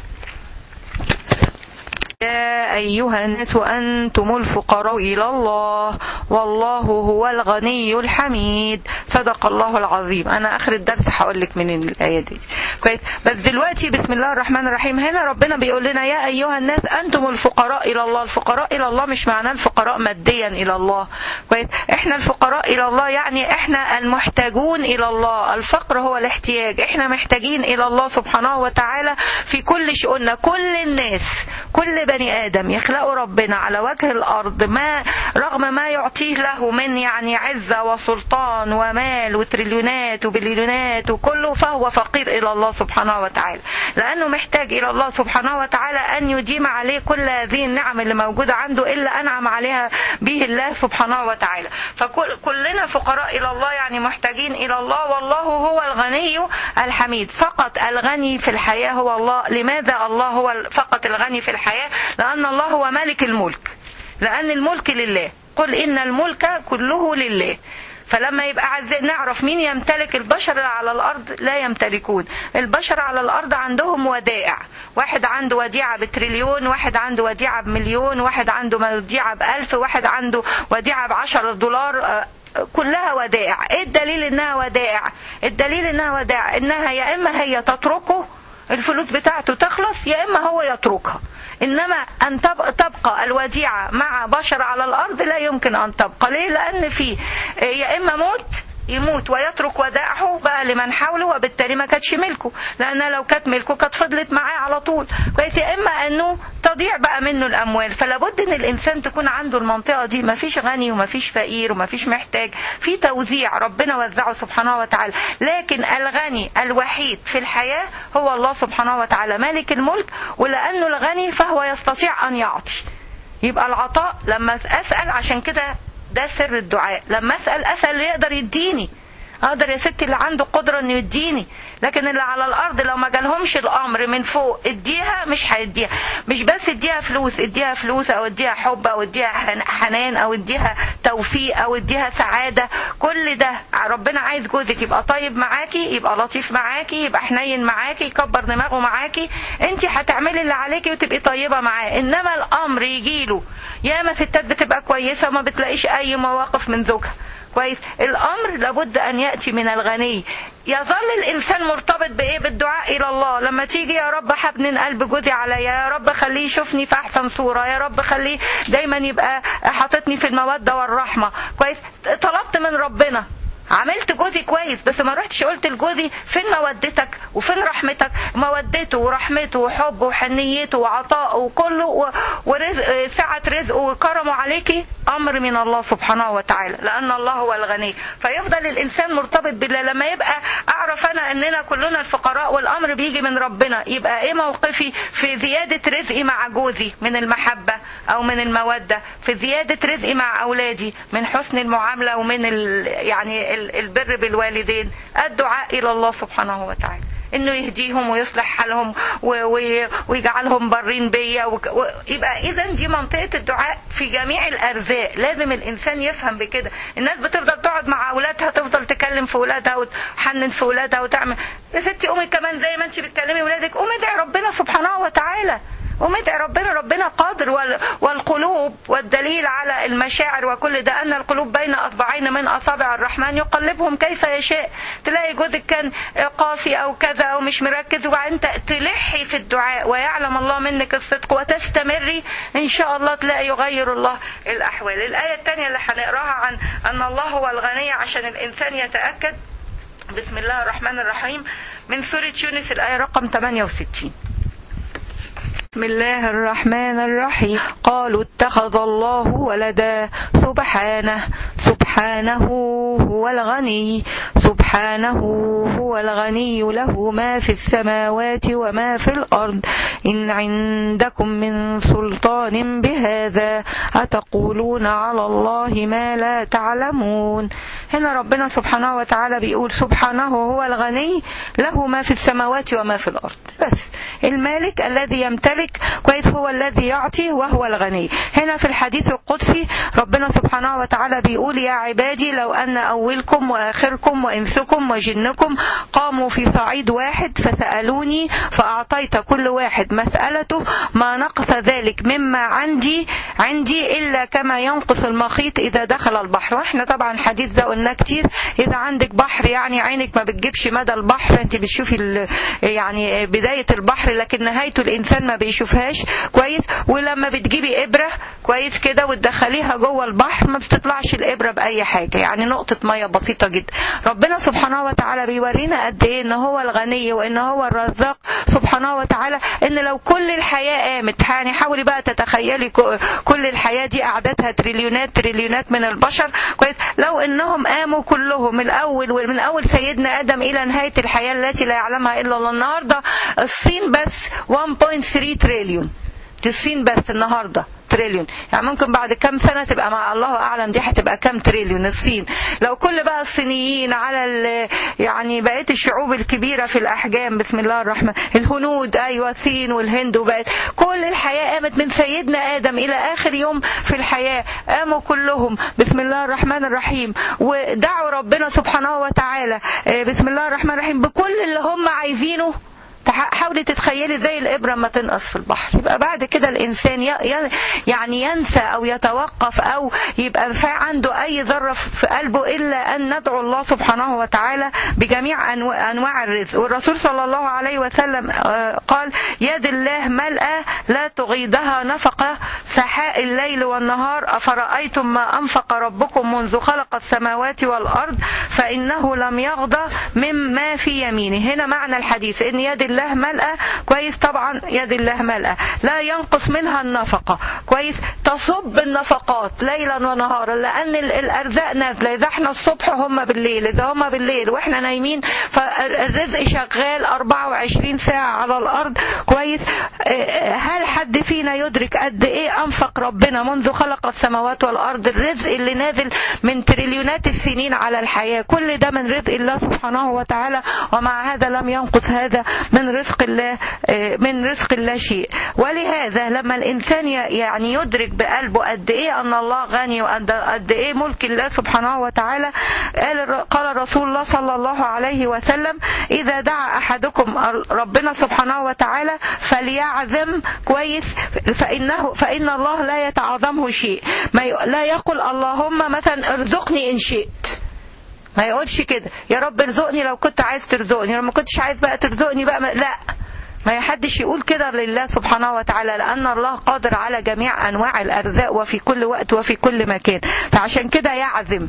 يا أيها الناس أنتم الفقراء إلى الله والله هو الغني الحميد. صدق الله العظيم. أنا آخر الدرس هقول لك من الآية دي كويس، بس دلوقتي بسم الله الرحمن الرحيم هنا ربنا بيقول لنا يا أيها الناس أنتم الفقراء إلى الله. الفقراء إلى الله مش معناه الفقراء ماديا إلى الله كويس، إحنا الفقراء إلى الله يعني إحنا المحتاجون إلى الله. الفقر هو الاحتياج، إحنا محتاجين إلى الله سبحانه وتعالى في كل شؤوننا. كل الناس كل بني آدم يخلقوا ربنا على وجه الأرض ما رغم ما يعطيه له من يعني عزة وسلطان ومال وتريليونات وبليونات وكله، فهو فقير إلى الله سبحانه وتعالى، لأنه محتاج إلى الله سبحانه وتعالى أن يديم عليه كل هذه النعم اللي موجودة عنده إلا أنعم عليها به الله سبحانه وتعالى. فكلنا فقراء إلى الله يعني محتاجين إلى الله. والله هو الغني الحميد. فقط الغني في الحياة هو الله. لماذا الله هو فقط الغني في الحياة؟ لأن الله هو مالك الملك، لأن الملك لله. قل إن الملك كله لله. فلما يبقى عايزين نعرف مين يمتلك، البشر على الأرض لا يمتلكون. البشر على الأرض عندهم ودائع، واحد عنده وديعة بتريليون، واحد عنده وديعة بمليون، واحد عنده وديعة بألف، واحد عنده وديعة بعشرة دولار. كلها ودائع. ايه الدليل انها ودائع؟ الدليل انها ودائع انها يا اما هي تتركه الفلوس بتاعته تخلص، يا اما هو يتركها. انما ان تبقى الوديعة مع بشر على الارض لا يمكن ان تبقى. ليه؟ لان في يا اما موت يموت ويترك ودائعه بقى لمن حوله، وبالتالي ما كانتش ملكه، لان لو كانت ملكه كانت فضلت معاه على طول كويس. يا اما انه تضيع بقى منه الاموال. فلا بد ان الانسان تكون عنده المنطقه دي، ما فيش غني وما فيش فقير وما فيش محتاج، في توزيع ربنا وزعه سبحانه وتعالى. لكن الغني الوحيد في الحياه هو الله سبحانه وتعالى مالك الملك، ولانه الغني فهو يستطيع ان يعطي. يبقى العطاء لما اسال، عشان كده ده سر الدعاء، لما اسال اسال اللي يقدر يديني. اقدر يا ستي اللي عنده قدره انه يديني، لكن اللي على الارض لو ما جالهمش الامر من فوق اديها مش هيديها. مش بس اديها فلوس، اديها فلوس او اديها حب او اديها حنان او اديها توفيق او اديها سعاده. كل ده ربنا عايز جوزك يبقى طيب معاكي، يبقى لطيف معاكي، يبقى حنين معاكي، يكبر دماغه معاكي. انت هتعملي اللي عليكي وتبقي طيبه معاه. انما الامر يجيله، ياما ستات بتبقى كويسه وما بتلاقيش اي مواقف من زوجها كويس. الامر لابد ان ياتي من الغني. يظل الانسان مرتبط بايه؟ بالدعاء الى الله. لما تيجي يا رب حبن قلب جوزي عليا، يا رب خليه يشوفني في احسن صوره، يا رب خليه دايما يبقى حاططني في الموده والرحمه كويس. طلبت من ربنا، عملت جوزي كويس، بس ما رحتش قلت لجوزي فين مودتك وفين رحمتك. مودته ورحمته وحبه وحنيته وعطائه وكله ورزق سعة رزقه وكرمه عليكي امر من الله سبحانه وتعالى، لان الله هو الغني. فيفضل الانسان مرتبط بالله. لما يبقى اعرف انا اننا كلنا الفقراء والامر بيجي من ربنا، يبقى ايه موقفي في زيادة رزقي مع جوزي من المحبة او من المودة، في زيادة رزقي مع اولادي من حسن المعاملة ومن ال يعني البر بالوالدين؟ الدعاء إلى الله سبحانه وتعالى انه يهديهم ويصلح حالهم ويجعلهم برين بيا. يبقى اذا دي منطقة الدعاء في جميع الارزاق. لازم الانسان يفهم بكده. الناس بتفضل تقعد مع اولادها، تفضل تكلم في اولادها وتحنن في اولادها وتعمل. يا ستي قومي كمان زي ما انت بتكلمي اولادك، قومي ادعي ربنا سبحانه وتعالى، قومي ادعي ربنا. ربنا قادر. والقلوب والدليل على المشاعر وكل ده ان القلوب بين اصبعين من اصابع الرحمن يقلبهم كيف يشاء. تلاقي جوزك كان قاسي او كذا او مش مركز، وبعدين تلحي في الدعاء ويعلم الله منك الصدق وتستمري ان شاء الله تلاقي يغير الله الاحوال. الايه الثانيه اللي هنقراها عن ان الله هو الغني عشان الانسان يتاكد. بسم الله الرحمن الرحيم من سوره يونس الايه رقم ثمانية وستين. بسم الله الرحمن الرحيم. قالوا اتخذ الله ولدا سبحانه سبحانه هو الغني سبحانه هو الغني له ما في السماوات وما في الأرض إن عندكم من سلطان بهذا أتقولون على الله ما لا تعلمون. هنا ربنا سبحانه وتعالى بيقول سبحانه هو الغني له ما في السماوات وما في الأرض. بس المالك الذي يمتلك كويس هو الذي يعطي وهو الغني. هنا في الحديث القدسي ربنا سبحانه وتعالى بيقول يا عبادي لو أن أولكم وآخركم وإنسكم وجنكم قاموا في صعيد واحد فسألوني فأعطيت كل واحد مسألته ما نقص ذلك مما عندي عندي إلا كما ينقص المخيط إذا دخل البحر. وإحنا طبعا حديث ده قلنا كتير. إذا عندك بحر يعني عينك ما بتجيبش مدى البحر، أنت بتشوفي يعني بداية البحر لكن نهايته الإنسان ما بيشوفهاش كويس. ولما بتجيبي إبرة كويس كده وتدخليها جوه البحر ما بتطلعش الإبرة بأي حاجة، يعني نقطة مية بسيطة جدا. ربنا سبحانه وتعالى بيورينا قد إيه إن هو الغني وإن هو الرزاق سبحانه وتعالى. إن لو كل الحياة قامت، يعني حاولي بقى تتخيلي كل الحياة دي أعدادها تريليونات تريليونات من البشر كويس، لو إنهم قاموا كلهم الأول ومن أول سيدنا آدم إلى نهاية الحياة التي لا يعلمها إلا الله. النهاردة الصين بس واحد فاصلة ثلاثة تريليون، الصين بس النهاردة تريليون، يعني ممكن بعد كام سنة تبقى مع الله أعلم دي هتبقى كام تريليون الصين. لو كل بقى الصينيين على يعني بقيت الشعوب الكبيرة في الأحجام بسم الله الرحمن الهنود أيوة الصين والهند وبقت كل الحياة قامت من سيدنا آدم إلى آخر يوم في الحياة قاموا كلهم بسم الله الرحمن الرحيم ودعوا ربنا سبحانه وتعالى بسم الله الرحمن الرحيم بكل اللي هم عايزينه. حاولي تتخيلي زي الإبرة ما تنقص في البحر. يبقى بعد كده الإنسان يعني ينسى أو يتوقف أو يبقى عنده أي ذرة في قلبه إلا أن ندعو الله سبحانه وتعالى بجميع أنواع الرزق. والرسول صلى الله عليه وسلم قال يد الله ملأى لا تغيضها نفقة سحاء الليل والنهار أفرأيتم ما أنفق ربكم منذ خلق السماوات والأرض فإنه لم يغضى مما في يمينه. هنا معنى الحديث إن يد الله ملأى كويس. طبعا يد الله ملأى لا ينقص منها النفقة كويس، تصب النفقات ليلا ونهارا لأن الأرزاق نازلة. إذا احنا الصبح هم بالليل، إذا هم بالليل وإحنا نايمين فالرزق شغال أربعة وعشرين ساعة على الأرض كويس. هل حد فينا يدرك قد إيه أنفق ربنا منذ خلق السماوات والأرض؟ الرزق اللي نازل من تريليونات السنين على الحياة كل ده من رزق الله سبحانه وتعالى، ومع هذا لم ينقص هذا من رزق الله من رزق الله شيء. ولهذا لما الإنسان يعني يدرك بقلبه قد إيه أن الله غني وقد إيه ملك الله سبحانه وتعالى قال قال رسول الله صلى الله عليه وسلم إذا دعا أحدكم ربنا سبحانه وتعالى فليعظم كويس فإنه فإن الله لا يتعظمه شيء. ما لا يقول اللهم مثلا ارزقني إن شئت، ما يقولش كده يا رب ارزقني لو كنت عايز ترزقني، لو ما كنتش عايز بقى ترزقني بقى ما لا ما يحدش يقول كده لله سبحانه وتعالى، لأن الله قادر على جميع أنواع الأرزاق وفي كل وقت وفي كل مكان. فعشان كده يعزم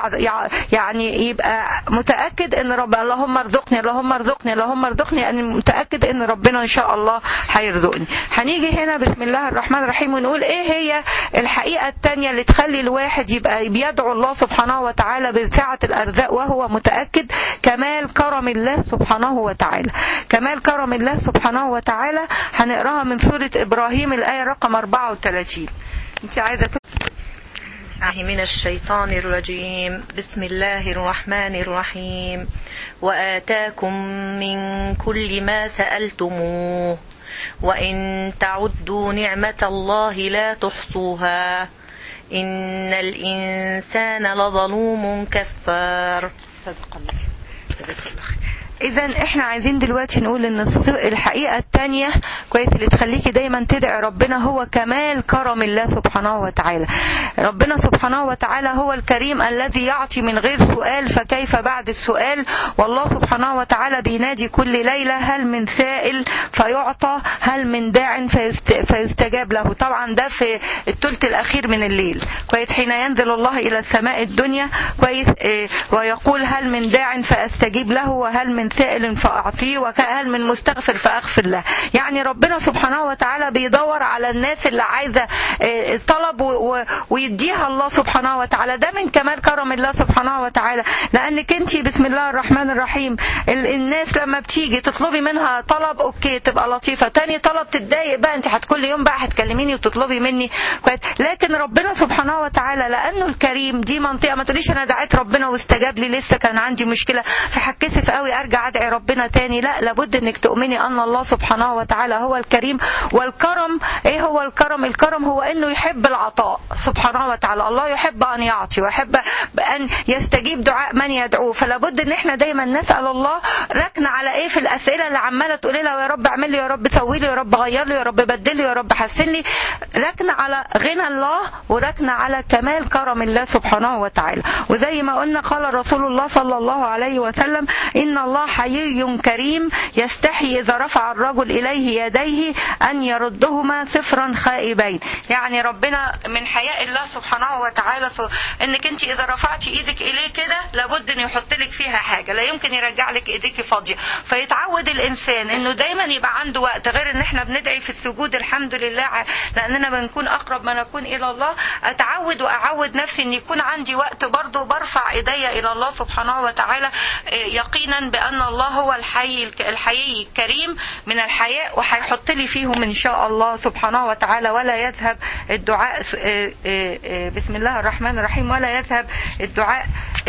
يعني يبقى متأكد ان رب اللهم ارزقني اللهم ارزقني اللهم ارزقني، أنا متأكد ان ربنا ان شاء الله هيرزقني. هنيجي هنا بسم الله الرحمن الرحيم ونقول ايه هي الحقيقة التانية اللي تخلي الواحد يبقى بيدعو الله سبحانه وتعالى بسعة الأرزاق وهو متأكد. كمال كرم الله سبحانه وتعالى، كمال كرم الله سبحانه سبحانه وتعالى. هنقراها من سورة إبراهيم الآية رقم أربعة وثلاثين. انت عايزة من الشيطان الرجيم. بسم الله الرحمن الرحيم. وآتاكم من كل ما سألتموه وإن تعدوا نعمة الله لا تحصوها إن الإنسان لظلوم كفار. صدق الله. إذا إحنا عايزين دلوقتي نقول إن الحقيقة التانية كويس اللي تخليكي دايما تدعي ربنا هو كمال كرم الله سبحانه وتعالى. ربنا سبحانه وتعالى هو الكريم الذي يعطي من غير سؤال، فكيف بعد السؤال؟ والله سبحانه وتعالى بينادي كل ليلة هل من سائل فيعطى، هل من داع فيستجاب له. طبعا ده في الثلث الأخير من الليل كويس، حين ينزل الله إلى السماء الدنيا كويس ويقول هل من داع فأستجيب له، وهل من سائل فأعطيه، وهل من مستغفر فأغفر له. يعني ربنا سبحانه وتعالى بيدور على الناس اللي عايزة طلب ويديها الله سبحانه وتعالى. ده من كمال كرم الله سبحانه وتعالى، لأنك انت بسم الله الرحمن الرحيم الناس لما بتيجي تطلبي منها طلب اوكي تبقى لطيفة، تاني طلب تتضايق بقى انت كل يوم بقى هتكلميني وتطلبي مني كويس. لكن ربنا سبحانه وتعالى لأنه الكريم دي منطقة ما تقوليش انا دعيت ربنا واستجاب لي لسه كان عندي مشكلة فحكسف قوي ارجع ادعي ربنا تاني. لا، لابد انك تؤمني ان الله سبحانه وتعالى هو الكريم. والكرم ايه هو الكرم؟ الكرم هو انه يحب العطاء سبحانه وتعالى. الله يحب ان يعطي ويحب ان يستجيب دعاء من يدعوه. فلابد ان احنا دايما نسال الله ركن على ايه في الاسئله اللي عماله تقولي له يا رب اعمل لي، يا رب سوي لي، يا رب غير لي، يا رب بدل لي، يا رب حسن لي. ركن على غنى الله وركن على كمال كرم الله سبحانه وتعالى. وزي ما قلنا قال رسول الله صلى الله عليه وسلم ان الله حيي كريم يستحي إذا رفع الرجل إليه يديه أن يردهما صفرا خائبين. يعني ربنا من حياء الله سبحانه وتعالى انك انت اذا رفعتي ايدك اليه كده لابد ان يحط لك فيها حاجه، لا يمكن يرجع لك ايديك فاضيه. فيتعود الانسان انه دايما يبقى عنده وقت، غير ان احنا بندعي في السجود الحمد لله لاننا بنكون اقرب ما نكون الى الله. اتعود واعود نفسي ان يكون عندي وقت برضه برفع ايديا الى الله سبحانه وتعالى يقينا بان الله هو الحي الحيي الكريم من الحياء، وهيحط لي فيهم ان شاء الله سبحانه وتعالى. ولا يذهب الدعاء بسم الله الرحمن الرحيم ولا يذهب الدعاء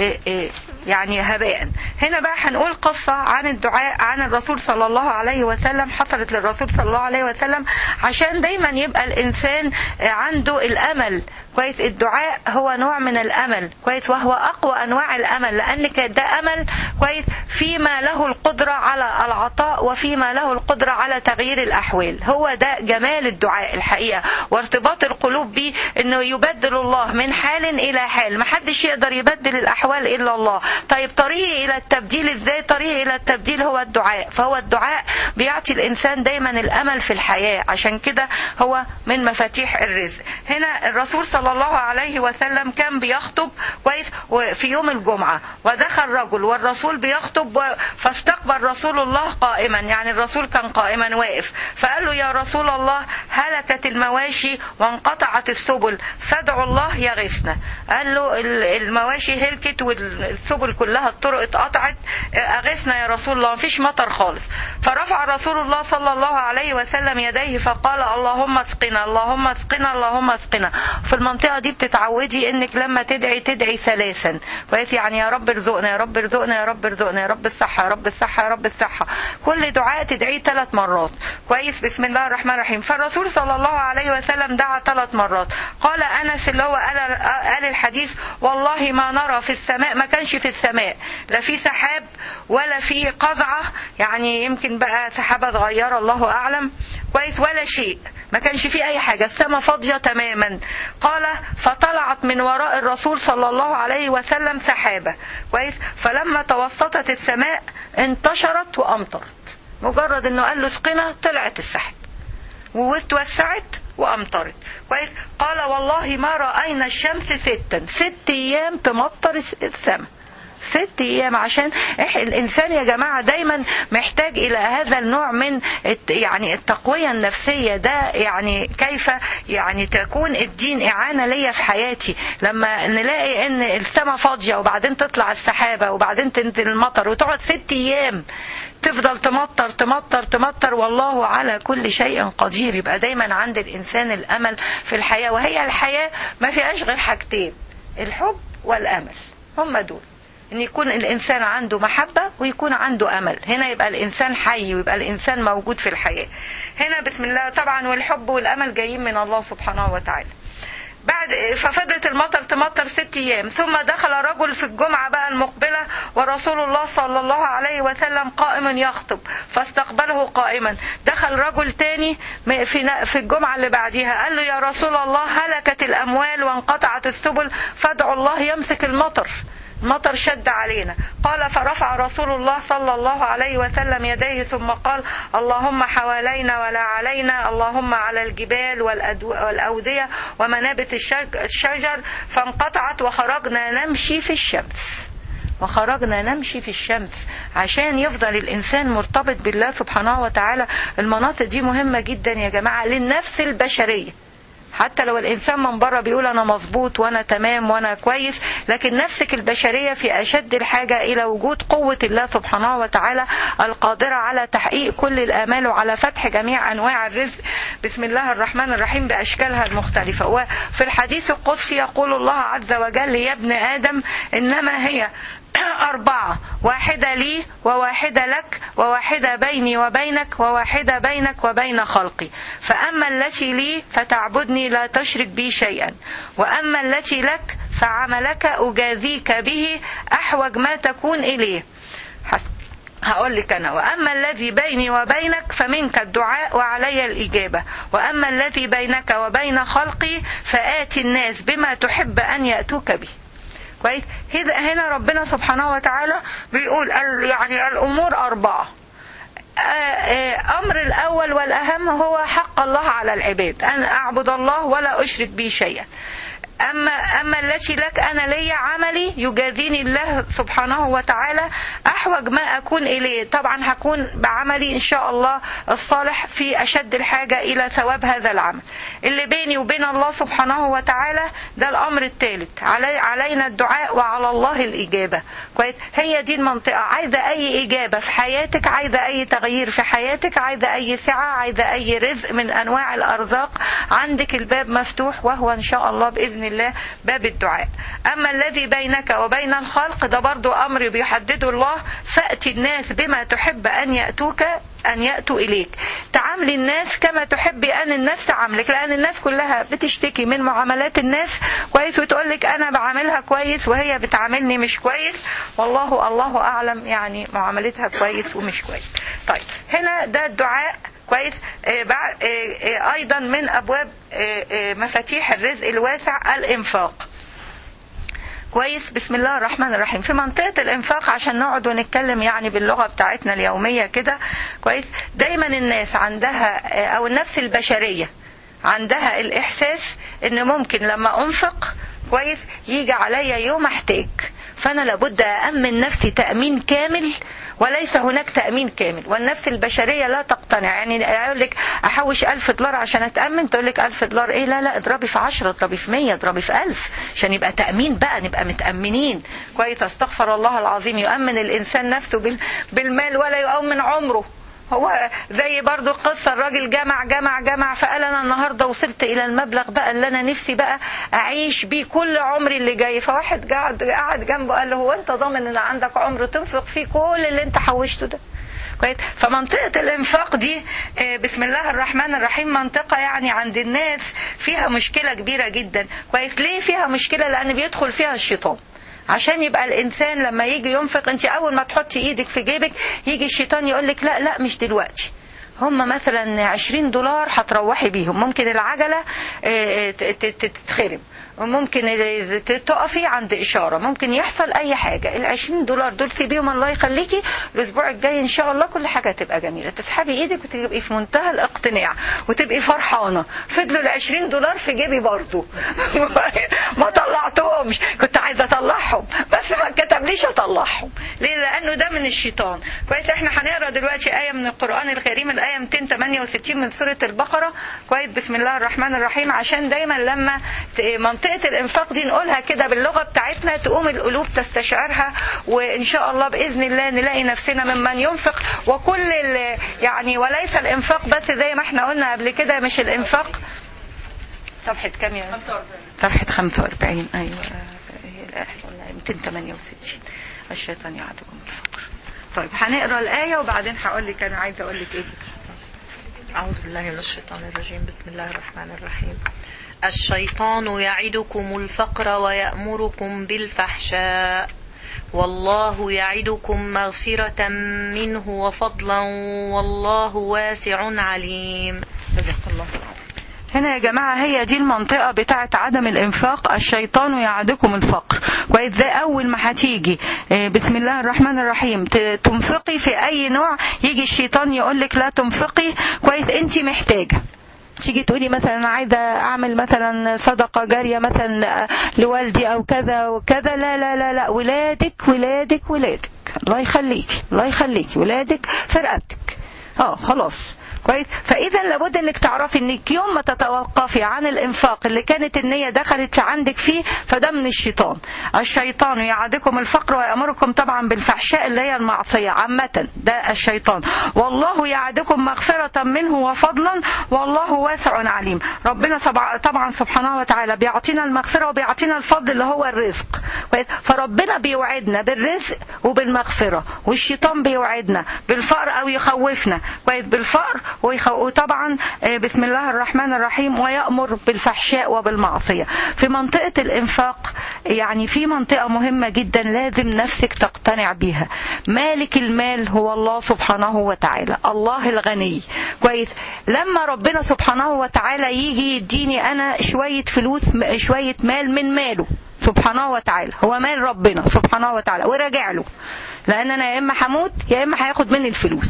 يعني هباء. هنا بقى هنقول قصة عن الدعاء عن الرسول صلى الله عليه وسلم، حصلت للرسول صلى الله عليه وسلم عشان دايما يبقى الإنسان عنده الأمل كويس. الدعاء هو نوع من الأمل كويس، وهو أقوى أنواع الأمل، لأنك ده أمل كويس فيما له القدرة على العطاء وفيما له القدرة على تغيير الأحوال. هو ده جمال الدعاء الحقيقة، وارتباط القلوب به انه يبدل الله من حال الى حال. محدش يقدر يبدل الأحوال إلا الله. طيب طريق إلى التبديل ازاي؟ طريق إلى التبديل هو الدعاء. فهو الدعاء بيعطي الإنسان دايما الأمل في الحياة، عشان كده هو من مفاتيح الرزق. هنا الرسول صلى الله عليه وسلم كان بيخطب كويس في يوم الجمعة، ودخل رجل والرسول بيخطب فاستقبل رسول الله قائما، يعني الرسول كان قائما واقف، فقال له يا رسول الله هلكت المواشي وانقطعت السبل فادعوا الله يغيثنا. قال له المواشي هلكت والسبل كلها الطرق اتقطعت، اغيثنا يا رسول الله مفيش مطر خالص. فرفع رسول الله صلى الله عليه وسلم يديه فقال اللهم اسقنا اللهم اسقنا اللهم اسقنا. في المنطقة دي بتتعودي انك لما تدعي تدعي ثلاثا كويس، يعني يا رب ارزقنا يا رب ارزقنا يا رب ارزقنا يا رب الصحة يا رب الصحة يا رب الصحة. كل دعاء تدعيه ثلاث مرات كويس بسم الله الرحمن الرحيم. فالرسول صلى الله عليه وسلم دعا ثلاث مرات. قال أنس اللي هو قال الحديث والله ما نرى في السماء، ما كانش في السماء لا في سحاب ولا في قزعة، يعني يمكن بقى سحابة صغيرة الله أعلم كويس، ولا شيء، ما كانش فيه أي حاجة، السماء فاضية تماما. قال فطلعت من وراء الرسول صلى الله عليه وسلم سحابة كويس، فلما توسطت السماء انتشرت وأمطرت. مجرد انه قال له اسقنا طلعت السحاب وتوسعت وأمطرت كويس. قال والله ما رأينا الشمس ستا ست أيام تمطر السماء، ست أيام. عشان الإنسان يا جماعة دايما محتاج إلى هذا النوع من يعني التقوية النفسية. ده يعني كيف يعني تكون الدين إعانة ليا في حياتي لما نلاقي إن السماء فاضية وبعدين تطلع السحابة وبعدين تنزل المطر وتقعد ست أيام تفضل تمطر تمطر تمطر، والله على كل شيء قدير. يبقى دايما عند الإنسان الأمل في الحياة، وهي الحياة ما فيهاش غير حاجتين، الحب والأمل، هم دول، ان يكون الانسان عنده محبة ويكون عنده امل. هنا يبقى الانسان حي ويبقى الانسان موجود في الحياة. هنا بسم الله طبعا، والحب والامل جايين من الله سبحانه وتعالى. بعد ففضلت المطر تمطر ست ايام، ثم دخل رجل في الجمعة بقى المقبلة ورسول الله صلى الله عليه وسلم قائم يخطب، فاستقبله قائما. دخل رجل تاني في الجمعة اللي بعديها، قال له يا رسول الله هلكت الاموال وانقطعت السبل، فادعوا الله يمسك المطر، المطر شد علينا. قال فرفع رسول الله صلى الله عليه وسلم يديه ثم قال اللهم حوالينا ولا علينا، اللهم على الجبال والأودية ومنابت الشجر، فانقطعت وخرجنا نمشي في الشمس. وخرجنا نمشي في الشمس عشان يفضل الإنسان مرتبط بالله سبحانه وتعالى. المناطق دي مهمة جدا يا جماعة للنفس البشرية. حتى لو الإنسان من بره بيقول أنا مظبوط وأنا تمام وأنا كويس، لكن نفسك البشرية في أشد الحاجة إلى وجود قوة الله سبحانه وتعالى القادرة على تحقيق كل الآمال وعلى فتح جميع أنواع الرزق بسم الله الرحمن الرحيم بأشكالها المختلفة. وفي الحديث القدسي يقول الله عز وجل يا ابن آدم إنما هي أربعة، واحدة لي وواحدة لك وواحدة بيني وبينك وواحدة بينك وبين خلقي، فأما التي لي فتعبدني لا تشرك بي شيئا، وأما التي لك فعملك أجازيك به أحوج ما تكون إليه. هقول لك أنا وأما الذي بيني وبينك فمنك الدعاء وعلي الإجابة، وأما الذي بينك وبين خلقي فآتي الناس بما تحب أن يأتوك به. كويس. هنا ربنا سبحانه وتعالى بيقول يعني الأمور أربعة. أمر الأول والأهم هو حق الله على العباد، أن أعبد الله ولا أشرك به شيئا. أما, أما التي لك أنا لي عملي يجازيني الله سبحانه وتعالى أحوج ما أكون إليه. طبعا هكون بعملي إن شاء الله الصالح في أشد الحاجة إلى ثواب هذا العمل. اللي بيني وبين الله سبحانه وتعالى ده الأمر الثالث، علي علينا الدعاء وعلى الله الإجابة. كويس. هي دي المنطقة، عايزة أي إجابة في حياتك، عايزة أي تغيير في حياتك، عايزة أي سعة، عايزة أي رزق من أنواع الأرزاق، عندك الباب مفتوح وهو إن شاء الله بإذن الله باب الدعاء. أما الذي بينك وبين الخلق ده برضو أمر بيحدده الله، فأتي الناس بما تحب أن يأتوك أن يأتوا إليك. تعاملي الناس كما تحبي أن الناس تعاملك، لأن الناس كلها بتشتكي من معاملات الناس كويس وتقولك أنا بعاملها كويس وهي بتعاملني مش كويس، والله الله أعلم يعني معاملتها كويس ومش كويس. طيب هنا ده الدعاء. كويس. آه آه أيضا من أبواب آه آه مفاتيح الرزق الواسع الإنفاق. كويس. بسم الله الرحمن الرحيم. في منطقة الإنفاق عشان نقعد ونتكلم يعني باللغة بتاعتنا اليومية كده. كويس. دايما الناس عندها آه أو النفس البشرية عندها الإحساس إن ممكن لما أنفق كويس يجي عليا يوم أحتاج، فأنا لابد أأمن نفسي تأمين كامل وليس هناك تأمين كامل. والنفس البشرية لا تقتنع. يعني يقول لك أحوش ألف دولار عشان أتأمن، تقول لك ألف دولار إيه؟ لا لا اضربي في عشرة، اضربي في مية، اضربي في ألف عشان يبقى تأمين بقى، نبقى متأمنين. كويس. استغفر الله العظيم. يؤمن الإنسان نفسه بالمال ولا يؤمن عمره. هو زي برضو القصة، الراجل جمع جمع جمع فقال أنا النهاردة وصلت إلى المبلغ بقى اللي أنا نفسي بقى أعيش بيه كل عمري اللي جاي. فواحد قاعد قاعد جنبه قال له هو أنت ضامن إن عندك عمر تنفق فيه كل اللي أنت حوشته ده؟ كويس. فمنطقة الإنفاق دي بسم الله الرحمن الرحيم منطقة يعني عند الناس فيها مشكلة كبيرة جدا. كويس. ليه فيها مشكلة؟ لأن بيدخل فيها الشيطان. عشان يبقى الإنسان لما يجي ينفق، انت أول ما تحطي إيدك في جيبك يجي الشيطان يقولك لا لا مش دلوقتي، هم مثلا عشرين دولار هتروحي بيهم، ممكن العجلة تتخرب، وممكن تقفي عند إشارة، ممكن يحصل أي حاجة. العشرين دولار دول سيبيهم الله يخليكي، الأسبوع الجاي إن شاء الله كل حاجة تبقى جميلة. تسحبي إيدك وتبقي في منتهى الاقتناع وتبقي فرحانة. فضلوا العشرين دولار في جيبي برضو ما طلعتهمش، كنت عايزة أطلعهم بس ما كتبليش أطلعهم. ليه؟ لأنه ده من الشيطان. كويس. احنا هنقرأ دلوقتي آية من القرآن الكريم، الآية مئتين وثمانية وستين من سورة البقرة. كويس. بسم الله الرحمن الرحيم. عشان دايما لما منطقة منطقة الإنفاق دي نقولها كده باللغة بتاعتنا تقوم القلوب تستشعرها، وإن شاء الله بإذن الله نلاقي نفسنا ممن ينفق. وكل يعني وليس الإنفاق بس زي ما احنا قلنا قبل كده، مش الإنفاق. صفحة كام يا صفحة خمسة وأربعين. أيوة مئتين وثمانية وستين. الشيطان يعدكم الفقر. طيب هنقرا الآية وبعدين هقول لك أنا عايزة أقول لك إيه. أعوذ بالله من الشيطان الرجيم. بسم الله الرحمن الرحيم. الشيطان يعدكم الفقر ويأمركم بالفحشاء والله يعدكم مغفرة منه وفضلا والله واسع عليم. جزاك الله خير. هنا يا جماعة هي دي المنطقة بتاعة عدم الإنفاق. الشيطان يعدكم الفقر. كويس. زي أول ما هتيجي بسم الله الرحمن الرحيم تنفقي في أي نوع، يجي الشيطان يقولك لا تنفقي. كويس. أنت محتاجة تيجي تقولي مثلا انا عايزه اعمل مثلا صدقه جاريه مثلا لوالدي او كذا وكذا، لا لا لا لا ولادك ولادك ولادك الله يخليكي الله يخليكي ولادك في رقبتك. اه خلاص. كويس. فاذا لابد انك تعرفي انك يوم ما تتوقفي عن الانفاق اللي كانت النيه دخلت في عندك فيه فده من الشيطان. الشيطان يعدكم الفقر ويأمركم طبعا بالفحشاء اللي هي المعصيه عامه، ده الشيطان. والله يعدكم مغفره منه وفضلا والله واسع عليم. ربنا طبعا سبحانه وتعالى بيعطينا المغفره وبيعطينا الفضل اللي هو الرزق. كويس. فربنا بيوعدنا بالرزق وبالمغفره، والشيطان بيوعدنا بالفقر او يخوفنا كويس بالفقر، وطبعا بسم الله الرحمن الرحيم ويأمر بالفحشاء وبالمعصية. في منطقة الإنفاق يعني في منطقة مهمة جدا لازم نفسك تقتنع بيها. مالك المال هو الله سبحانه وتعالى، الله الغني. كويس. لما ربنا سبحانه وتعالى يجي يديني أنا شوية فلوس شوية مال من ماله سبحانه وتعالى، هو مال ربنا سبحانه وتعالى وراجع له، لأن أنا يا إما هموت يا إما هياخد مني الفلوس.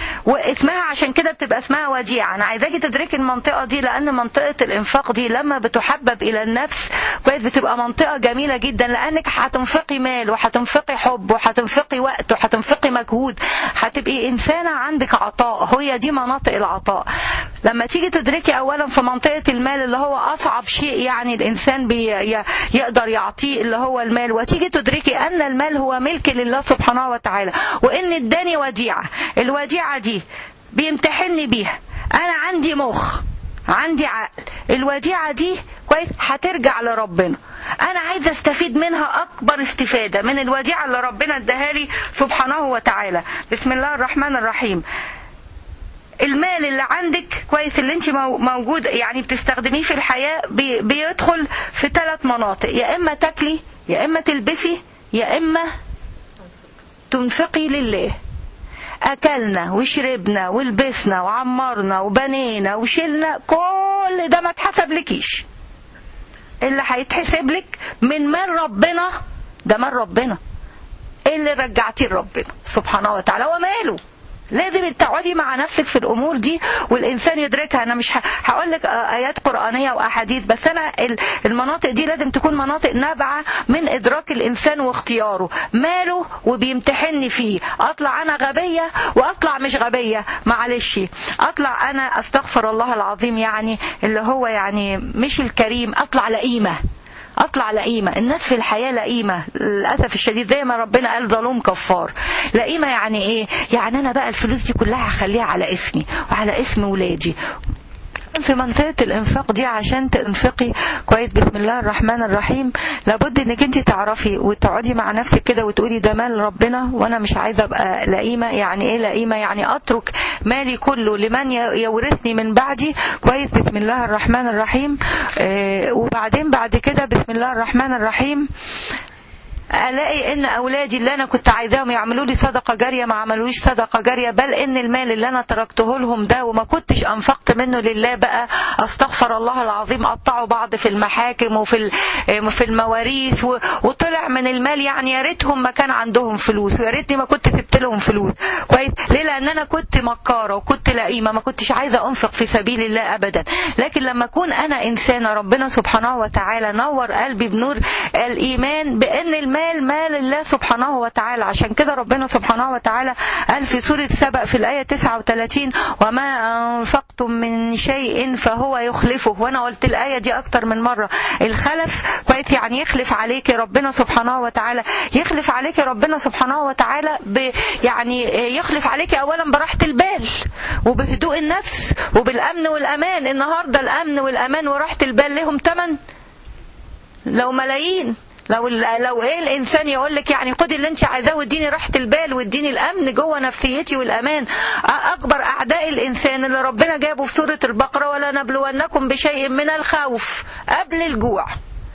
واسمها عشان كده بتبقى اسمها وديعة. أنا عايزاكي تدركي المنطقة دي، لأن منطقة الإنفاق دي لما بتحبب إلى النفس كويس بتبقى منطقة جميلة جدا، لأنك هتنفقي مال وهتنفقي حب وهتنفقي وقت وهتنفقي مجهود، هتبقي إنسانة عندك عطاء. هي دي مناطق العطاء. لما تيجي تدركي أولا في منطقة المال اللي هو أصعب شيء يعني الإنسان بي يقدر يعطيه اللي هو المال، وتيجي تدركي أن المال هو ملك لله سبحانه وتعالى، وإن اداني وديعة. الوديعة دي بيمتحني بيها. أنا عندي مخ عندي عقل، الوديعة دي كويس هترجع لربنا. أنا عايزة استفيد منها أكبر استفادة من الوديعة اللي ربنا اداها لي سبحانه وتعالى. بسم الله الرحمن الرحيم. المال اللي عندك كويس اللي انت موجود يعني بتستخدميه في الحياة بيدخل في ثلاث مناطق، يا إما تاكلي يا إما تلبسي يا إما تنفقي لله. أكلنا وشربنا ولبسنا وعمرنا وبنينا وشلنا، كل ده ما اتحسب لكيش. اللي هيتحسب لك من مال ربنا ده مال ربنا اللي رجعتيه لربنا سبحانه وتعالى وماله. لازم تقعدي مع نفسك في الامور دي والانسان يدركها. انا مش هقول لك ايات قرانيه واحاديث، بس انا المناطق دي لازم تكون مناطق نابعه من ادراك الانسان واختياره ماله وبيمتحني فيه. اطلع انا غبيه واطلع مش غبيه، معلش اطلع انا استغفر الله العظيم يعني اللي هو يعني مش الكريم، اطلع لئيمه اطلع لئيمه. الناس في الحياه لئيمه للاسف الشديد، زي ما ربنا قال ظلوم كفار. لئيمه يعني ايه؟ يعني انا بقى الفلوس دي كلها هخليها على اسمي وعلى اسم ولادي. في منطقة الانفاق دي عشان تنفقي كويس بسم الله الرحمن الرحيم لابد انك انت تعرفي وتقعدي مع نفسك كده وتقولي ده مال ربنا وانا مش عايزة ابقى لئيمة. يعني ايه لئيمة؟ يعني اترك مالي كله لمن يورثني من بعدي كويس بسم الله الرحمن الرحيم. آه وبعدين بعد كده بسم الله الرحمن الرحيم الاقي ان اولادي اللي انا كنت عايزاهم يعملوا لي صدقه جاريه ما عملوليش صدقه جاريه، بل ان المال اللي انا تركته لهم ده وما كنتش انفقت منه لله بقى استغفر الله العظيم قطعوا بعض في المحاكم وفي في المواريث، وطلع من المال يعني يا ريتهم ما كان عندهم فلوس ويا ريتني ما كنت سبت لهم فلوس كويس. ليه؟ لان انا كنت مكاره وكنت لئيمه، ما كنتش عايزه انفق في سبيل الله ابدا. لكن لما اكون انا انسانه ربنا سبحانه وتعالى نور قلبي بنور الايمان بان المال المال مال الله سبحانه وتعالى. عشان كده ربنا سبحانه وتعالى قال في سورة سبأ في الآية تسعة وثلاثين وما أنفقتم من شيء فهو يخلفه. وانا قلت الآية دي اكتر من مرة. الخلف كويس يعني يخلف عليك ربنا سبحانه وتعالى. يخلف عليك ربنا سبحانه وتعالى ب يعني يخلف عليك اولا براحة البال وبهدوء النفس وبالامن والامان. النهاردة الامن والامان وراحة البال لهم تمن لو ملايين. لو لو ايه الانسان يقول لك يعني خدي اللي انت عايزاه واديني راحه البال واديني الامن جوه نفسيتي والامان. اكبر اعداء الانسان اللي ربنا جابه في سوره البقره ولا نبلونكم بشيء من الخوف قبل الجوع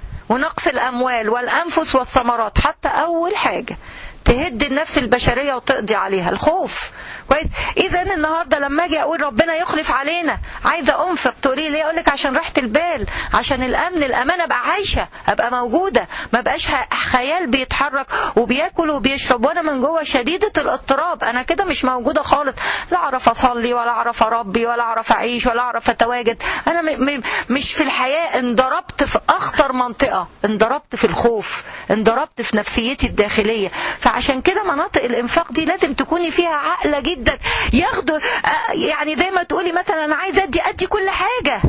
ونقص الاموال والانفس والثمرات. حتى اول حاجه تهد النفس البشريه وتقضي عليها الخوف. كويس. اذا النهارده لما اجي اقول ربنا يخلف علينا عايزه انفق تقولي ليه؟ اقول لك عشان راحه البال عشان الامن الامان ابقى عايشه ابقى موجوده ما بقاش خيال بيتحرك وبياكل وبيشرب وانا من جوه شديده الاضطراب. انا كده مش موجوده خالص. لا اعرف اصلي ولا اعرف اربي ولا اعرف اعيش ولا اعرف اتواجد. انا م- م- مش في الحياه. انضربت في اخطر منطقه. انضربت في الخوف. انضربت في نفسيتي الداخليه. فعشان كده مناطق الانفاق دي لازم تكوني فيها عاقله جدا. ياخدوا يعني زي ما تقولي مثلا انا عايزه ادي ادي كل حاجه.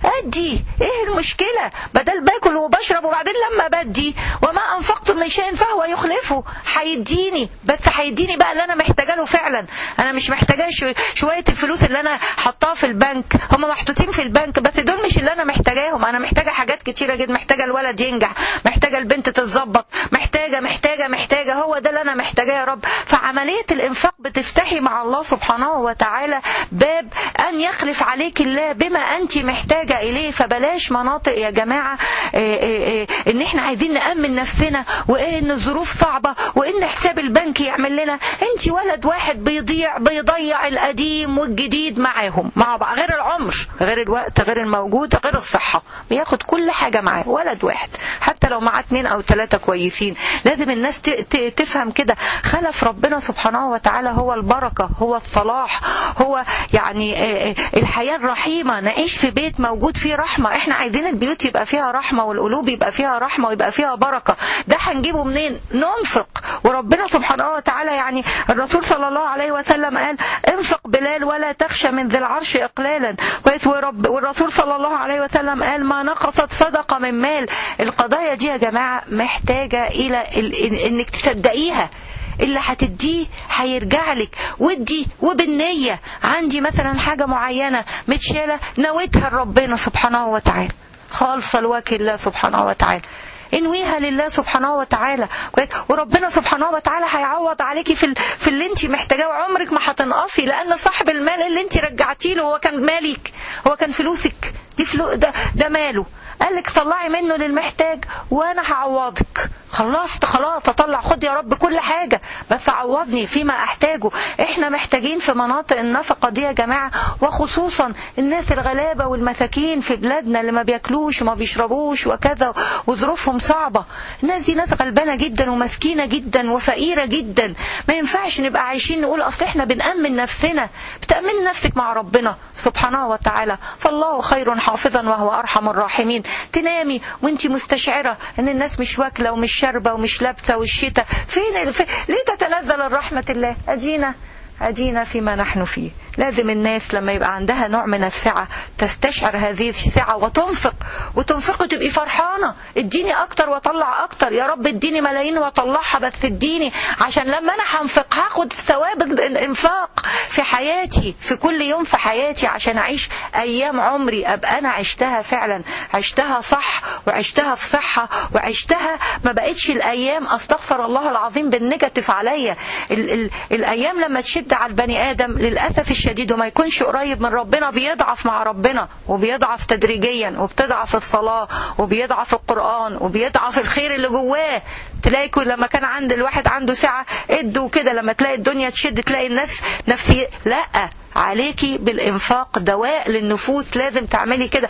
ادي ايه المشكله؟ بدل باكل وبشرب وبعدين لما بدي وما انفقتم من شيء فهو يخلفه. هيديني بس هيديني بقى اللي انا محتاجه له فعلا. انا مش محتاجه شويه الفلوس اللي انا حطاها في البنك. هم محطوطين في البنك بس دول مش اللي انا محتاجاهم. انا محتاجه حاجات كتيره جدا. محتاجه الولد ينجح محتاجه البنت تتظبط محتاجه محتاجه محتاجه هو ده اللي انا محتاجاه يا رب. فعمليه الانفاق بتفتحي مع الله سبحانه وتعالى باب ان يخلف عليك الله بما انت محتاجه إليه. فبلاش مناطق يا جماعة إيه إيه إيه إن إحنا عايزين نأمن نفسنا وإن الظروف صعبة وإن حساب البنك يعمل لنا. أنت ولد واحد بيضيع بيضيع القديم والجديد معاهم مع بعض. غير العمر غير الوقت غير الموجود غير الصحة. بياخد كل حاجة معاه. ولد واحد حتى لو معاه اتنين أو ثلاثة كويسين. لازم الناس تفهم كده. خلف ربنا سبحانه وتعالى هو البركة هو الصلاح هو يعني الحياة الرحيمة. نعيش في بيت موجود فيه رحمة. احنا عايزين البيوت يبقى فيها رحمة والقلوب يبقى فيها رحمة ويبقى فيها بركة. ده هنجيبه منين؟ ننفق. وربنا سبحانه وتعالى يعني الرسول صلى الله عليه وسلم قال انفق بلال ولا تخشى من ذي العرش اقلالا. ورب والرسول صلى الله عليه وسلم قال ما نقصت صدقة من مال. القضايا دي يا جماعة محتاجة الى انك تصدقيها. اللي هتديه هيرجع لك. ودي وبالنية. عندي مثلا حاجة معينة متشالة نويتها لربنا سبحانه وتعالى خالصة لوجه الله سبحانه وتعالى. انويها لله سبحانه وتعالى وربنا سبحانه وتعالى هيعوض عليكي في في اللي انت محتاجاه وعمرك ما هتنقصي. لان صاحب المال اللي انت رجعتيه له هو كان مالك هو كان فلوسك دي فلو ده ده ماله. قال لك طلعي منه للمحتاج وانا هعوضك. خلصت خلاص اطلع خد يا رب كل حاجة بس عوضني فيما احتاجه. احنا محتاجين في مناطق النفقة دي يا جماعة وخصوصا الناس الغلابة والمساكين في بلادنا اللي ما بياكلوش وما بيشربوش وكذا وظروفهم صعبة. الناس دي ناس غلبانة جدا ومسكينة جدا وفقيرة جدا. ما ينفعش نبقى عايشين نقول اصل احنا بنأمن نفسنا. بتأمن نفسك مع ربنا سبحانه وتعالى. فالله خير حافظا وهو ارحم الراحمين. تنامي وانت مستشعرة ان الناس مش واكلة ومش شاربة ومش لابسة والشتاء فين الف... ليه تتنزل الرحمة الله؟ أدينا أدينا فيما نحن فيه. لازم الناس لما يبقى عندها نوع من السعة تستشعر هذه السعة وتنفق وتنفق وتبقي فرحانة. اديني أكتر وطلع أكتر يا رب. اديني ملايين وطلعها بس اديني عشان لما أنا هنفق هاخد ثواب الانفاق في حياتي في كل يوم في حياتي عشان أعيش أيام عمري أبقى أنا عشتها فعلا عشتها صح وعشتها في صحة وعشتها ما بقتش الأيام أستغفر الله العظيم بالنيجاتيف عليا. ال ال الأيام لما تشد على البني آدم للأسف الشديد وما يكونش قريب من ربنا بيضعف مع ربنا وبيضعف تدريجيا وبتضعف الصلاة وبيضعف القرآن وبيضعف الخير اللي جواه. تلاقي لما كان عند الواحد عنده ساعة ادوا كده لما تلاقي الدنيا تشد تلاقي الناس نفسي لا عليكي بالإنفاق دواء للنفوس. لازم تعملي كده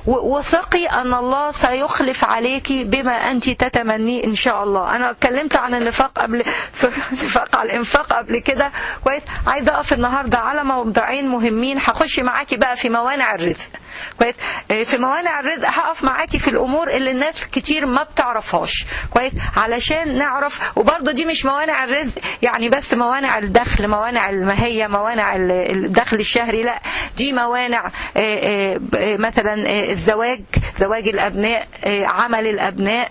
وثقي أن الله سيخلف عليكي بما أنت تتمنيه إن شاء الله. أنا اتكلمت عن النفاق قبل النفاق على الإنفاق قبل كده كويس. عايزة أقف النهاردة على موضوعين مهمين. هخش معاكي بقى في موانع الرزق. كويس. في موانع الرزق هقف معاكي في الامور اللي الناس كتير ما بتعرفهاش كويس علشان نعرف. وبرضه دي مش موانع الرزق يعني بس موانع الدخل، موانع المهية، موانع الدخل الشهري، لا دي موانع مثلا الزواج، زواج الابناء، عمل الابناء،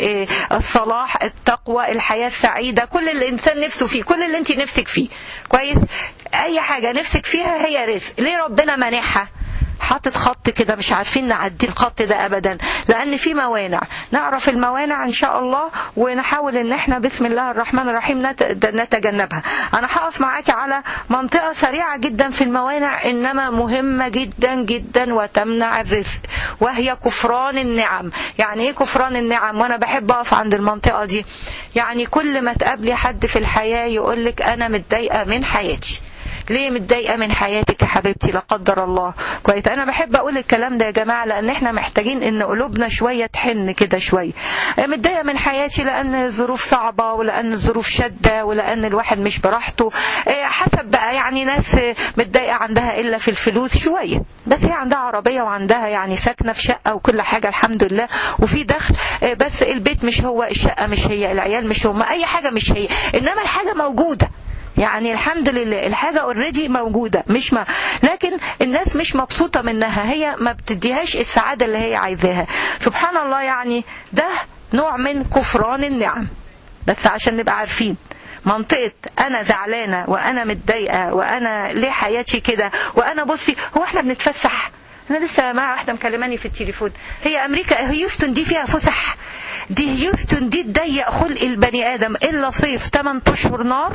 الصلاح، التقوى، الحياة السعيدة، كل اللي الانسان نفسه فيه، كل اللي انت نفسك فيه كويس. اي حاجة نفسك فيها هي رزق. ليه ربنا مانحها؟ حاطط خط كده مش عارفين نعدي الخط ده ابدا، لان في موانع. نعرف الموانع ان شاء الله ونحاول ان احنا بسم الله الرحمن الرحيم نتجنبها. انا هقف معاكي على منطقة سريعة جدا في الموانع انما مهمة جدا جدا وتمنع الرزق، وهي كفران النعم. يعني ايه كفران النعم؟ وانا بحب اقف عند المنطقة دي. يعني كل ما تقابلي حد في الحياة يقولك انا متضايقة من حياتي. ليه متضايقه من حياتك يا حبيبتي؟ لا قدر الله كويس. انا بحب اقول الكلام ده يا جماعه لان احنا محتاجين ان قلوبنا شويه تحن كده شويه. متضايقه من حياتي لان الظروف صعبه، ولان الظروف شاده، ولان الواحد مش براحته. حسب بقى يعني ناس متضايقه عندها الا في الفلوس شويه، بس هي عندها عربيه وعندها يعني ساكنه في شقه وكل حاجه الحمد لله وفي دخل، بس البيت مش هو، الشقه مش هي، العيال مش هم، اي حاجه مش هي، انما الحاجه موجوده. يعني الحمد لله الحاجة اوريدي موجودة، مش ما لكن الناس مش مبسوطة منها، هي ما بتديهاش السعادة اللي هي عايزاها. سبحان الله. يعني ده نوع من كفران النعم. بس عشان نبقى عارفين منطقة أنا زعلانة وأنا متضايقة وأنا ليه حياتي كده وأنا بصي هو احنا بنتفسح. أنا لسه مع واحدة مكلماني في التليفون، هي أمريكا هيوستن دي فيها فسح؟ دي هيوستن دي تضيق خلق البني آدم، إلا صيف ثمانية أشهر نار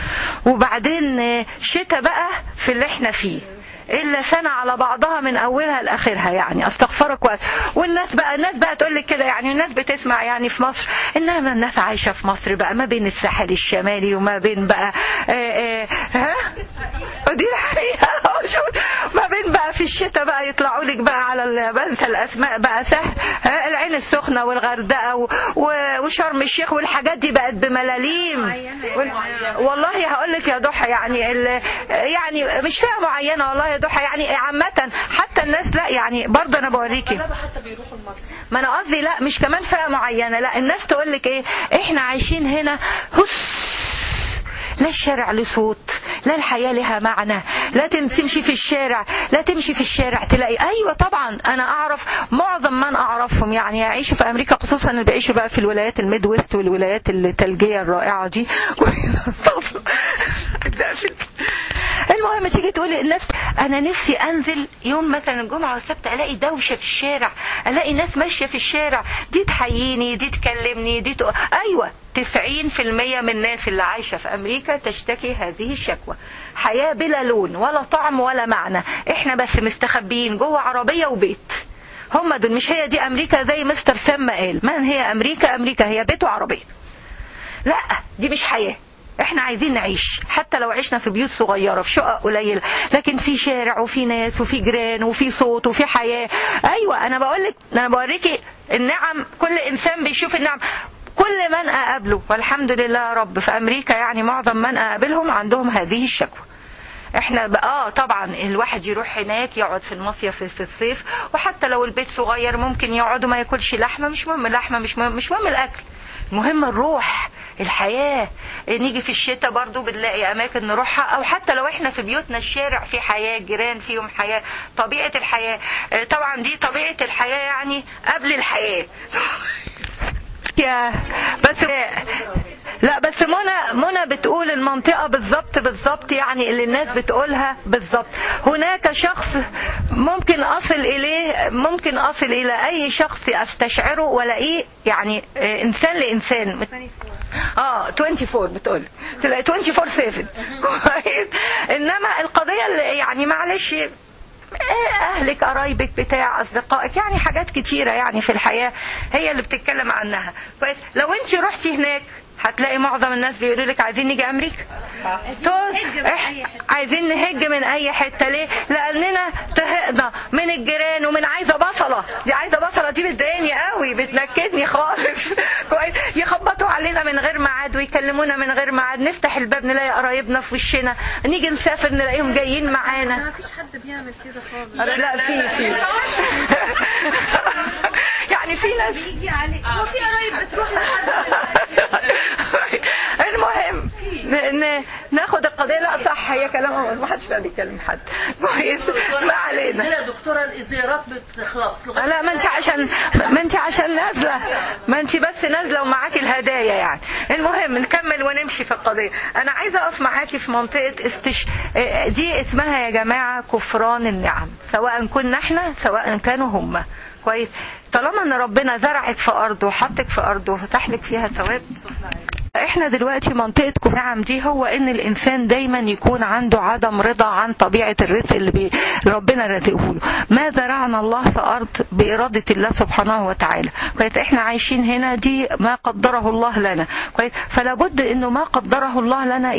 وبعدين شتاء بقى في اللي احنا فيه، إلا سنة على بعضها من أولها لآخرها. يعني أستغفرك وقت. والناس بقى الناس بقى تقول لك كده، يعني الناس بتسمع يعني في مصر إنما الناس عايشة في مصر بقى ما بين الساحل الشمالي وما بين بقى آآ آآ ها دي الحقيقة ما بين بقى في الشتاء بقى يطلعوا لك بقى على بنسى الأسماء بقى سهل، العين السخنة والغردقة وشرم الشيخ والحاجات دي بقت بملاليم. والله هقول لك يا ضحى يعني يعني مش فئة معينة والله يا ضحى، يعني عامة حتى الناس لا يعني برضه أنا بوريكي حتى بيروحوا لمصر. ما أنا قصدي لا مش كمان فئة معينة، لا الناس تقول لك إيه إحنا عايشين هنا هس، لا الشارع له صوت، لا الحياة لها معنى، لا تمشي في الشارع لا تمشي في الشارع تلاقي. أيوة طبعا أنا أعرف معظم من أعرفهم يعني يعيشوا في أمريكا، خصوصا اللي بيعيشوا بقى في الولايات الميد ويست والولايات الثلجية الرائعة دي. المهم تيجي تقولي الناس أنا نفسي أنزل يوم مثلا الجمعة والسبت ألاقي دوشة في الشارع، ألاقي ناس ماشية في الشارع، دي تحييني دي تكلمني دي تق... أيوة تسعين في المية من الناس اللي عايشة في أمريكا تشتكي هذه الشكوى. حياة بلا لون ولا طعم ولا معنى، احنا بس مستخبيين جوه عربية وبيت. هم دول، مش هي دي أمريكا زي مستر سام ما قال؟ من هي أمريكا؟ أمريكا هي بيت وعربية. لا دي مش حياة. احنا عايزين نعيش حتى لو عشنا في بيوت صغيرة في شقق قليلة، لكن في شارع وفي ناس وفي جيران وفي صوت وفي حياة. ايوه انا بقولك، انا بوريكي النعم، كل انسان بيشوف النعم. كل من اقابله والحمد لله يا رب في امريكا يعني معظم من اقابلهم عندهم هذه الشكوى. احنا اه طبعا الواحد يروح هناك يقعد في المصيف في الصيف، وحتى لو البيت صغير ممكن يقعد وما ياكلش لحمه، مش مهم لحمه، مش مهم مش مهم الاكل، المهم الروح الحياة. نيجي في الشتاء برضو بنلاقي أماكن نروحها، أو حتى لو إحنا في بيوتنا الشارع في حياة، جيران فيهم حياة، طبيعة الحياة. طبعا دي طبيعة الحياة يعني قبل الحياة. يا بس لا بس منى منى بتقول المنطقة بالضبط بالضبط يعني اللي الناس بتقولها بالضبط. هناك شخص ممكن أصل إليه، ممكن أصل إلى أي شخص أستشعره ولاقيه يعني إنسان لإنسان. اه أربعة وعشرين بتقول تلاقي أربعة وعشرين سبعة. إنما القضية اللي يعني معلش أهلك قرايبك بتاع أصدقائك يعني حاجات كتيرة يعني في الحياة هي اللي بتتكلم عنها. لو أنت رحتي هناك هتلاقي معظم الناس بيقولوا لك عايزين نيجي امريكا، عايزين نهج من اي حته. ليه؟ لاننا طهقنا من الجيران ومن عايزه بصله، دي عايزه بصله دي بتضايقني قوي، بتنكدني خالص. يخبطوا علينا من غير ميعاد ويكلمونا من غير ميعاد، نفتح الباب نلاقي قرايبنا في وشنا، نيجي نسافر نلاقيهم جايين معانا. ما فيش حد بيعمل كده خالص. لا في في يعني في ناس بيجي عليك، هو في قرايب بتروح لحد. المهم ناخد القضيه. لا صح، هي كلام ما حدش بقى بيكلم حد كويس، ما علينا. يا دكتوره الازيارات بتخلص. لا ما انت عشان ما انت عشان نازله، ما انت بس نازله ومعاكي الهدايا يعني. المهم نكمل ونمشي في القضيه. انا عايزه اقف معاكي في منطقه استش دي اسمها يا جماعه كفران النعم، سواء كنا احنا سواء كانوا هم. كويس، طالما ان ربنا زرعك في ارضه وحطك في ارضه وفتح لك فيها ثواب. احنا دلوقتي منطقة كفر النعم دي هو ان الانسان دايما يكون عنده عدم رضا عن طبيعة الرزق اللي بي ربنا رزقه له. ما زرعنا الله في ارض بارادة الله سبحانه وتعالى. كويس، احنا عايشين هنا دي ما قدره الله لنا. كويس، فلا بد انه ما قدره الله لنا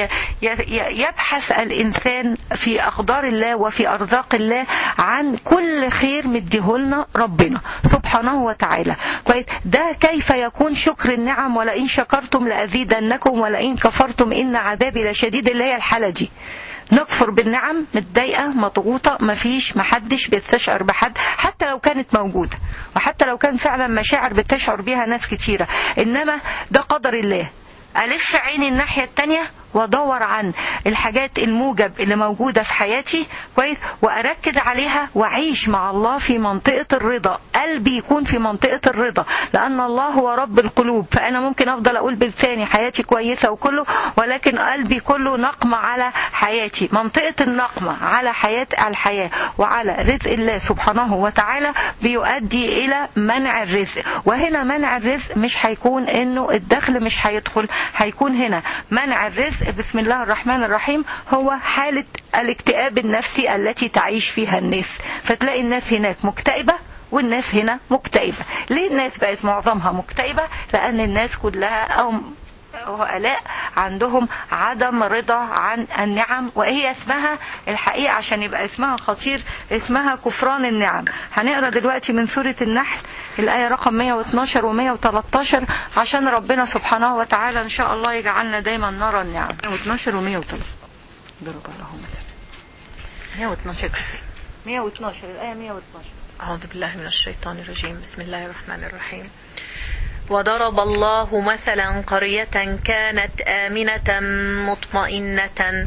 يبحث الانسان في اقدار الله وفي ارزاق الله عن كل خير مديهولنا ربنا سبحانه وتعالى. كويس، ده كيف يكون شكر النعم، ولئن شكرتم لأزيدنكم ولئن كفرتم إن عذابي لشديد، اللي هي الحالة دي. نكفر بالنعم، متضايقة مضغوطة، مفيش محدش بيستشعر بحد حتى لو كانت موجودة، وحتى لو كان فعلا مشاعر بتشعر بيها ناس كتيرة، إنما ده قدر الله. ألف عيني الناحية التانية وادور عن الحاجات الموجب اللي موجودة في حياتي كويس، واركز عليها واعيش مع الله في منطقة الرضا. قلبي يكون في منطقة الرضا، لان الله هو رب القلوب. فانا ممكن افضل اقول بلساني حياتي كويسة وكله، ولكن قلبي كله نقمة على حياتي. منطقة النقمة على حياة الحياة وعلى رزق الله سبحانه وتعالى بيؤدي الى منع الرزق. وهنا منع الرزق مش هيكون انه الدخل مش هيدخل، هيكون هنا منع الرزق بسم الله الرحمن الرحيم هو حالة الاكتئاب النفسي التي تعيش فيها الناس. فتلاقي الناس هناك مكتئبة والناس هنا مكتئبة. ليه الناس بقت معظمها مكتئبة؟ لأن الناس كلها أو وهؤلاء عندهم عدم رضا عن النعم، وهي اسمها الحقيقة عشان يبقى اسمها خطير اسمها كفران النعم. هنقرأ دلوقتي من سورة النحل الآية رقم مية واثناشر و مية وتلتاشر عشان ربنا سبحانه وتعالى إن شاء الله يجعلنا دايما نرى النعم. مية واثناشر و مية وتلتاشر ضرب الله مثلا. مية واثناشر مية واثناشر الآية مية واثناشر. أعوذ بالله من الشيطان الرجيم. بسم الله الرحمن الرحيم. وضرب الله مثلا قرية كانت آمنة مطمئنة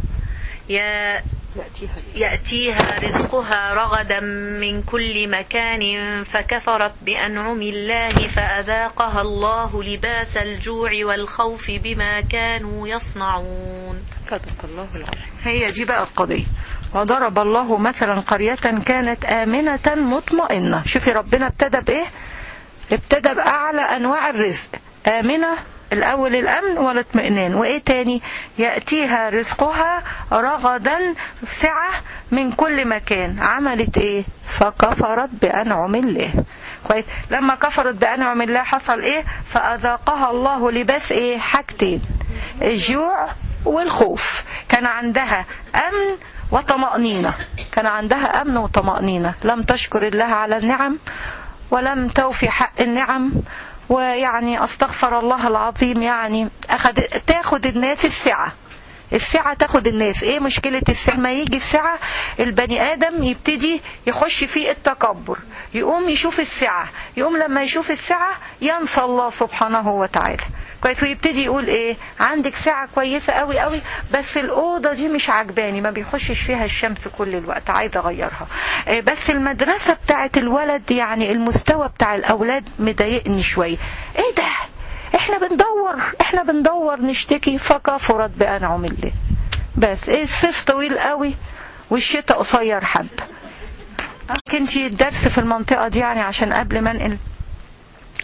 يأتيها رزقها رغدا من كل مكان فكفرت بأنعم الله فأذاقها الله لباس الجوع والخوف بما كانوا يصنعون. صدق الله العظيم. هي دي بقى القضية. وضرب الله مثلا قرية كانت آمنة مطمئنة. شوفي ربنا ابتدى بإيه؟ ابتدى بأعلى أنواع الرزق. آمنة الأول الأمن والاطمئنان، وإيه تاني؟ يأتيها رزقها رغدا سعة من كل مكان. عملت إيه؟ فكفرت بأنعم الله. كويس، لما كفرت بأنعم الله حصل إيه؟ فأذاقها الله لباس إيه؟ حاجتين، الجوع والخوف. كان عندها أمن وطمأنينة، كان عندها أمن وطمأنينة، لم تشكر الله على النعم ولم توفي حق النعم. ويعني استغفر الله العظيم، يعني أخذ تاخد الناس السعة، السعة تاخد الناس. ايه مشكلة السعة؟ ما يجي السعة البني آدم يبتدي يخش فيه التكبر، يقوم يشوف السعة، يقوم لما يشوف السعة ينسى الله سبحانه وتعالى. كويس، ويبتدي يقول ايه؟ عندك ساعة كويسة قوي قوي بس الأوضة دي مش عجباني، ما بيخشش فيها الشمس كل الوقت، عايزة اغيرها. إيه بس المدرسة بتاعت الولد يعني المستوى بتاع الأولاد مضايقني شوية. ايه ده؟ احنا بندور احنا بندور نشتكي. فكفرت بأنعم الله. بس ايه؟ الصيف طويل قوي والشتاء قصير حبة. كنتي الدرس في المنطقة دي يعني عشان قبل ما انقل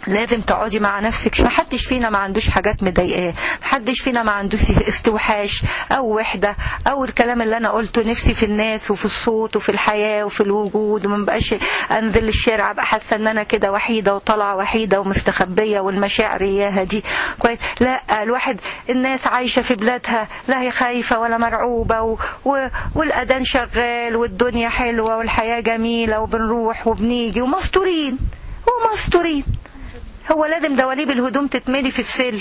لازم تقعدي مع نفسك. ما حدش فينا ما عندوش حاجات مضايقاه، ما حدش فينا ما عندوش استوحاش او وحده او الكلام اللي انا قلته، نفسي في الناس وفي الصوت وفي الحياه وفي الوجود، وما بقاش انزل الشارع ابقى حاسه ان انا كده وحيده وطالعه وحيده ومستخبيه والمشاعر اياها دي كويس. لا، الواحد الناس عايشه في بلادها لا هي خايفه ولا مرعوبه و... و... والاذان شغال والدنيا حلوه والحياه جميله وبنروح وبنيجي ومستورين ومستورين. هو لازم دواليب الهدوم تتملي في السل،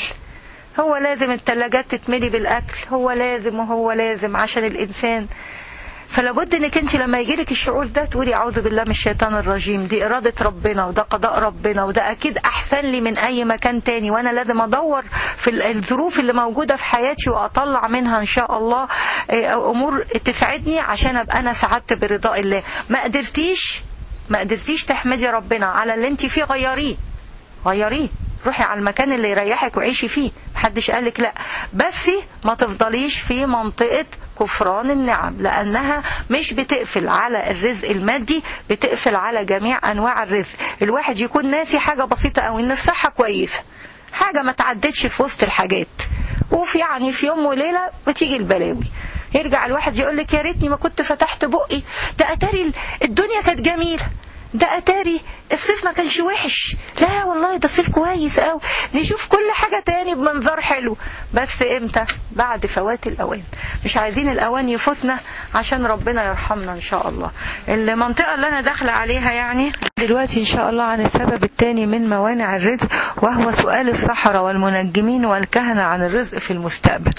هو لازم الثلاجات تتملي بالاكل، هو لازم وهو لازم عشان الانسان. فلابد انك انت لما يجيلك الشعور ده تقولي اعوذ بالله من الشيطان الرجيم، دي اراده ربنا وده قضاء ربنا وده اكيد احسن لي من اي مكان تاني، وانا لازم ادور في الظروف اللي موجوده في حياتي واطلع منها ان شاء الله امور تسعدني عشان ابقى انا سعدت برضاء الله. ما قدرتيش ما قدرتيش تحمدي ربنا على اللي انت فيه، غيريه غيريه روحي على المكان اللي يريحك وعيشي فيه، محدش قالك لا، بس ما تفضليش في منطقة كفران النعم، لأنها مش بتقفل على الرزق المادي، بتقفل على جميع أنواع الرزق. الواحد يكون ناسي حاجة بسيطة أو إن الصحة كويسة، حاجة ما تعدتش في وسط الحاجات، وفي يعني في يوم وليلة بتيجي البلاوي، يرجع الواحد يقولك يا ريتني ما كنت فتحت بقي، ده أتاري الدنيا كانت جميلة، ده أتاري الصيف ما كانش وحش، لا والله ده الصيف كويس قوي، نشوف كل حاجة تاني بمنظر حلو. بس امتى؟ بعد فوات الأوان. مش عايزين الأوان يفوتنا عشان ربنا يرحمنا إن شاء الله. المنطقة اللي أنا داخلة عليها يعني دلوقتي إن شاء الله عن السبب الثاني من موانع الرزق، وهو سؤال السحرة والمنجمين والكهنة عن الرزق في المستقبل.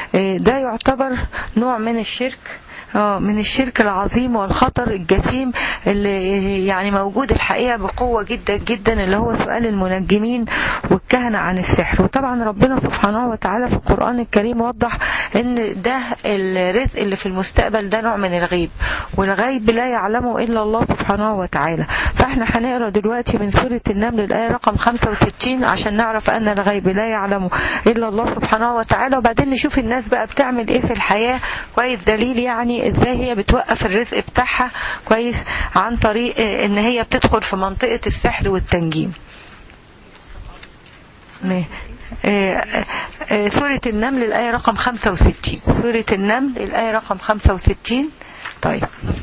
ده يعتبر نوع من الشرك، اه من الشرك العظيم والخطر الجسيم اللي يعني موجود الحقيقة بقوة جدا جدا، اللي هو سؤال المنجمين والكهنة عن السحر. وطبعا ربنا سبحانه وتعالى في القرآن الكريم وضح ان ده الرزق اللي في المستقبل ده نوع من الغيب، والغيب لا يعلمه الا الله سبحانه وتعالى. فاحنا هنقرأ دلوقتي من سورة النمل الآية رقم خمسة وستين عشان نعرف ان الغيب لا يعلمه الا الله سبحانه وتعالى، وبعدين نشوف الناس بقى بتعمل ايه في الحياة كويس، دليل يعني ازاي هي بتوقف الرزق بتاعها كويس عن طريق ان هي بتدخل في منطقة السحر والتنجيم. سورة النمل الآية رقم خمسة وستين، سورة النمل الآية رقم خمسة وستين. طيب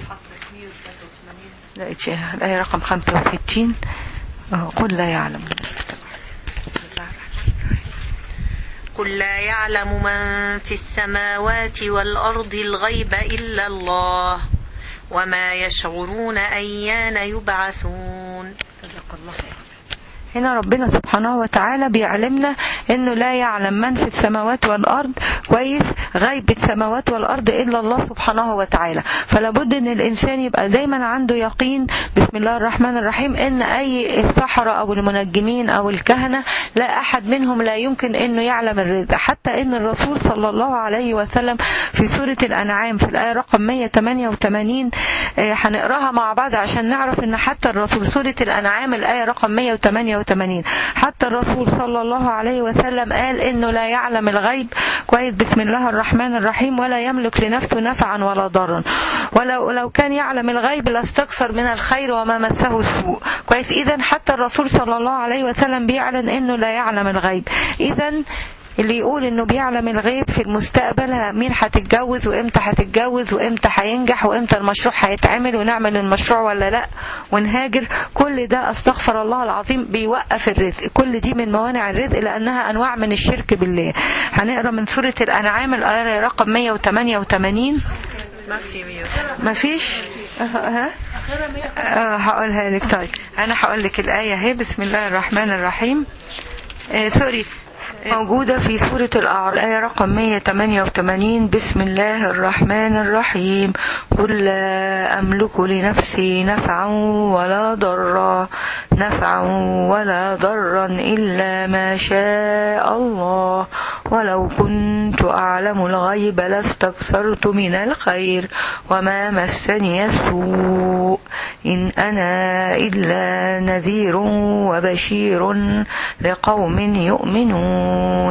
لقيت الآية رقم خمسة وستين. قل لا يعلم قل لا يعلم من في السماوات والأرض الغيب إلا الله وما يشعرون أيان يبعثون. هنا ربنا سبحانه وتعالى بيعلمنا انه لا يعلم من في السماوات والارض كويس غيب السماوات والارض الا الله سبحانه وتعالى. فلابد ان الانسان يبقى دايما عنده يقين بسم الله الرحمن الرحيم ان اي السحرة او المنجمين او الكهنة لا احد منهم لا يمكن انه يعلم الرزق، حتى ان الرسول صلى الله عليه وسلم في سورة الانعام في الايه رقم مية وثمانية وثمانين هنقراها مع بعض عشان نعرف ان حتى الرسول سورة الانعام الايه رقم مية وثمانية وثمانين حتى الرسول صلى الله عليه وسلم قال انه لا يعلم الغيب كويس بسم الله الرحمن الرحيم ولا يملك لنفسه نفعا ولا ضرا، ولو لو كان يعلم الغيب لاستكثر من الخير وما مسه السوء كويس. اذا حتى الرسول صلى الله عليه وسلم بيعلن انه لا يعلم الغيب. اذا اللي يقول انه بيعلم الغيب في المستقبل مين هتتجوز وامتى هتتجوز وامتى هينجح وامتى المشروع هيتعمل ونعمل المشروع ولا لا ونهاجر، كل ده استغفر الله العظيم بيوقف الرزق. كل دي من موانع الرزق لانها انواع من الشرك بالله. هنقرا من سورة الانعام الايه رقم مية وثمانية وثمانين. ما في ما فيش ها اه هقولها لك. طيب انا هقول لك الايه اهي بسم الله الرحمن الرحيم. آه سوري موجودة في سورة الأعراف الآية رقم مية وثمانية وثمانين بسم الله الرحمن الرحيم. قل لا أملك لنفسي نفعا ولا ضرا نفعا ولا ضرا إلا ما شاء الله ولو كنت أعلم الغيب لاستكثرت من الخير وما مسني السوء إن أنا إلا نذير وبشير لقوم يؤمنون.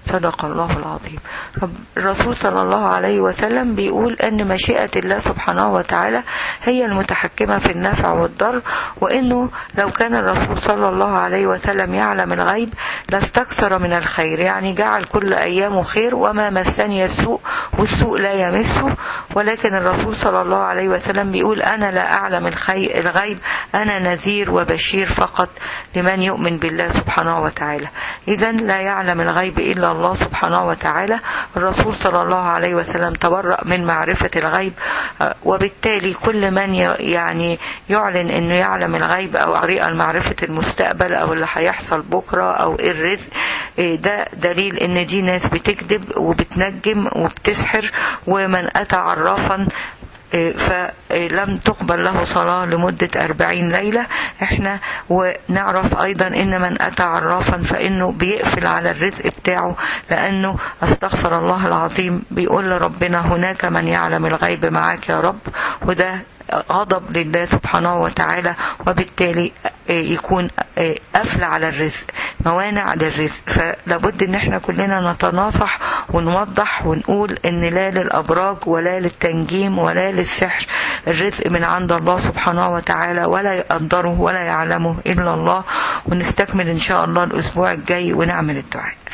صدق الله العظيم. الرسول صلى الله عليه وسلم بيقول أن مشيئة الله سبحانه وتعالى هي المتحكمة في النفع والضر، وأنه لو كان الرسول صلى الله عليه وسلم يعلم الغيب لاستكثر من الخير، يعني جعل كل أيامه خير وما مسني السوء والسوء لا يمسه. ولكن الرسول صلى الله عليه وسلم بيقول أنا لا أعلم الغيب، أنا نذير وبشير فقط لمن يؤمن بالله سبحانه وتعالى. إذن لا يعلم الغيب إلا الله سبحانه وتعالى. الرسول صلى الله عليه وسلم تبرأ من معرفة الغيب، وبالتالي كل من يعني يعلن أنه يعلم الغيب أو طريقة معرفة المستقبل أو اللي هيحصل بكرة أو الرزق، ده دليل أن دي ناس بتكذب وبتنجم وبتسحر. ومن أتى عرافا فلم تقبل له صلاة لمدة أربعين ليلة. احنا ونعرف ايضا ان من اتى عرافا فانه بيقفل على الرزق بتاعه، لانه استغفر الله العظيم بيقول لربنا هناك من يعلم الغيب معاك يا رب، وده غضب لله سبحانه وتعالى، وبالتالي يكون قفل على الرزق، موانع للرزق. فلابد ان احنا كلنا نتناصح ونوضح ونقول ان لا للابراج ولا للتنجيم ولا للسحر، الرزق من عند الله سبحانه وتعالى، ولا يقدره ولا يعلمه الا الله. ونستكمل ان شاء الله الاسبوع الجاي ونعمل الدعاء.